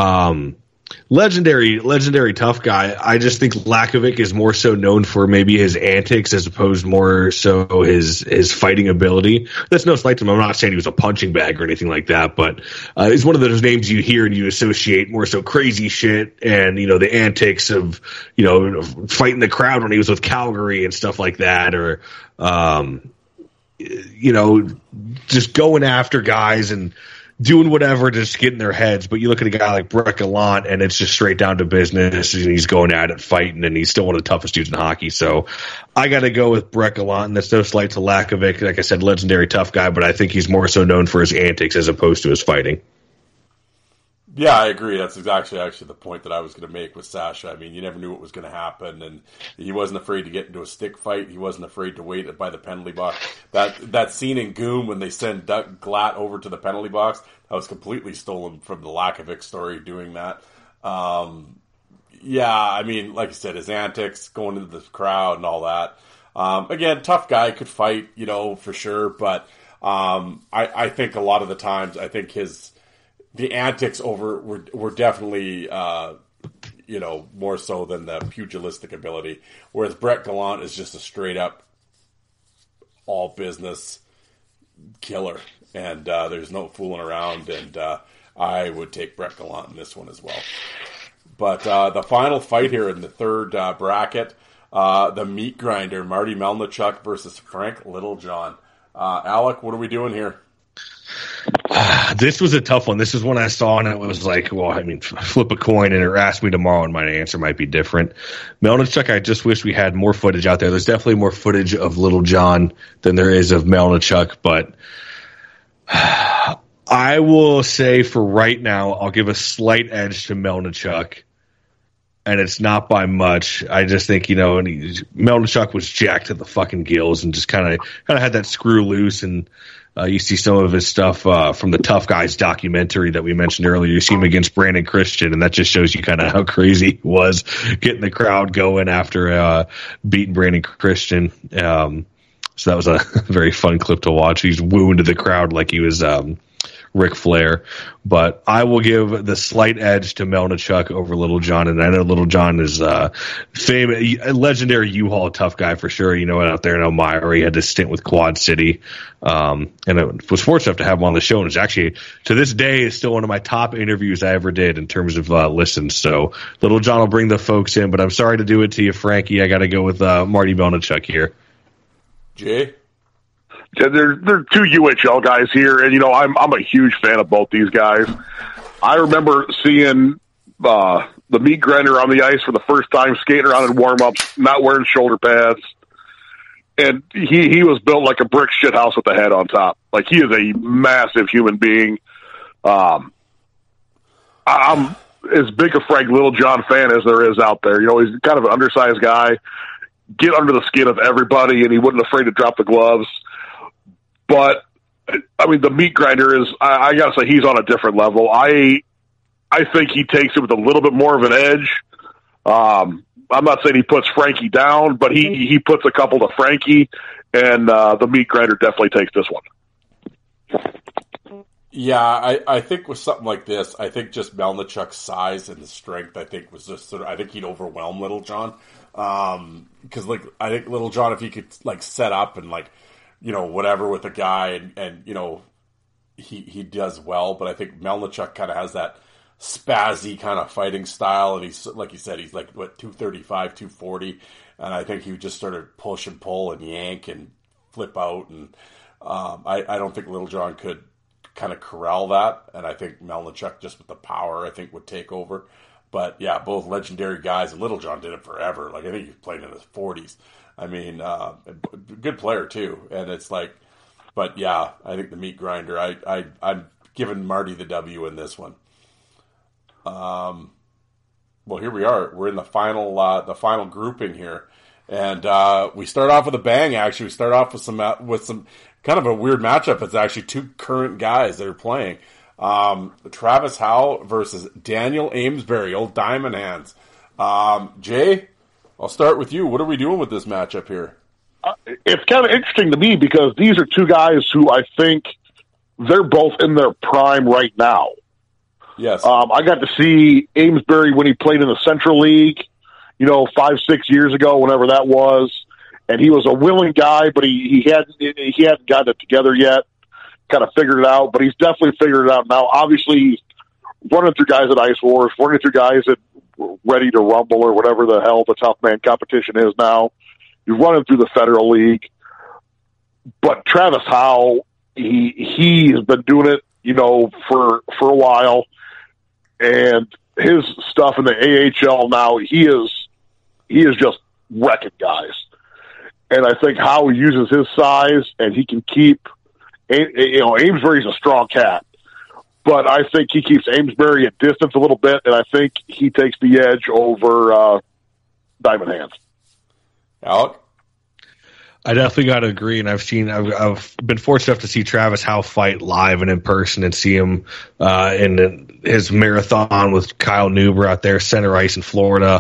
Legendary tough guy. I just think Lakovic is more so known for maybe his antics as opposed more so his fighting ability. That's no slight to him. I'm not saying he was a punching bag or anything like that, but he's one of those names you hear and you associate more so crazy shit and, the antics of, fighting the crowd when he was with Calgary and stuff like that, or, just going after guys and doing whatever to just get in their heads. But you look at a guy like Brett Gallant, and it's just straight down to business, and he's going at it, fighting, and he's still one of the toughest dudes in hockey. So I got to go with Brett Gallant, and that's no slight to Lakovic. Like I said, legendary tough guy, but I think he's more so known for his antics as opposed to his fighting. Yeah, I agree. That's actually the point that I was going to make with Sasha. I mean, you never knew what was going to happen, and he wasn't afraid to get into a stick fight. He wasn't afraid to wait by the penalty box. That scene in Goom when they send Doug Glatt over to the penalty box, that was completely stolen from the Lakovic story doing that. Yeah, I mean, like I said, his antics, going into the crowd and all that. Again, tough guy, could fight, for sure, but I think a lot of the times, I think the antics were definitely, more so than the pugilistic ability. Whereas Brett Gallant is just a straight up all business killer. And there's no fooling around. And I would take Brett Gallant in this one as well. But the final fight here in the third bracket, the meat grinder, Marty Melnichuk versus Frank Littlejohn. Alec, what are we doing here? This was a tough one. This is one I saw, and it was like, well, I mean, flip a coin and ask me tomorrow, and my answer might be different. Melnichuk, I just wish we had more footage out there. There's definitely more footage of Littlejohn than there is of Melnichuk, but I will say for right now, I'll give a slight edge to Melnichuk, and it's not by much. I just think, Melnichuk was jacked to the fucking gills and just kind of had that screw loose, and you see some of his stuff from the Tough Guys documentary that we mentioned earlier. You see him against Brandon Christian, and that just shows you kind of how crazy he was getting the crowd going after beating Brandon Christian. So that was a very fun clip to watch. He's wooing to the crowd like he was Ric Flair. But I will give the slight edge to Melnichuk over Littlejohn, and I know Littlejohn is a legendary U-Haul tough guy for sure. Out there in Elmira, he had this stint with Quad City, and I was fortunate enough to have him on the show, and it's actually, to this day, is still one of my top interviews I ever did in terms of listens. So Littlejohn will bring the folks in, but I'm sorry to do it to you, Frankie. I got to go with Marty Melnichuk here. Jay? Yeah, there are two UHL guys here, and I'm a huge fan of both these guys. I remember seeing the meat grinder on the ice for the first time, skating around in warm-ups, not wearing shoulder pads, and he was built like a brick shit house with a head on top. Like, he is a massive human being. I'm as big a Frank Littlejohn fan as there is out there. He's kind of an undersized guy, get under the skin of everybody, and he wasn't afraid to drop the gloves. But, I mean, the meat grinder is, I got to say, he's on a different level. I think he takes it with a little bit more of an edge. I'm not saying he puts Frankie down, but he puts a couple to Frankie, and the meat grinder definitely takes this one. Yeah, I think with something like this, I think just Melnichuk's size and the strength, I think was just I think he'd overwhelm Littlejohn. Because, I think Littlejohn, if he could, set up and, whatever with a guy and he does well, but I think Melnichuk kind of has that spazzy kind of fighting style, and he's, like you said, he's 235, 240, and I think he would just sort of push and pull and yank and flip out, and I don't think Littlejohn could kind of corral that, and I think Melnichuk, just with the power, I think would take over. But yeah, both legendary guys, and Littlejohn did it forever. I think he played in his 40s. I mean, good player too, and it's but yeah, I think the meat grinder. I'm giving Marty the W in this one. Well, here we are. We're in the final grouping here, and we start off with a bang. Actually, we start off with some kind of a weird matchup. It's actually two current guys that are playing. Travis Howe versus Daniel Amesbury, old Diamond Hands. Jay, I'll start with you. What are we doing with this matchup here? It's kind of interesting to me because these are two guys who I think they're both in their prime right now. Yes. I got to see Amesbury when he played in the Central League, 5-6 years ago, whenever that was. And he was a willing guy, but he hadn't gotten it together yet, kind of figured it out, but he's definitely figured it out now. Obviously, he's running through guys at Ice Wars, running through guys at Ready to Rumble or whatever the hell the tough man competition is now. He's running through the Federal League. But Travis Howe, he has been doing it, for a while. And his stuff in the AHL now, he is just wrecking guys. And I think Howe uses his size, and he can keep, Amesbury's a strong cat. But I think he keeps Amesbury at distance a little bit, and I think he takes the edge over Diamond Hands. Alec? I definitely got to agree, and I've been fortunate enough to see Travis Howe fight live and in person, and see him in his marathon with Kyle Neuber out there, center ice in Florida.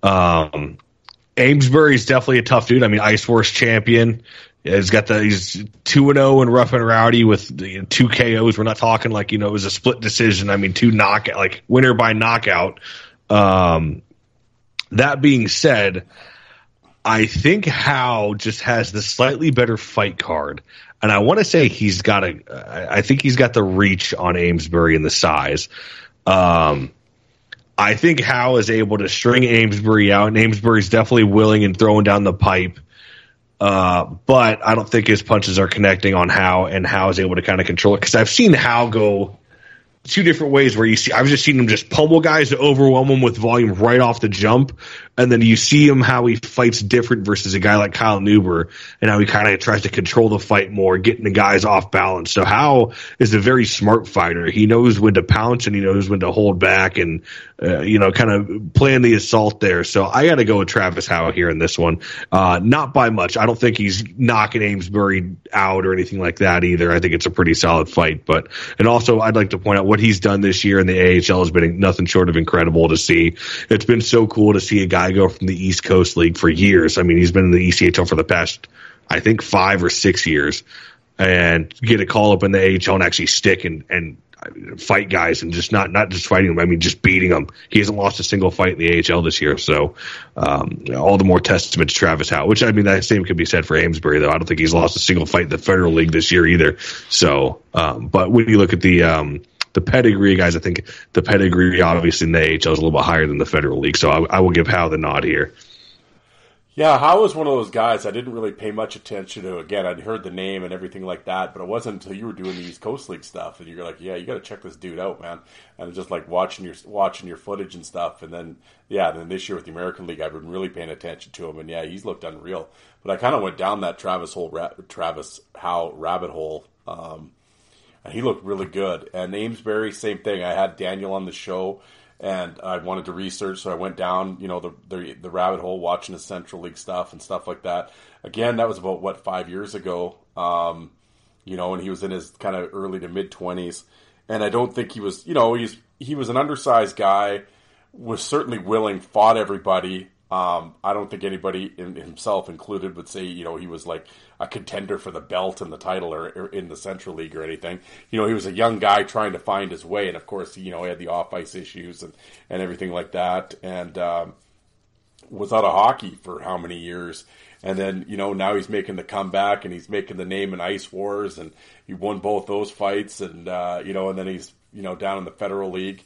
Amesbury's definitely a tough dude. I mean, Ice Force champion. He's 2-0 in Rough and Rowdy with 2 KOs. We're not talking it was a split decision. I mean, 2 knockout, winner by knockout. That being said, I think Howe just has the slightly better fight card, and I want to say I think he's got the reach on Amesbury and the size. I think Howe is able to string Amesbury out, and Amesbury's definitely willing and throwing down the pipe. But I don't think his punches are connecting on Howe, and Howe is able to kind of control it. Because I've seen Howe go two different ways where I've just seen him just pummel guys to overwhelm them with volume right off the jump. And then you see him how he fights different versus a guy like Kyle Neuber, and how he kind of tries to control the fight more, getting the guys off balance. So Howe is a very smart fighter. He knows when to pounce and he knows when to hold back and, kind of plan the assault there. So I got to go with Travis Howe here in this one. Not by much. I don't think he's knocking Amesbury out or anything like that either. I think it's a pretty solid fight. And also I'd like to point out what he's done this year in the AHL has been nothing short of incredible to see. It's been so cool to see a guy go from the East Coast League for years. I mean, he's been in the ECHL for the past, I think, 5 or 6 years, and get a call up in the AHL and actually stick and fight guys, and just not just fighting them. I mean, just beating them. He hasn't lost a single fight in the AHL this year. So all the more testament to Travis Howe, which, I mean, that same could be said for Amesbury, though. I don't think he's lost a single fight in the Federal League this year either. So, but when you look at the pedigree, guys, I think the pedigree obviously in the AHL is a little bit higher than the Federal League, so I will give Howe the nod here. Yeah, Howe was one of those guys I didn't really pay much attention to. Again, I'd heard the name and everything like that, but it wasn't until you were doing the East Coast League stuff and you're like, yeah, you got to check this dude out, man. And just like watching your footage and stuff, and then this year with the American League, I've been really paying attention to him, and yeah, he's looked unreal. But I kind of went down that Travis Howe rabbit hole. And he looked really good. And Amesbury, same thing. I had Daniel on the show, and I wanted to research, so I went down, the rabbit hole, watching the Central League stuff and stuff like that. Again, that was about 5 years ago. And he was in his kind of early to mid 20s, and I don't think he was. He was an undersized guy, was certainly willing, fought everybody. I don't think anybody, himself included, would say, he was like a contender for the belt and the title or in the Central League or anything. He was a young guy trying to find his way. And of course, he had the off-ice issues and everything like that. And was out of hockey for how many years. And then, now he's making the comeback and he's making the name in Ice Wars, and he won both those fights. And, and then he's, down in the Federal League.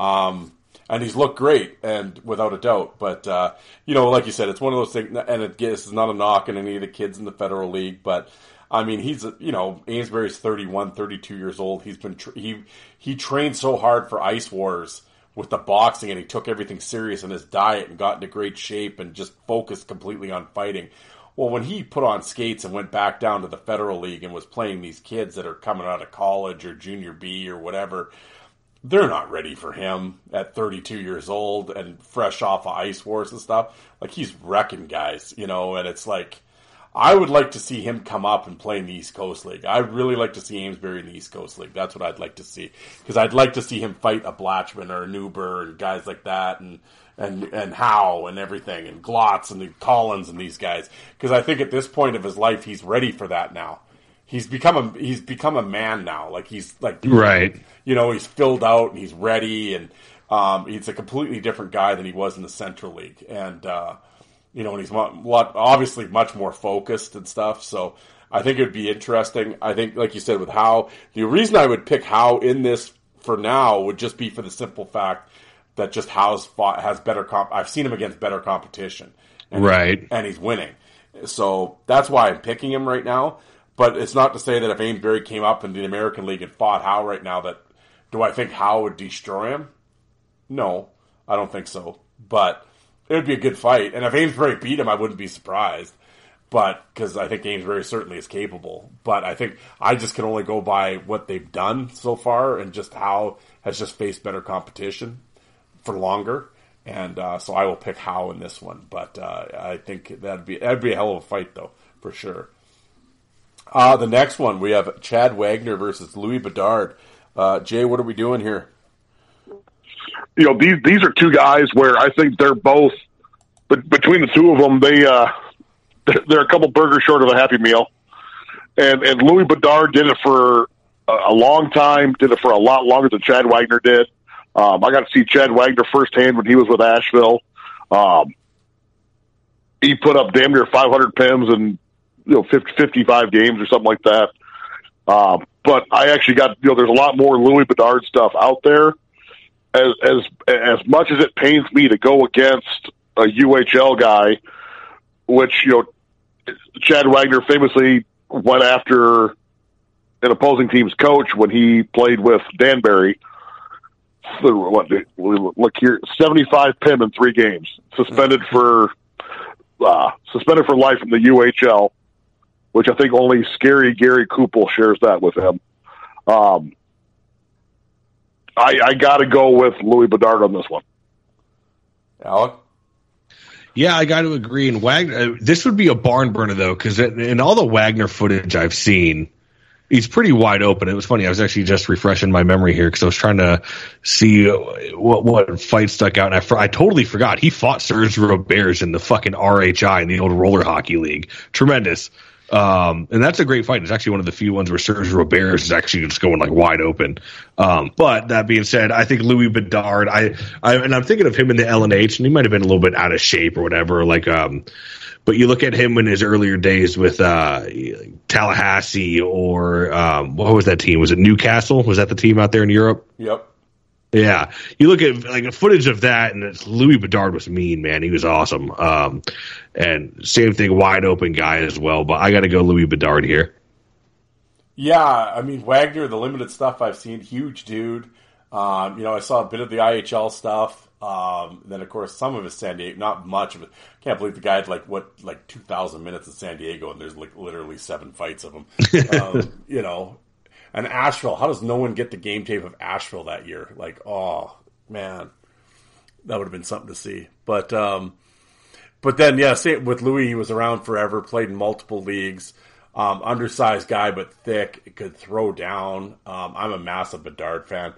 And he's looked great, and without a doubt. But, like you said, it's one of those things, and it's not a knock on any of the kids in the Federal League, but, I mean, he's, Amesbury's 31, 32 years old. He's been, he trained so hard for Ice Wars with the boxing, and he took everything serious in his diet and got into great shape and just focused completely on fighting. Well, when he put on skates and went back down to the Federal League and was playing these kids that are coming out of college or junior B or whatever, they're not ready for him at 32 years old and fresh off of Ice Wars and stuff. Like, he's wrecking guys, and it's like, I would like to see him come up and play in the East Coast League. I'd really like to see Amesbury in the East Coast League. That's what I'd like to see. Because I'd like to see him fight a Blatchman or a Neuber and guys like that, and Howe and everything, and Glotz and the Collins and these guys. Because I think at this point of his life, he's ready for that now. He's become a man now. Like, he's like, right. He's filled out and he's ready, and he's a completely different guy than he was in the Central League. And, and he's obviously much more focused and stuff. So I think it would be interesting. I think, like you said, with Howe, the reason I would pick Howe in this for now would just be for the simple fact that just Howe's has better I've seen him against better competition. Right. And he's winning. So that's why I'm picking him right now. But it's not to say that if Amesbury came up in the American League and fought Howe right now, that do I think Howe would destroy him? No, I don't think so. But it would be a good fight. And if Amesbury beat him, I wouldn't be surprised. But because I think Amesbury certainly is capable. But I think I just can only go by what they've done so far, and just Howe has just faced better competition for longer. And so I will pick Howe in this one. But I think that'd be a hell of a fight, though, for sure. The next one, we have Chad Wagner versus Louis Bedard. Jay, what are we doing here? These are two guys where I think they're both, but between the two of them, they're a couple burgers short of a Happy Meal. And Louis Bedard did it for a long time, did it for a lot longer than Chad Wagner did. I got to see Chad Wagner firsthand when he was with Asheville. He put up damn near 500 PIMs and 55 games or something like that. But I actually got, there's a lot more Louis Bedard stuff out there. as much as it pains me to go against a UHL guy, which, Chad Wagner famously went after an opposing team's coach when he played with Danbury. Look here, 75 PIM in 3 games, suspended for life from the UHL, which I think only scary Gary Kupel shares that with him. I got to go with Louis Bedard on this one. Alec? Yeah, I got to agree. And Wagner, this would be a barn burner, though, because in all the Wagner footage I've seen, he's pretty wide open. It was funny. I was actually just refreshing my memory here because I was trying to see what fight stuck out. And I totally forgot. He fought Serge Roberts in the fucking RHI in the old roller hockey league. Tremendous. And that's a great fight. It's actually one of the few ones where Serge Roberts is actually just going like wide open. But that being said, I think Louis Bedard, and I'm thinking of him in the LNH, and he might have been a little bit out of shape or whatever. But you look at him in his earlier days with Tallahassee or what was that team? Was it Newcastle? Was that the team out there in Europe? Yep. Yeah, you look at like footage of that, and Louis Bedard was mean, man. He was awesome. And same thing, wide open guy as well. But I got to go Louis Bedard here. Yeah, I mean Wagner, the limited stuff I've seen, huge dude. I saw a bit of the IHL stuff. Then of course some of his San Diego, not much of it. Can't believe the guy had like 2,000 minutes in San Diego, and there's like literally 7 fights of him. And Asheville, how does no one get the game tape of Asheville that year? Like, oh man, that would have been something to see. But then, yeah, same with Louis. He was around forever, played in multiple leagues. Undersized guy, but thick, could throw down. I'm a massive Bedard fan.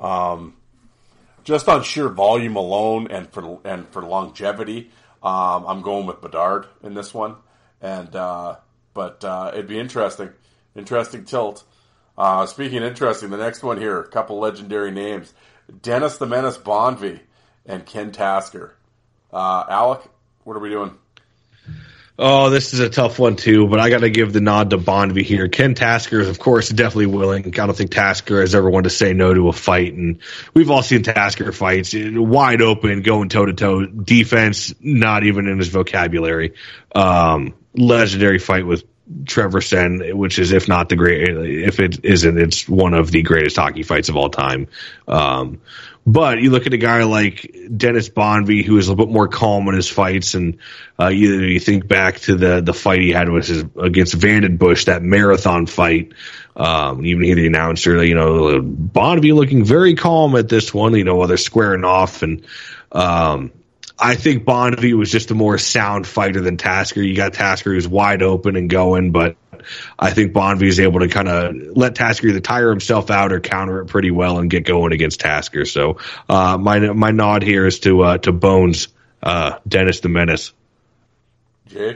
Just on sheer volume alone and for longevity, I'm going with Bedard in this one. But it'd be interesting tilt. Speaking of interesting, the next one here, a couple legendary names. Dennis the Menace Bonvie and Ken Tasker. Alec, what are we doing? Oh, this is a tough one, too, but I got to give the nod to Bonvie here. Ken Tasker is, of course, definitely willing. I don't think Tasker has ever wanted to say no to a fight, and we've all seen Tasker fights. Wide open, going toe-to-toe. Defense, not even in his vocabulary. Legendary fight with Trevor Sen, which is, if not the great, if it isn't, it's one of the greatest hockey fights of all time. But you look at a guy like Dennis Bonvie, who is a little bit more calm in his fights, and you think back to the fight he had against Vandenbush, that marathon fight. Even hear the announcer, Bonvie looking very calm at this one, while they're squaring off, and I think Bonvie was just a more sound fighter than Tasker. You got Tasker who's wide open and going, but I think Bonvie is able to kind of let Tasker either tire himself out or counter it pretty well and get going against Tasker. So my nod here is to Bones, Dennis the Menace. Jay?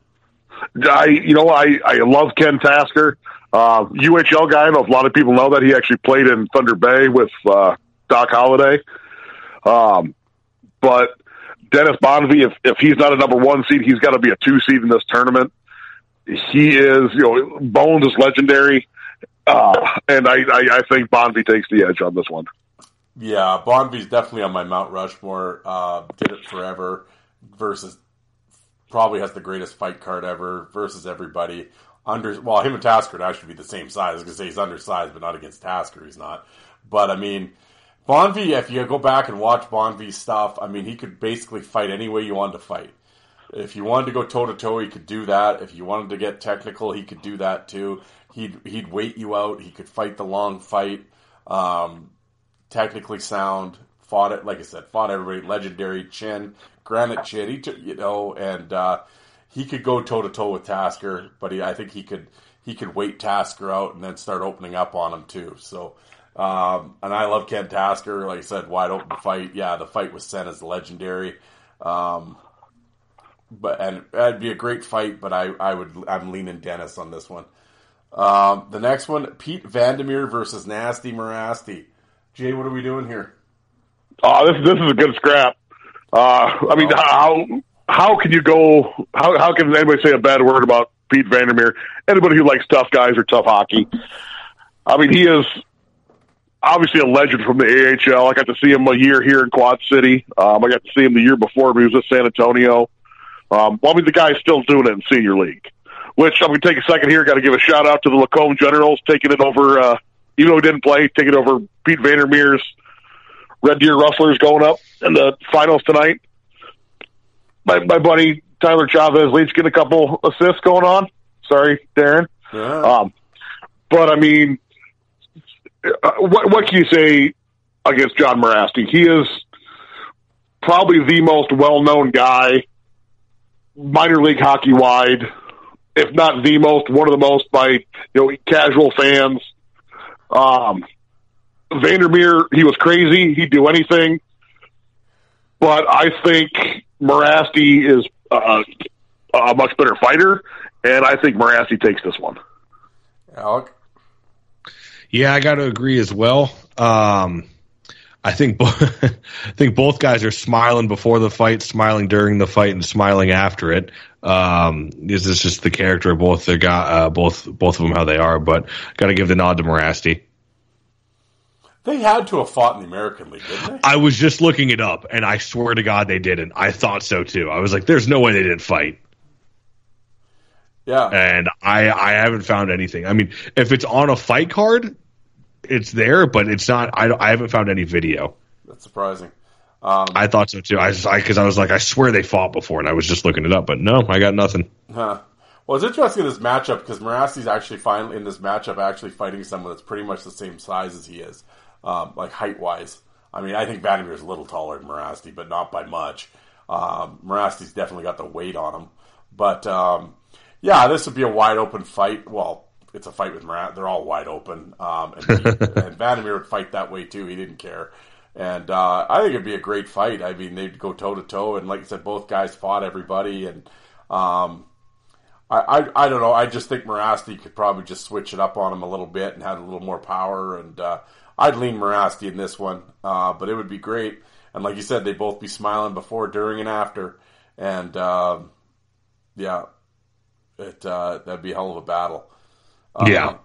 I love Ken Tasker. UHL guy. I don't know if a lot of people know that. He actually played in Thunder Bay with Doc Holliday. But Dennis Bonvie, if he's not a number 1 seed, he's got to be a 2 seed in this tournament. He is, Bones is legendary, and I think Bonvie takes the edge on this one. Yeah, Bonvie's definitely on my Mount Rushmore. Did it forever versus probably has the greatest fight card ever versus everybody. Him and Tasker would actually be the same size. I was going to say he's undersized, but not against Tasker. He's not. But I mean, Bonvie, if you go back and watch Bonvie's stuff, I mean, he could basically fight any way you wanted to fight. If you wanted to go toe-to-toe, he could do that. If you wanted to get technical, he could do that too. He'd wait you out. He could fight the long fight. Technically sound. Fought it, like I said, fought everybody. Legendary chin, granite chin. He took, and he could go toe-to-toe with Tasker, but I think he could wait Tasker out and then start opening up on him too. So, and I love Ken Tasker. Like I said, wide open fight. Yeah, the fight with Sen is legendary. And it'd be a great fight, but I'm leaning Dennis on this one. The next one, Pete Vandermeer versus Nasty Morasti. Jay, what are we doing here? This is a good scrap. I mean, how can you go? How can anybody say a bad word about Pete Vandermeer? Anybody who likes tough guys or tough hockey. I mean, he is. obviously a legend from the AHL. I got to see him a year here in Quad City. I got to see him the year before, but he was at San Antonio. The guy's still doing it in senior league, which I'm going to take a second here. Got to give a shout out to the Lacombe Generals, taking it over, even though he didn't play, taking it over Pete Vandermeer's Red Deer Rustlers going up in the finals tonight. My buddy Tyler Chavez Leach getting a couple assists going on. Sorry, Darren. Yeah. But I mean, what can you say against John Morasti? He is probably the most well-known guy, minor league hockey wide, if not the most, one of the most by casual fans. Vandermeer, he was crazy. He'd do anything. But I think Morasti is a much better fighter, and I think Morasti takes this one. Alec? Yeah, I got to agree as well. I think both guys are smiling before the fight, smiling during the fight, and smiling after it. This is just the character of both their both of them, how they are. But got to give the nod to Morasti. They had to have fought in the American League, didn't they? I was just looking it up, and I swear to God they didn't. I thought so too. I was like, "There's no way they didn't fight." Yeah, and I haven't found anything. I mean, if it's on a fight card, it's there, but it's not. I haven't found any video. That's surprising. I thought so too. Because I was like, I swear they fought before, and I was just looking it up, but no, I got nothing. Huh. Well, it's interesting in this matchup because Morasti's actually finally in this matchup actually fighting someone that's pretty much the same size as he is, like height wise. I mean, I think Vandermeer's a little taller than Morasti, but not by much. Morasti's definitely got the weight on him, but yeah, this would be a wide open fight. Well, it's a fight with Morasti; they're all wide open, and Vandermeer would fight that way too. He didn't care. And I think it'd be a great fight. I mean, they'd go toe-to-toe, and like I said, both guys fought everybody, and I don't know. I just think Morasti could probably just switch it up on him a little bit and have a little more power, and I'd lean Morasti in this one, but it would be great. And like you said, they'd both be smiling before, during, and after, and yeah, that'd be a hell of a battle. Yeah.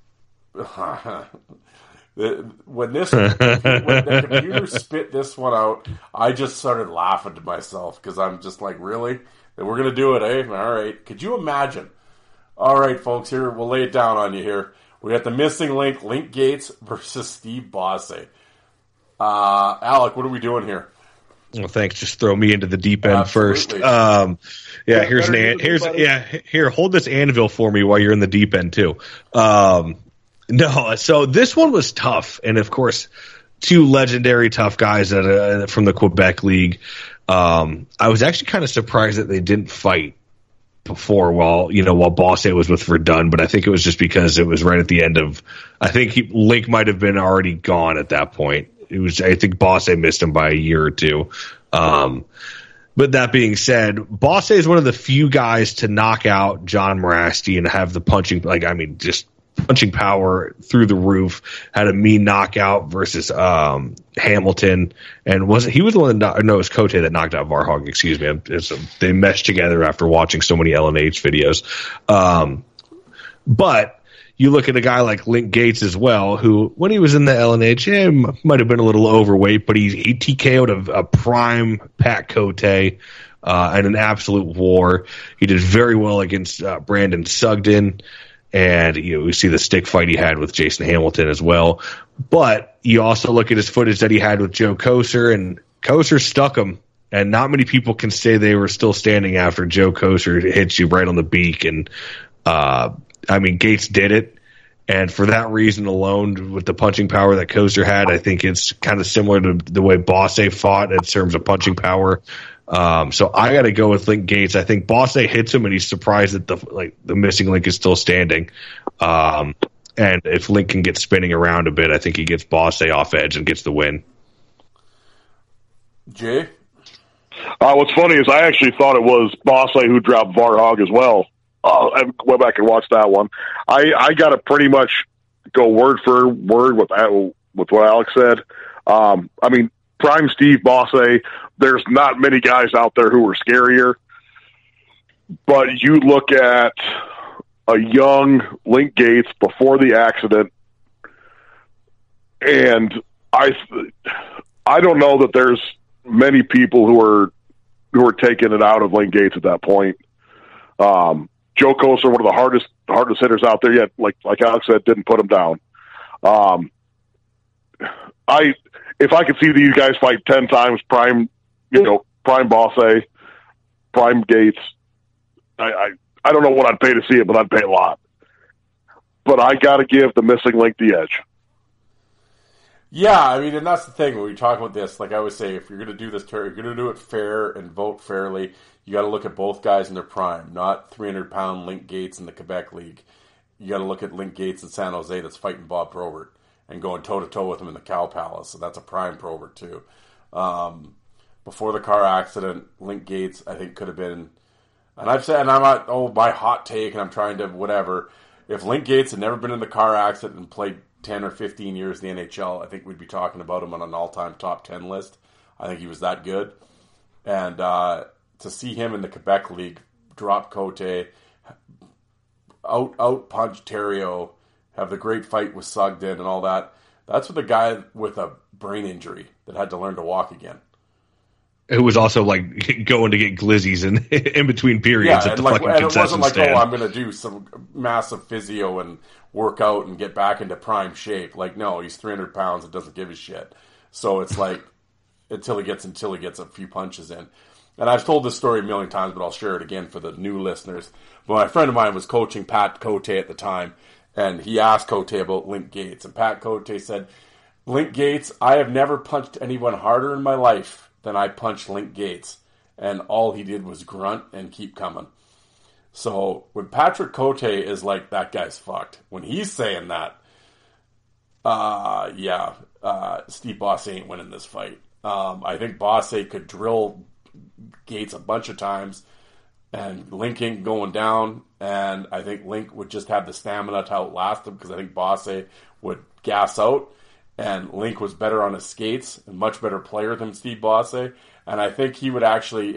When the computer spit this one out, I just started laughing to myself because I'm just like, really? We're going to do it, eh? All right. Could you imagine? All right, folks, here, we'll lay it down on you here. We got the missing link Gates versus Steve Bosse. Alec, what are we doing here? Well, thanks. Just throw me into the deep end first. Yeah, here, hold this anvil for me while you're in the deep end too. No, so this one was tough, and of course, two legendary tough guys from the Quebec League. I was actually kind of surprised that they didn't fight before while Bosse was with Verdun, but I think it was just because it was right at the end of. I think Link might have been already gone at that point. I think Bosse missed him by a year or two. But that being said, Bosse is one of the few guys to knock out John Morasti and have the punching, just punching power through the roof. Had a mean knockout versus Hamilton, and he was the one that it was Cote that knocked out Varhog. Excuse me. They meshed together after watching so many LNH videos. But you look at a guy like Link Gates as well, who when he was in the LNH, might have been a little overweight, but he TKO'd a prime Pat Cote. And an absolute war. He did very well against Brandon Sugden. And we see the stick fight he had with Jason Hamilton as well. But you also look at his footage that he had with Joe Kocur, and Kocur stuck him. And not many people can say they were still standing after Joe Kocur hits you right on the beak. And Gates did it. And for that reason alone, with the punching power that Kocur had, I think it's kind of similar to the way Bosse fought in terms of punching power. So I got to go with Link Gates. I think Bosse hits him, and he's surprised that the missing link is still standing. And if Link can get spinning around a bit, I think he gets Bosse off edge and gets the win. Jay? What's funny is I actually thought it was Bosse who dropped Varhog as well. I went back and watched that one. I got to pretty much go word for word with what Alex said. Prime Steve Bosse, there's not many guys out there who are scarier. But you look at a young Link Gates before the accident, And I don't know that there's many people who are taking it out of Link Gates at that point. Joe Kocur, one of the hardest hitters out there yet, like Alex said, didn't put him down. If I could see these guys fight 10 times, prime Bosse, prime Gates, I don't know what I'd pay to see it, but I'd pay a lot. But I got to give the missing link the edge. Yeah, I mean, and that's the thing when we talk about this. Like I always say, if you're going to do this, you're going to do it fair and vote fairly. You got to look at both guys in their prime, not 300-pound Link Gates in the Quebec League. You got to look at Link Gates in San Jose that's fighting Bob Probert and going toe-to-toe with him in the Cow Palace. So that's a prime Probert, too. Before the car accident, Link Gates, I think, could have been... And I've said, and I'm not, my hot take, and I'm trying to whatever. If Link Gates had never been in the car accident and played 10 or 15 years in the NHL, I think we'd be talking about him on an all-time top 10 list. I think he was that good. And to see him in the Quebec League drop Cote, out-punch Theriault, have the great fight with Sugden and all that, that's with a guy with a brain injury that had to learn to walk again. It was also like going to get glizzies in between periods at the fucking concession stand. And it wasn't like, I'm going to do some massive physio and work out and get back into prime shape. Like, no, he's 300 pounds and doesn't give a shit. So it's like until he gets a few punches in. And I've told this story a million times, but I'll share it again for the new listeners. But my friend of mine was coaching Pat Cote at the time, and he asked Cote about Link Gates. And Pat Cote said, Link Gates, I have never punched anyone harder in my life than I punched Link Gates. And all he did was grunt and keep coming. So when Patrick Cote is like, that guy's fucked, when he's saying that, Steve Bosse ain't winning this fight. I think Bosse could drill Gates a bunch of times, and Link ain't going down, and I think Link would just have the stamina to outlast him, because I think Bosse would gas out, and Link was better on his skates, and much better player than Steve Bosse, and I think he would actually,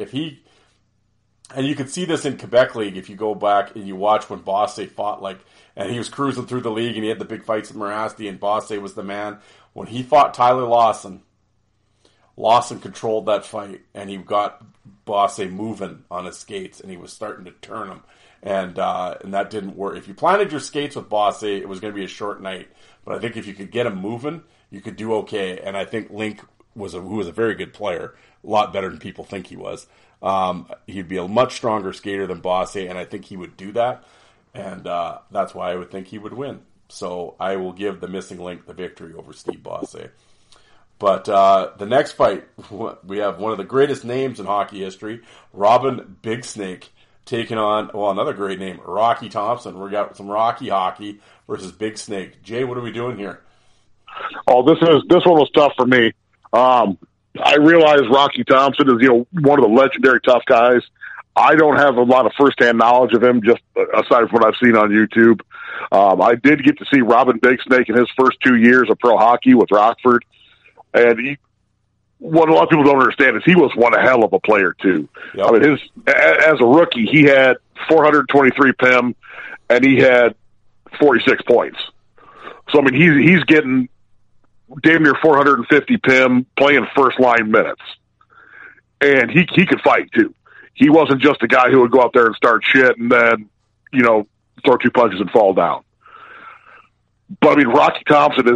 and you could see this in Quebec League if you go back and you watch when Bosse fought, and he was cruising through the league, and he had the big fights at Mirasti, and Bosse was the man. When he fought Tyler Lawson controlled that fight, and he got Bosse moving on his skates, and he was starting to turn him, and that didn't work. If you planted your skates with Bosse, it was going to be a short night. But I think if you could get him moving, you could do okay. And I think Link who was a very good player, a lot better than people think he was. He'd be a much stronger skater than Bosse, and I think he would do that. And that's why I would think he would win. So I will give the missing Link the victory over Steve Bosse. But the next fight, we have one of the greatest names in hockey history, Robin Big Snake, taking on, another great name, Rocky Thompson. We got some Rocky hockey versus Big Snake. Jay, what are we doing here? Oh, this one was tough for me. I realize Rocky Thompson is, one of the legendary tough guys. I don't have a lot of firsthand knowledge of him, just aside from what I've seen on YouTube. I did get to see Robin Big Snake in his first 2 years of pro hockey with Rockford. And what a lot of people don't understand is he was one hell of a player too. Yep. I mean, as a rookie, he had 423 PIM and he had 46 points. So I mean, he's getting damn near 450 PIM playing first line minutes, and he could fight too. He wasn't just a guy who would go out there and start shit and then throw two punches and fall down. But I mean, Rocky Thompson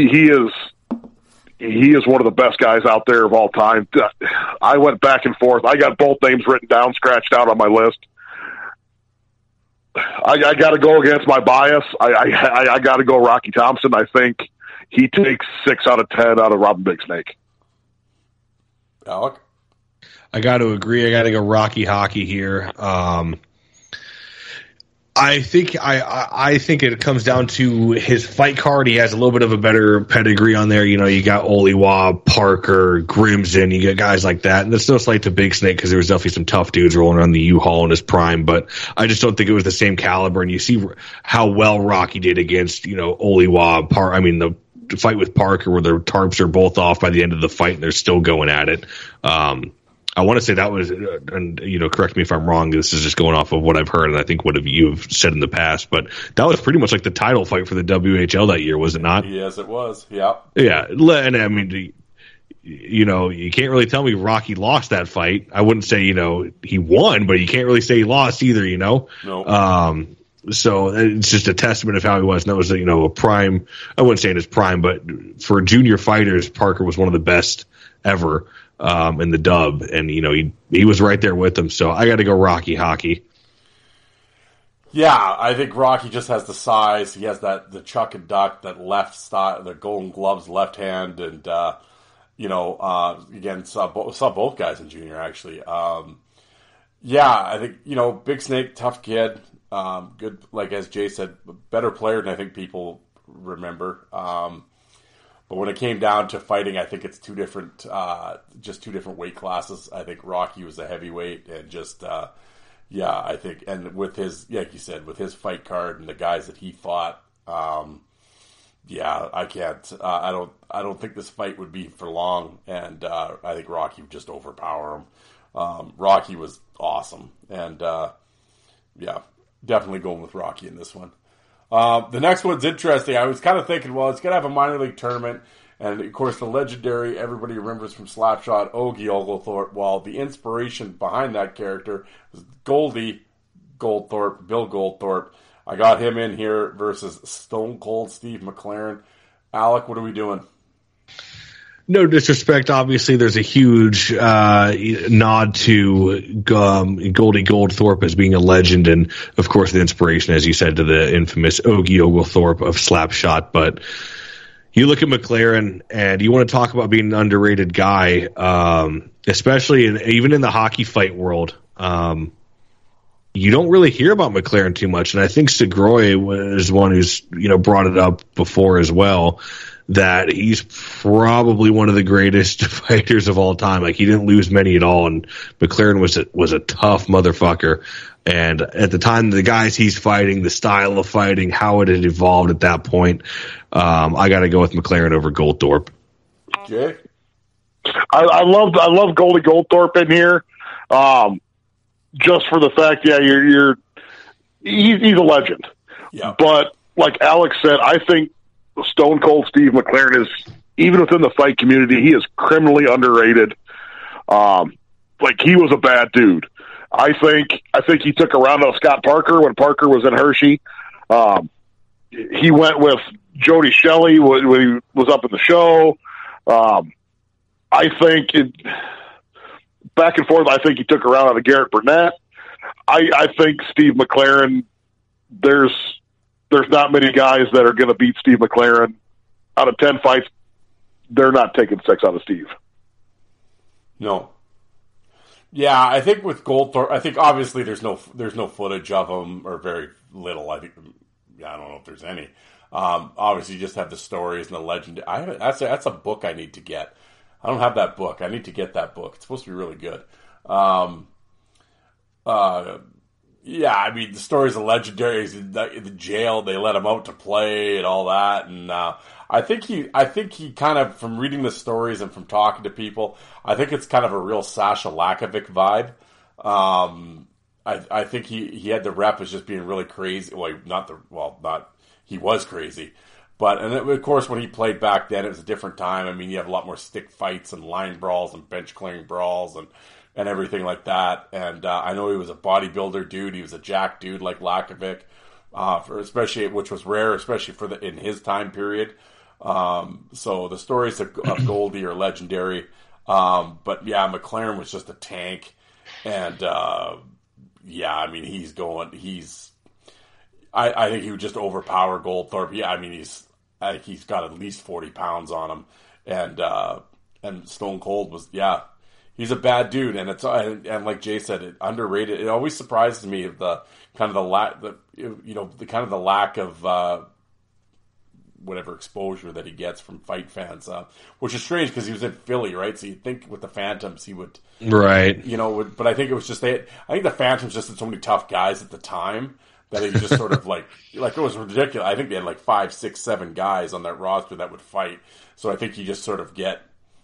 he is one of the best guys out there of all time. I went back and forth. I got both names written down, scratched out on my list. I got to go against my bias. I got to go Rocky Thompson. I think he takes 6 out of 10 out of Robin Big Snake. Alec? I got to agree. I got to go Rocky Hockey here. I think it comes down to his fight card. He has a little bit of a better pedigree on there. You got Oliwa, Parker, Grimson. You get guys like that. And that's no slight to Big Snake because there was definitely some tough dudes rolling around the U-Haul in his prime. But I just don't think it was the same caliber. And you see how well Rocky did against, Oliwa, the fight with Parker where the tarps are both off by the end of the fight and they're still going at it. I want to say that was, and correct me if I'm wrong. This is just going off of what I've heard, and I think what you've said in the past. But that was pretty much like the title fight for the WHL that year, was it not? Yes, it was. Yeah. Yeah, and I mean, you can't really tell me Rocky lost that fight. I wouldn't say he won, but you can't really say he lost either. No. So it's just a testament of how he was. And that was a prime. I wouldn't say in his prime, but for junior fighters, Parker was one of the best ever. In the dub, and he was right there with them. So I got to go Rocky Hockey. Yeah, I think Rocky just has the size. He has the chuck and duck, that left style, the Golden Gloves left hand, and again saw both guys in junior actually. Yeah, I think Big Snake, tough kid, good, like as Jay said, better player than I think people remember. But when it came down to fighting, I think it's two different weight classes. I think Rocky was a heavyweight, and I think, and with his, like you said, with his fight card and the guys that he fought, I can't, I don't think this fight would be for long, and I think Rocky would just overpower him. Rocky was awesome, and definitely going with Rocky in this one. The next one's interesting. I was kind of thinking, well, it's going to have a minor league tournament. And, of course, the legendary, everybody remembers from Slapshot, Ogie Oglethorpe. Well, the inspiration behind that character was Goldie Goldthorpe, Bill Goldthorpe. I got him in here versus Stone Cold Steve McLaren. Alec, what are we doing? No disrespect, obviously, there's a huge nod to Goldie Goldthorpe as being a legend, and, of course, the inspiration, as you said, to the infamous Ogie Oglethorpe of Slapshot. But you look at McLaren, and you want to talk about being an underrated guy, especially even in the hockey fight world. You don't really hear about McLaren too much, and I think Segroy was one who's brought it up before as well, that he's probably one of the greatest fighters of all time. Like, he didn't lose many at all, and McLaren was a tough motherfucker. And at the time, the guys he's fighting, the style of fighting, how it had evolved at that point, I got to go with McLaren over Goldthorpe. Jay, I love Goldie Goldthorpe in here, just for the fact, he's a legend. Yeah. But like Alex said, I think Stone Cold Steve McLaren is, even within the fight community, he is criminally underrated. Like, he was a bad dude. I think he took a round of Scott Parker when Parker was in Hershey. He went with Jody Shelley when he was up in the show. I think back and forth, I think he took a round out of Garrett Burnett. I think Steve McLaren, there's not many guys that are going to beat Steve McLaren. Out of 10 fights, they're not taking 6 out of Steve. No. Yeah, I think with Goldthorpe, I think obviously there's no footage of him, or very little. I don't know if there's any. Obviously, you just have the stories and the legend. That's a book I need to get. I don't have that book. I need to get that book. It's supposed to be really good. Yeah, I mean, the stories of legendaries in the jail, they let him out to play and all that. And I think he kind of, from reading the stories and from talking to people, I think it's kind of a real Sasha Lakovic vibe. I think he had the rep as just being really crazy. He was crazy. But, and of course, when he played back then, it was a different time. I mean, you have a lot more stick fights and line brawls and bench clearing brawls and everything like that. And I know he was a bodybuilder dude. He was a jack dude like Lakovic, especially, which was rare, especially in his time period. So the stories of Goldie are legendary. But yeah, McLaren was just a tank. And I mean, I think he would just overpower Goldthorpe. Yeah, I mean, he's got at least 40 pounds on him. And Stone Cold was, he's a bad dude, and and like Jay said, it underrated. It always surprises me of the lack of whatever exposure that he gets from fight fans, which is strange because he was in Philly, right? So you'd think with the Phantoms he would, right? But I think it was just I think the Phantoms just had so many tough guys at the time that he just sort of like it was ridiculous. I think they had like 5, 6, 7 guys on that roster that would fight. So I think you just sort of get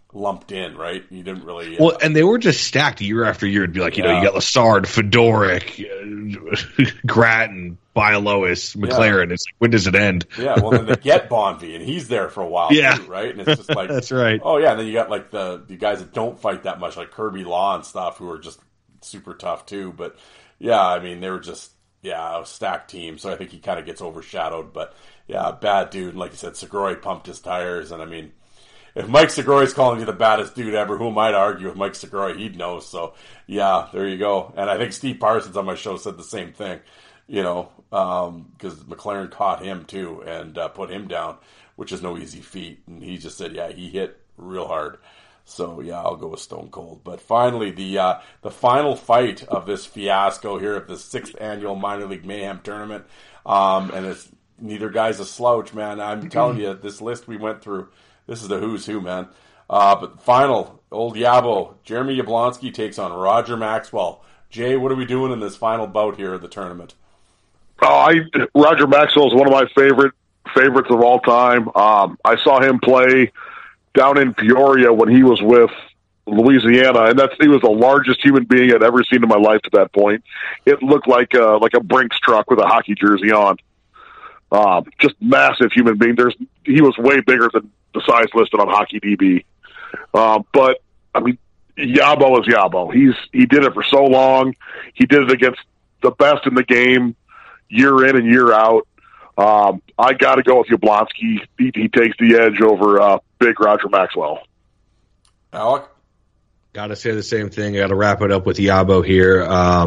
lumped in, right? You didn't really. Well, and they were just stacked year after year. It'd be like, you know, you got Lassard, Fedoruk, Gratton, Bialowas, McLaren. It's like, when does it end? Yeah, well, then they get Bonvie, and he's there for a while too, right? And it's just like, that's right. Oh yeah, and then you got like the guys that don't fight that much, like Kirby Law and stuff, who are just super tough too. But yeah, I mean, they were just a stacked team, so I think he kind of gets overshadowed. But yeah, bad dude. And like you said, Segura pumped his tires, and I mean, if Mike Segura is calling you the baddest dude ever, who am I to argue with Mike Segura? He'd know. So yeah, there you go. And I think Steve Parsons on my show said the same thing, you know, because McLaren caught him too and put him down, which is no easy feat. And he just said, yeah, he hit real hard. So yeah, I'll go with Stone Cold. But finally, the final fight of this fiasco here at the 6th annual Minor League Mayhem tournament, and it's neither guy's a slouch, man. I'm telling you, this list we went through, this is the who's who, man. But final, old Yabo, Jeremy Yablonski takes on Roger Maxwell. Jay, what are we doing in this final bout here of the tournament? Roger Maxwell is one of my favorites of all time. I saw him play down in Peoria when he was with Louisiana, and he was the largest human being I'd ever seen in my life at that point. It looked like a Brinks truck with a hockey jersey on. Just massive human being. He was way bigger than the size listed on Hockey DB. But I mean, Yabo is Yabo. He did it for so long. He did it against the best in the game, year in and year out. I got to go with Yablonski. He takes the edge over big Roger Maxwell. Alec? Got to say the same thing. I got to wrap it up with Yabo here.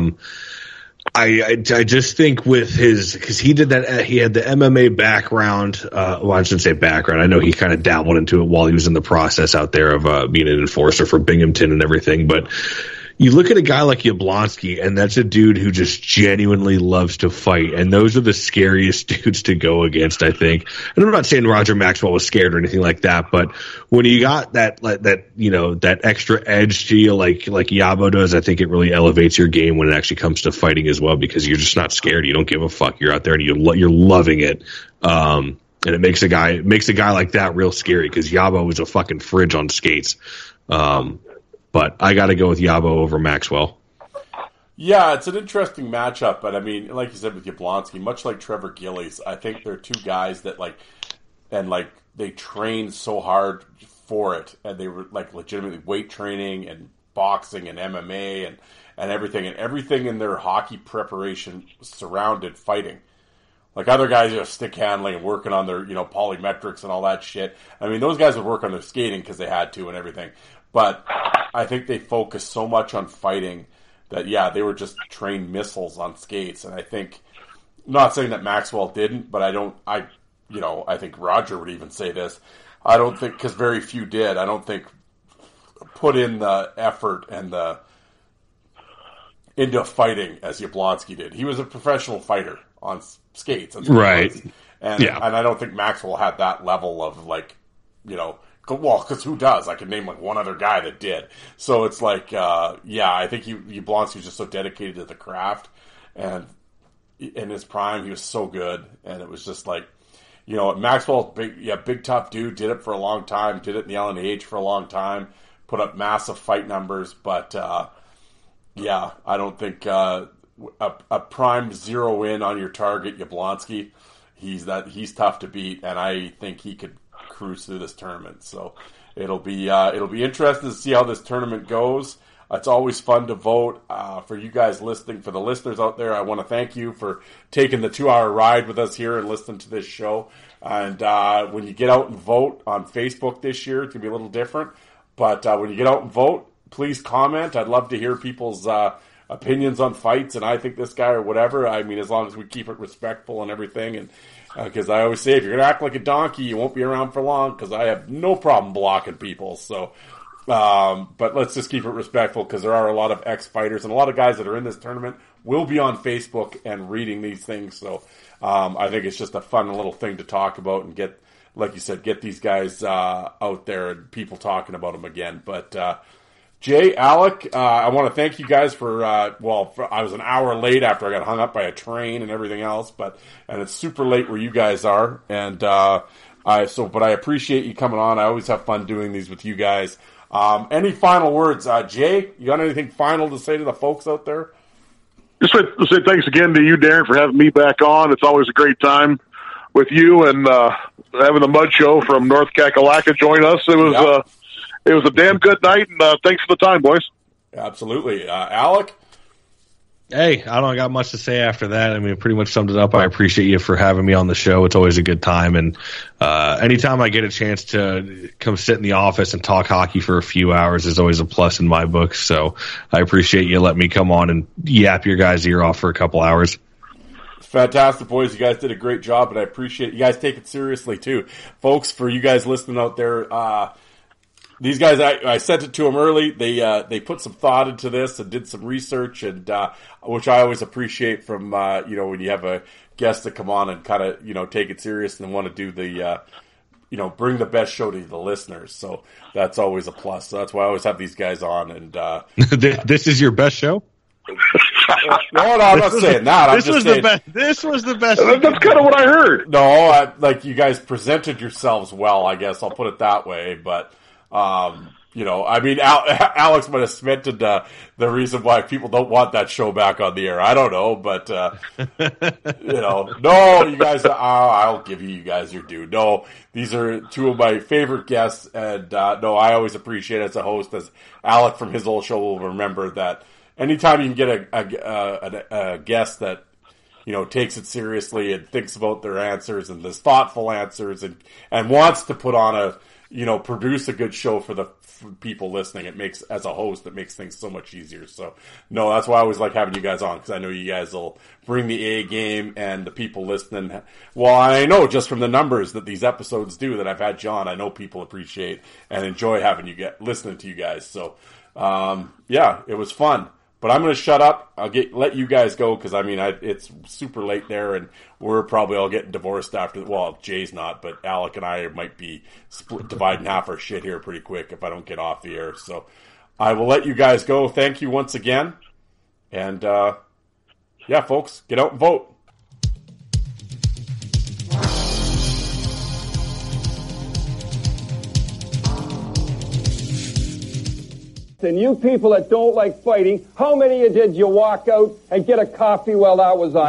I just think with because he did that, he had the MMA background. Well, I shouldn't say background. I know he kind of dabbled into it while he was in the process out there of being an enforcer for Binghamton and everything. But you look at a guy like Yablonski, and that's a dude who just genuinely loves to fight. And those are the scariest dudes to go against, I think. And I'm not saying Roger Maxwell was scared or anything like that, but when you got that, you know, that extra edge to you, like Yabo does, I think it really elevates your game when it actually comes to fighting as well, because you're just not scared. You don't give a fuck. You're out there and you're loving it. And it makes a guy like that real scary, because Yabo was a fucking fridge on skates. But I got to go with Yabo over Maxwell. Yeah, it's an interesting matchup. But, I mean, like you said with Yablonski, much like Trevor Gillies, I think they're two guys that, they trained so hard for it. And they were, legitimately weight training and boxing and MMA and everything. And everything in their hockey preparation surrounded fighting. Like other guys, stick handling and working on their, polymetrics and all that shit. I mean, those guys would work on their skating because they had to and everything. But I think they focused so much on fighting that, they were just trained missiles on skates. And I think, I'm not saying that Maxwell didn't, but I think Roger would even say this. I don't think, because very few did, I don't think put in the effort and into fighting as Yablonski did. He was a professional fighter on skates. Right. And I don't think Maxwell had that level of, well, because who does? I can name one other guy that did. So it's I think Yablonski was just so dedicated to the craft, and in his prime, he was so good. And it was just Maxwell, big tough dude, did it for a long time, did it in the LNH for a long time, put up massive fight numbers. But I don't think a prime zero in on your target, Yablonski, he's tough to beat, and I think he could cruise through this tournament. So it'll be interesting to see how this tournament goes. It's always fun to vote. For you guys listening, for the listeners out there, I want to thank you for taking the 2-hour ride with us here and listening to this show. And when you get out and vote on Facebook this year, it's going to be a little different. But when you get out and vote, please comment. I'd love to hear people's opinions on fights, and I think this guy or whatever. I mean, as long as we keep it respectful and everything. And because I always say, if you're going to act like a donkey, you won't be around for long, because I have no problem blocking people. So, but let's just keep it respectful, because there are a lot of ex-fighters and a lot of guys that are in this tournament will be on Facebook and reading these things. So I think it's just a fun little thing to talk about and get, like you said, get these guys out there and people talking about them again. But Jay, Alec, I want to thank you guys for I was an hour late after I got hung up by a train and everything else, and it's super late where you guys are. And But I appreciate you coming on. I always have fun doing these with you guys. Any final words? Jay, you got anything final to say to the folks out there? Just to say thanks again to you, Darren, for having me back on. It's always a great time with you, and having the Mud Show from North Kakalaka join us. It was a damn good night, and thanks for the time, boys. Absolutely. Alec? Hey, I don't got much to say after that. I mean, pretty much summed it up. I appreciate you for having me on the show. It's always a good time. And anytime I get a chance to come sit in the office and talk hockey for a few hours is always a plus in my book. So I appreciate you letting me come on and yap your guys' ear off for a couple hours. Fantastic, boys. You guys did a great job, and I appreciate it. You guys take it seriously, too. Folks, for you guys listening out there, these guys, I sent it to them early. They put some thought into this and did some research, and which I always appreciate from when you have a guest to come on and kind of take it serious and want to do the bring the best show to the listeners. So that's always a plus. So that's why I always have these guys on. And this is your best show. No, I'm not saying that. This was the best. That's kind of what I heard. No, like you guys presented yourselves well. I guess I'll put it that way, but. I mean, Alex might have cemented the reason why people don't want that show back on the air. I don't know, but, no, you guys, I'll give you guys your due. No, these are two of my favorite guests, and, no, I always appreciate it as a host, as Alec from his old show will remember that anytime you can get a guest that, takes it seriously and thinks about their answers and does thoughtful answers and wants to put on produce a good show for the people listening. It makes, as a host, it makes things so much easier. So, no, that's why I always like having you guys on, because I know you guys will bring the A game, and the people listening. Well, I know just from the numbers that these episodes do that I've had John, I know people appreciate and enjoy having listening to you guys. So, it was fun. But I'm going to shut up. I'll let you guys go, because, it's super late there, and we're probably all getting divorced after. Well, Jay's not, but Alec and I might be dividing half our shit here pretty quick if I don't get off the air. So I will let you guys go. Thank you once again. And, folks, get out and vote. And you people that don't like fighting, how many of you did you walk out and get a coffee while that was on?